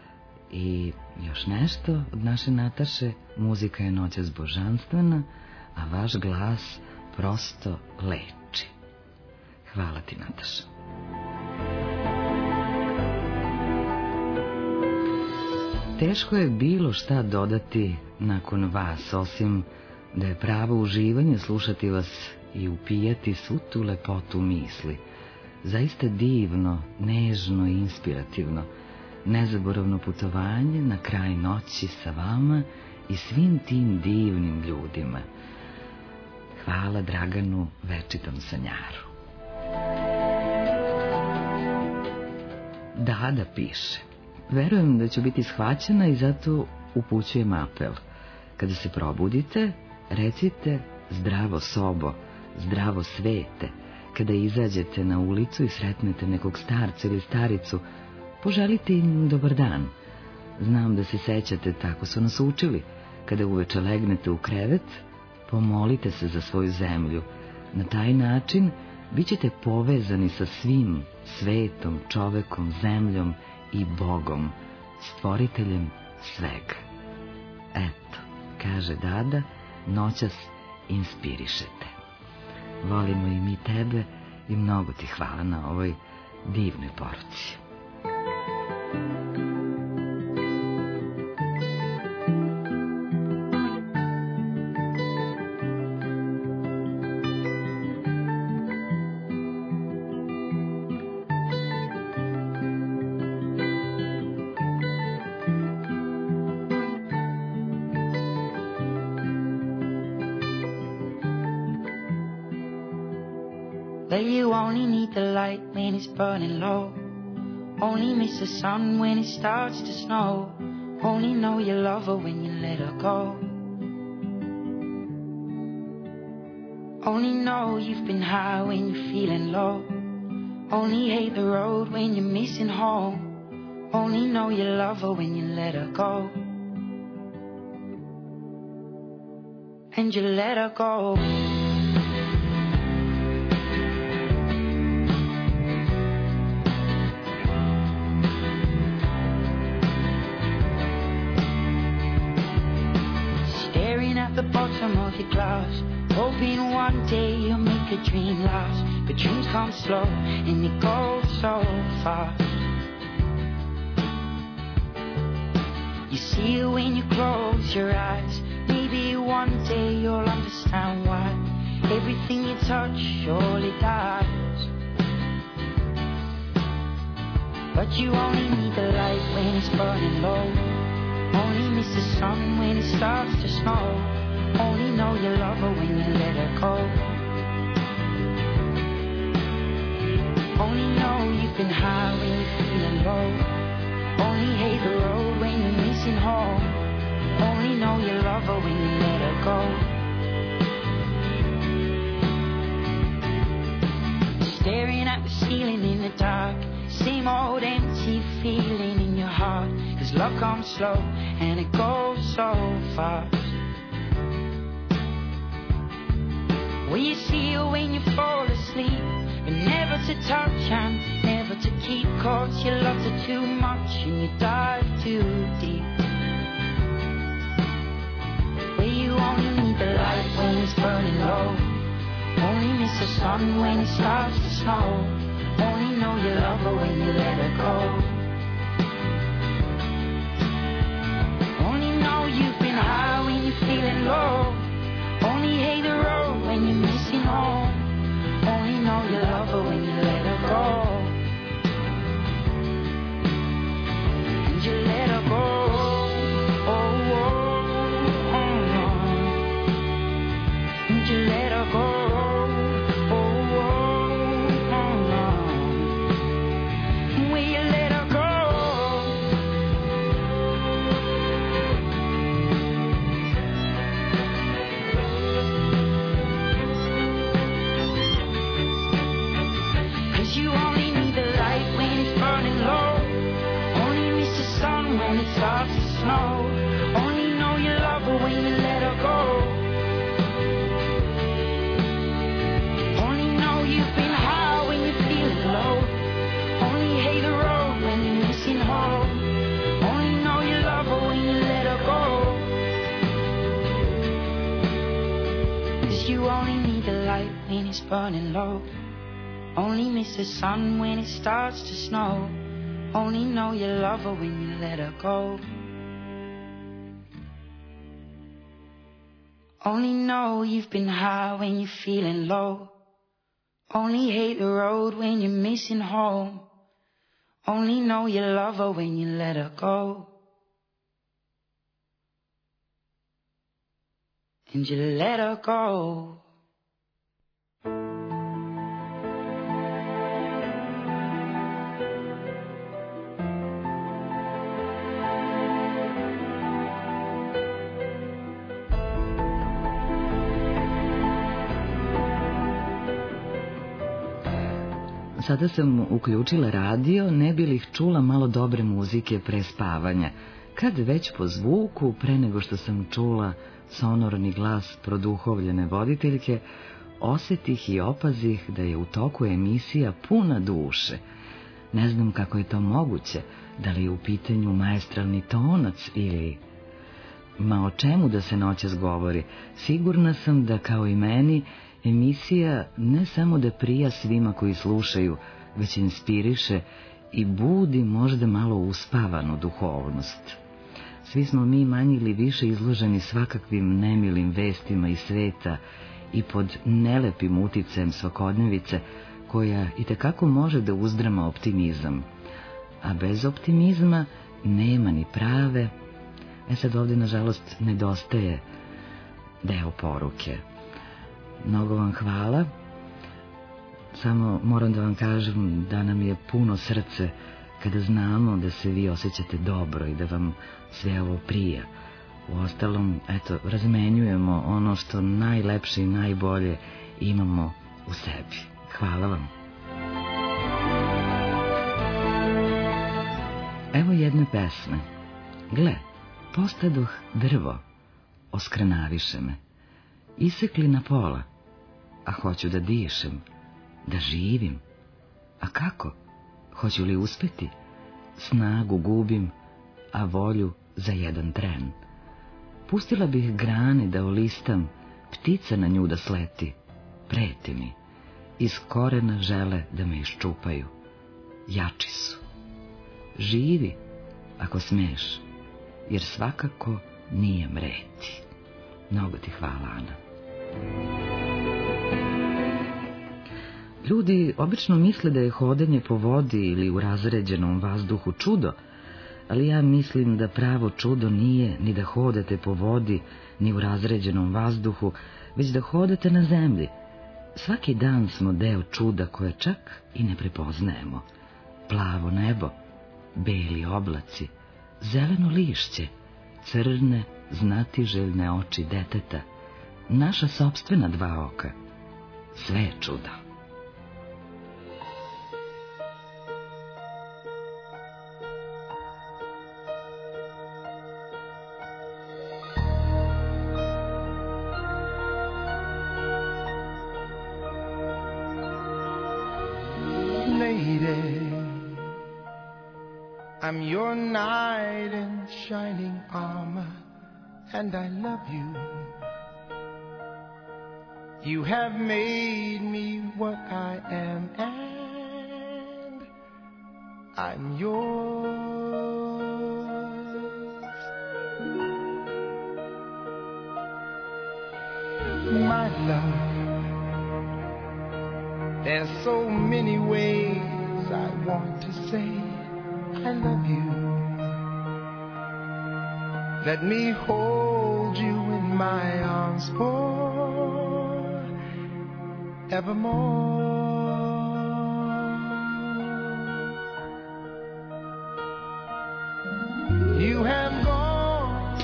I još nešto od naše Nataše, muzika je noćas božanstvena, a vaš glas prosto leči. Hvala ti, Nataša. Teško je bilo šta dodati nakon vas, osim da je pravo uživanje slušati vas i upijati svu tu lepotu misli. Zaista divno, nežno i inspirativno, nezaboravno putovanje na kraj noći sa vama i svim tim divnim ljudima. Hvala Draganu, večitom sanjaru. Dada piše: verujem da ću biti shvaćena i zato upućujem apel. Kada se probudite, recite zdravo sobo, zdravo svete. Kada izađete na ulicu i sretnete nekog starca ili staricu, poželite im dobar dan. Znam da se sećate, tako su nas učili. Kada uveče legnete u krevet, pomolite se za svoju zemlju. Na taj način bit ćete povezani sa svim, svetom, čovekom, zemljom i Bogom, stvoriteljem svega. Eto, kaže Dada, noćas inspirišete. Volimo i mi tebe i mnogo ti hvala na ovoj divnoj poruci. Well, you only need the light when it's burning low. Only miss the sun when it starts to snow. Only know you love her when you let her go. Only know you've been high when you're feeling low. Only hate the road when you're missing home. Only know you love her when you let her go. And you let her go. At the bottom of your glass, hoping one day you'll make a dream last. But dreams come slow and they go so fast. You see it when you close your eyes. Maybe one day you'll understand why everything you touch surely dies. But you only need the light when it's burning low. Only miss the sun when it starts to snow. Only know you love her when you let her go. Only know you've been high when you're feeling low. Only hate the road when you're missing home. Only know you love her when you let her go. Staring at the ceiling in the dark, same old empty feeling in your heart. Cause love comes slow and it goes so fast. Well, you see her when you fall asleep, but never to touch and never to keep. Cause you loved her too much and you dive too deep. Well, you only need the light when it's burning low. Only miss the sun when it starts to snow. Only know you love her when you let her go. Only know you've been high when you're feeling low. Only hate the road when you're missing home. Only know you love her when you let her go. And you let her go. Oh, oh, oh, no. And you let her go. Oh, oh, oh, no. Will you let her go? Guess you only need the light when it's burning low. Only miss the sun when it starts to snow. Only know you love her when you let her go. Only know you've been high when you're feeling low. Only hate the road when you're missing home. Only know you love her when you let her go. And you let her go. Sada sam uključila radio, ne bi li čula malo dobre muzike pre spavanja, kad već po zvuku, pre nego što sam čula sonorni glas produhovljene voditeljke, osetih i opazih da je u toku emisija puna duše. Ne znam kako je to moguće, da li je u pitanju maestralni tonac ili... Ma o čemu da se noćas govori, sigurna sam da kao i meni emisija ne samo da prija svima koji slušaju, već inspiriše i budi možda malo uspavanu duhovnost. Svi smo mi manje ili više izloženi svakakvim nemilim vestima iz sveta i pod nelepim uticajem svakodnevice, koja itekako može da uzdrama optimizam. A bez optimizma nema ni prave. E sad ovdje, nažalost, nedostaje deo poruke. Mnogo vam hvala. Samo moram da vam kažem da nam je puno srce kada znamo da se vi osjećate dobro i da vam sve ovo prija. Uostalom, eto, razmenjujemo ono što najlepše i najbolje imamo u sebi. Hvala vam. Evo jedne pesme. Gle, postadoh drvo, oskrnaviše me. Isekli na pola, a hoću da dišem, da živim. A kako? Hoću li uspeti? Snagu gubim, a volju za jedan tren. Pustila bih grane da olistam, ptica na nju da sleti. Preti mi, iz korena žele da me iščupaju. Jači su. Živi, ako smeš, jer svakako nije mreti. Mnogo ti hvala, Ana. Ljudi obično misle da je hodanje po vodi ili u razređenom vazduhu čudo, ali ja mislim da pravo čudo nije ni da hodate po vodi, ni u razređenom vazduhu, već da hodate na zemlji. Svaki dan smo deo čuda koje čak i ne prepoznajemo. Plavo nebo, beli oblaci, zeleno lišće, crne, znatiželjne oči deteta, naša sopstvena dva oka. Sve je čudo. Lady, I'm your knight in shining armor, and I love you. You have made me what I am, and I'm yours. My love, there's so many ways I want to say I love you. Let me hold you in my arms forevermore. You have gone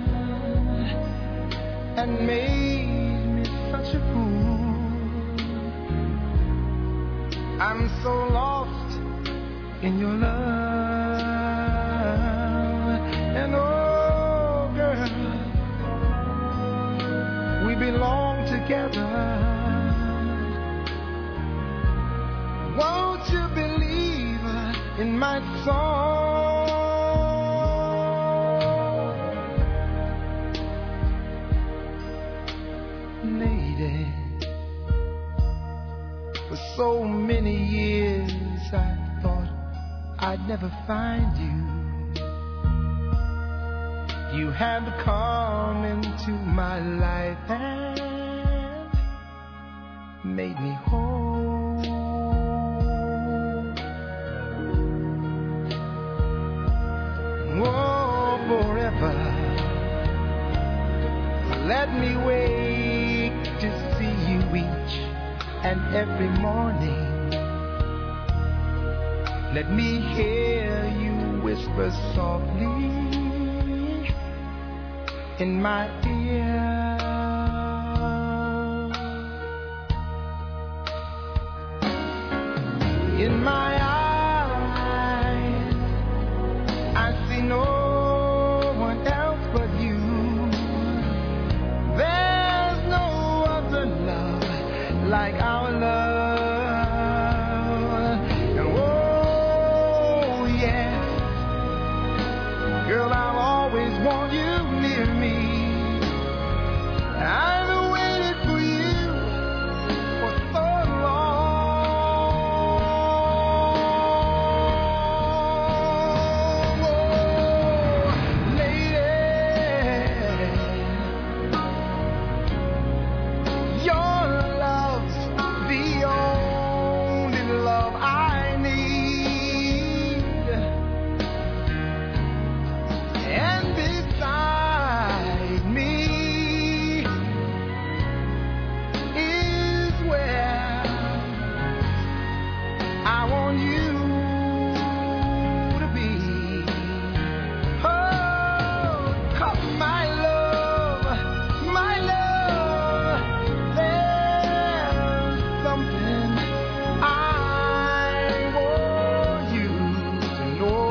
and made me such a fool. I'm so lost in your love, and oh girl, we belong together. Won't you believe in my song? Lady, For so many years I thought I'd never find you. You had to come into my life and made me whole. Oh, forever. Let me wake to see you each and every morning. Let me hear you whisper softly in my ear. In my eyes, I see no one else but you. There's no other love like our love. And oh yes, girl, I'll always want you near me. I've waited for you for so long. Oh, lady, your love's the only love I need. And beside me is where I want you to be. Oh, 'cause my love, my love, there's something I want you to know.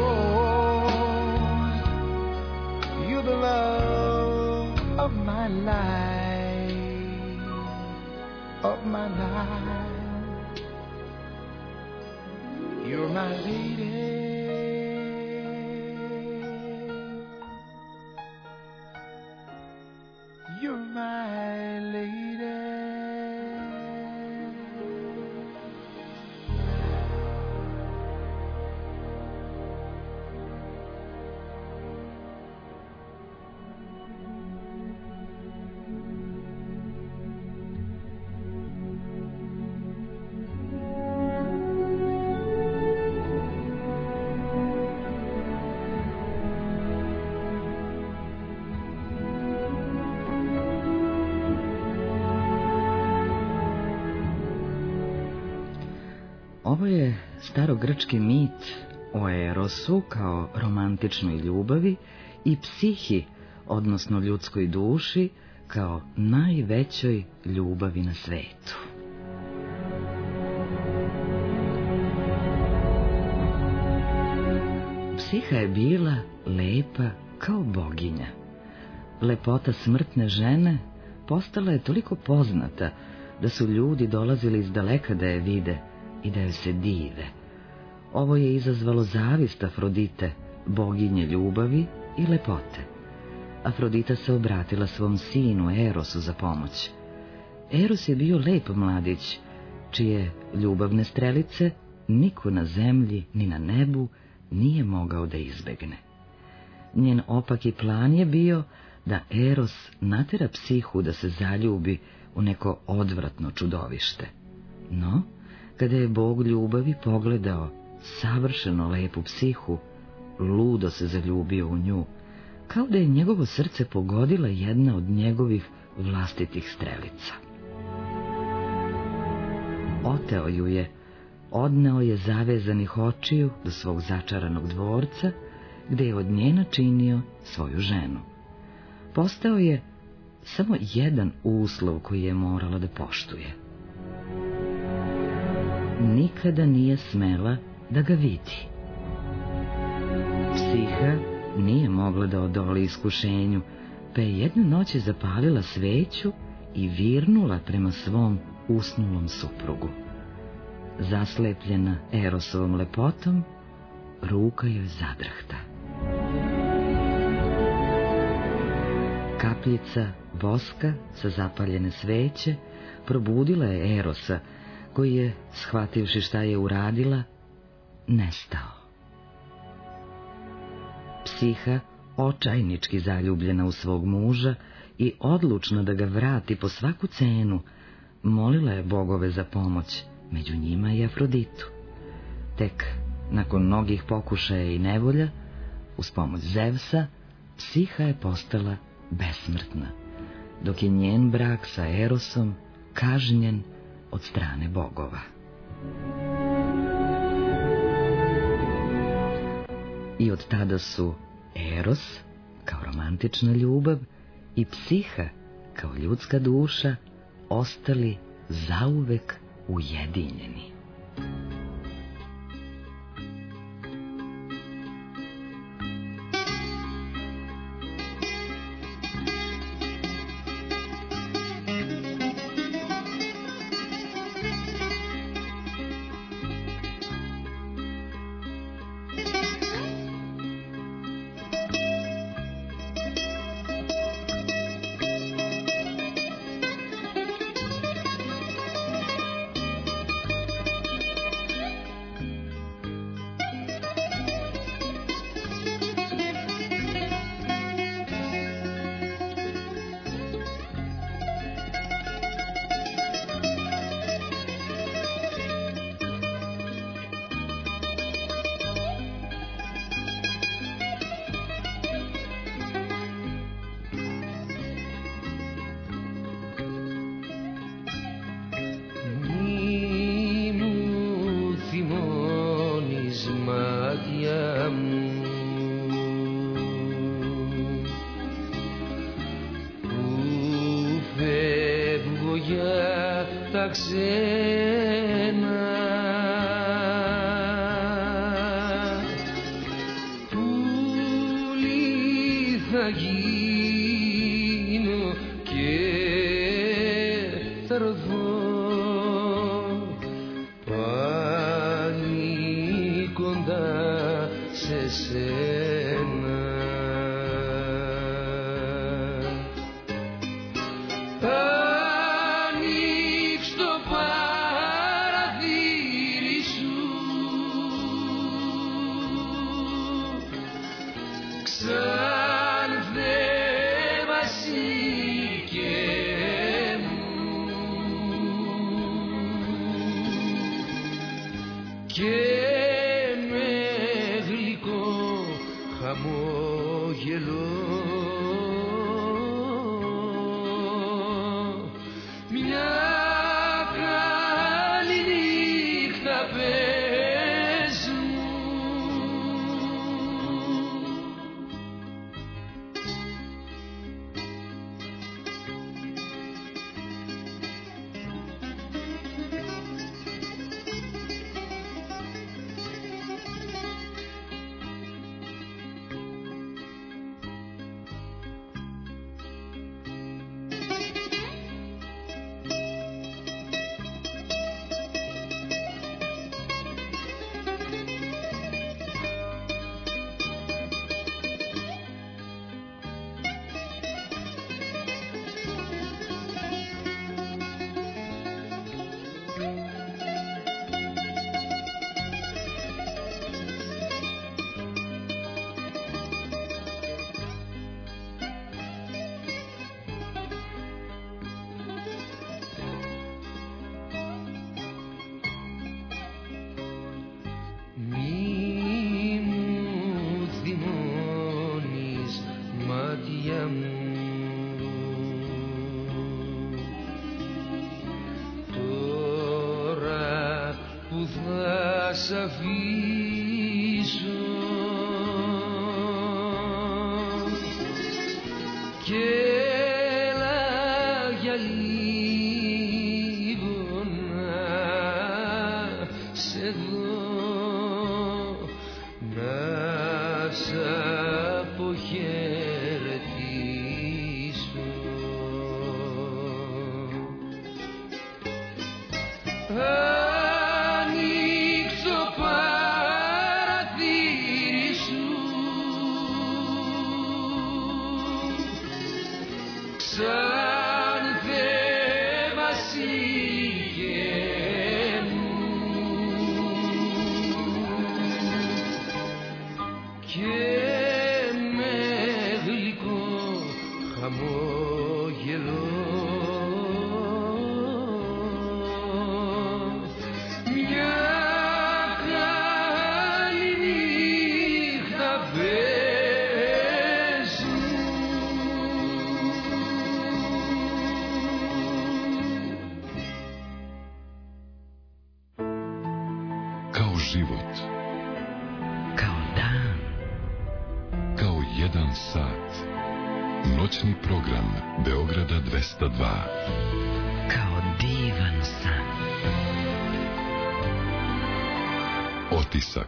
You're the love of my life, of my life. You're my lady. You're my lady. Ovo je starogrčki mit o Erosu kao romantičnoj ljubavi i psihi, odnosno ljudskoj duši, kao najvećoj ljubavi na svetu. Psiha je bila lepa kao boginja. Lepota smrtne žene postala je toliko poznata da su ljudi dolazili iz daleka da je vide i da joj se dive. Ovo je izazvalo zavist Afrodite, boginje ljubavi i lepote. Afrodita se obratila svom sinu Erosu za pomoć. Eros je bio lep mladić, čije ljubavne strelice niko na zemlji ni na nebu nije mogao da izbegne. Njen opaki plan je bio da Eros natera psihu da se zaljubi u neko odvratno čudovište. No, kada je bog ljubavi pogledao savršeno lepu psihu, ludo se zaljubio u nju, kao da je njegovo srce pogodila jedna od njegovih vlastitih strelica. Oteo ju je, odneo je zavezanih očiju do svog začaranog dvorca, gde je od nje načinio svoju ženu. Postao je samo jedan uslov koji je morala da poštuje. Nikada nije smela da ga vidi. Psiha nije mogla da odoli iskušenju, pa je jedne noći zapalila sveću i virnula prema svom usnulom suprugu. Zaslepljena Erosovom lepotom, ruka joj zadrahta. Kapljica voska sa zapaljene sveće probudila je Erosa, koji je, shvativši šta je uradila, nestao. Psiha, očajnički zaljubljena u svog muža i odlučna da ga vrati po svaku cenu, molila je bogove za pomoć, među njima i Afroditu. Tek, nakon mnogih pokušaja i nevolja, uz pomoć Zevsa, Psiha je postala besmrtna, dok je njen brak sa Erosom kažnjen od strane bogova. I od tada su Eros, kao romantična ljubav, i Psiha, kao ljudska duša, ostali zauvek ujedinjeni. Σαν δε βασίγε život. Kao dan. Kao jedan sat. Noćni program Beograda dvesta dva. Kao divan san. Otisak.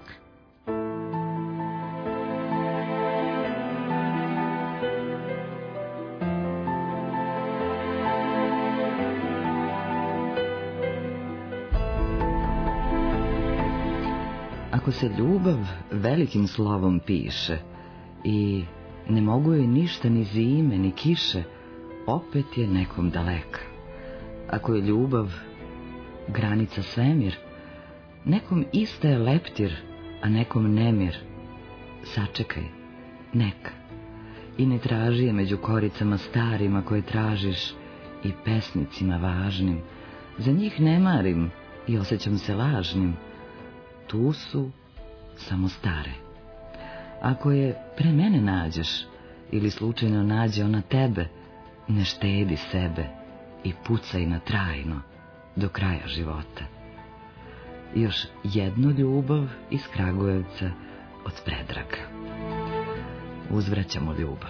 Ako se ljubav velikim slovom piše i ne mogu joj ništa ni zime ni kiše, opet je nekom daleka. Ako je ljubav granica svemir, nekom ista je leptir, a nekom nemir. Sačekaj, neka. I ne traži je među koricama starima koje tražiš i pesnicima važnim. Za njih ne marim i osjećam se lažnim. Tu su samo stare. Ako je pre mene nađeš ili slučajno nađe ona tebe, ne štedi sebe i pucaj na trajno do kraja života. Još jednu ljubav iz Kragujevca od Predraga. Uzvraćamo ljubav.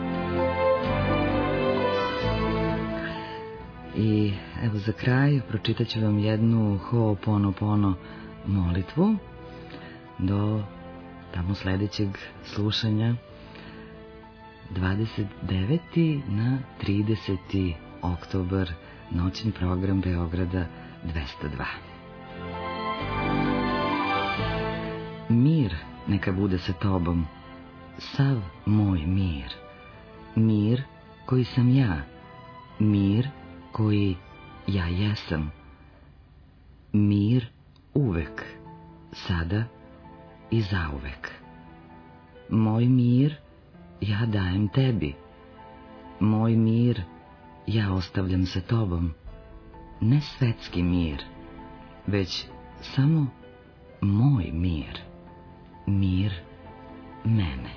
I evo za kraj pročitat ću vam jednu Ho'oponopono molitvu do tamo sledećeg slušanja dvadeset deveti na trideseti oktobar, noćni program Beograda dvesta dva. Mir neka bude sa tobom, sav moj mir, mir koji sam ja, mir koji ja jesam, mir uvek, sada i zauvek. Moj mir ja dajem tebi, moj mir ja ostavljam sa tobom, ne svetski mir, već samo moj mir, mir mene.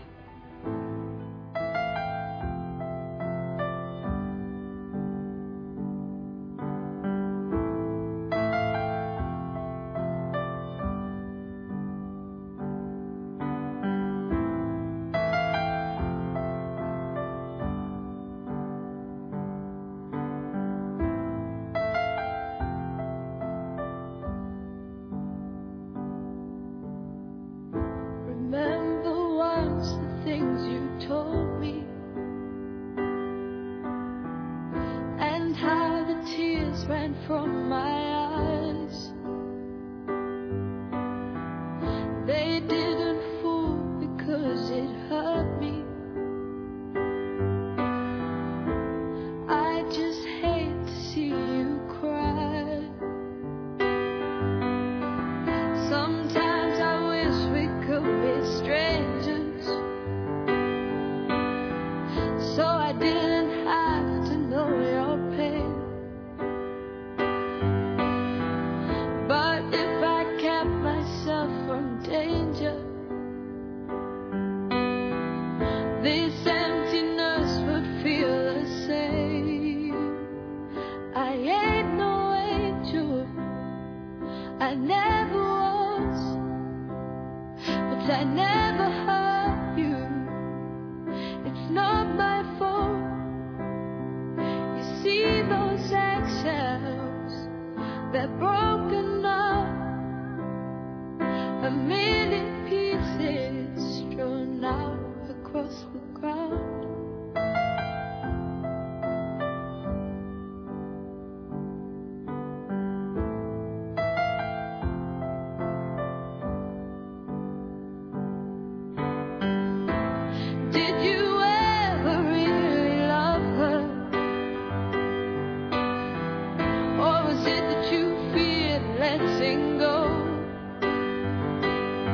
Letting go.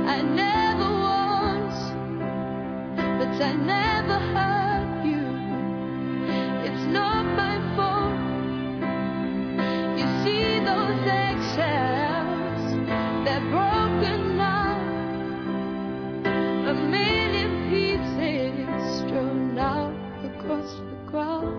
I never was, but I never hurt you. It's not my fault. You see those eggshells, they're broken now. A million pieces strewn out across the ground.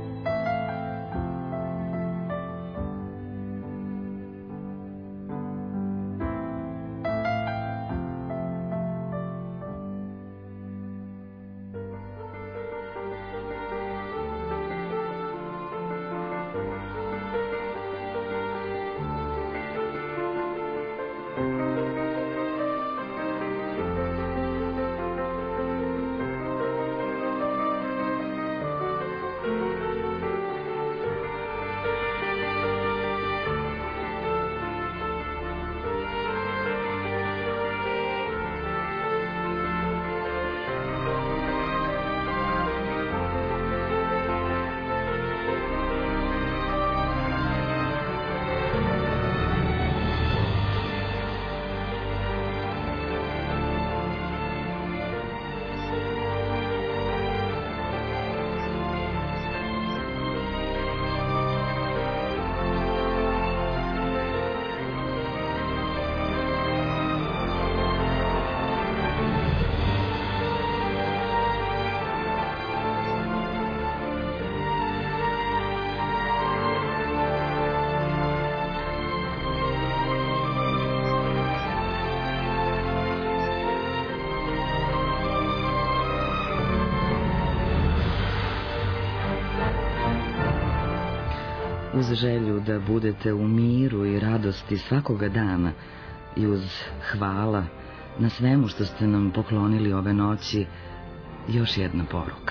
Uz želju da budete u miru i radosti svakoga dana i uz hvala na svemu što ste nam poklonili ove noći, još jedna poruka.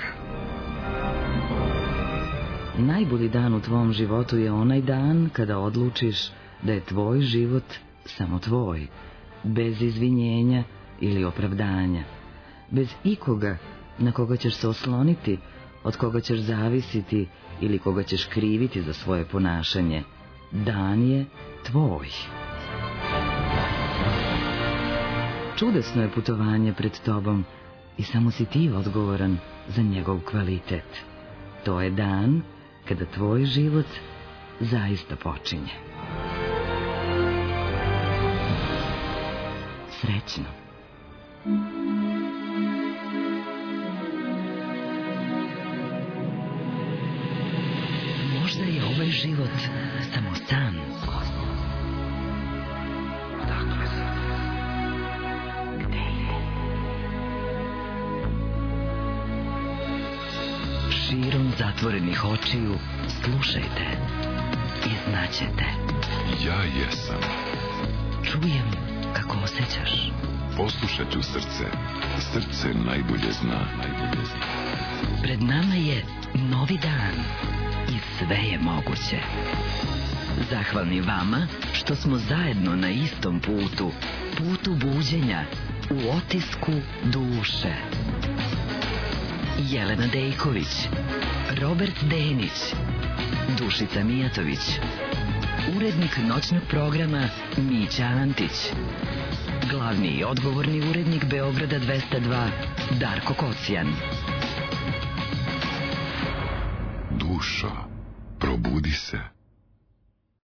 Najbolji dan u tvom životu je onaj dan kada odlučiš da je tvoj život samo tvoj, bez izvinjenja ili opravdanja, bez ikoga na koga ćeš se osloniti, od koga ćeš zavisiti ili koga ćeš kriviti za svoje ponašanje. Dan je tvoj. Čudesno je putovanje pred tobom i samo si ti odgovoran za njegov kvalitet. To je dan kada tvoj život zaista počinje. Srećno. Možda je ovaj život samo san. Odakle si? Gde je? Širom zatvorenih očiju slušajte i znaćete. Ja jesam. Čujem kako osjećaš. Poslušat ću srce. Srce najbolje zna. Najbolje zna. Pred nama je novi dan i sve je moguće. Zahvalni vama što smo zajedno na istom putu, putu buđenja, u otisku duše. Jelena Dejković, Robert Denić, Dušica Mijatović, urednik noćnog programa Mića Antić, glavni i odgovorni urednik Beograda dvesta dva Darko Kocijan. Dušo, probudi se.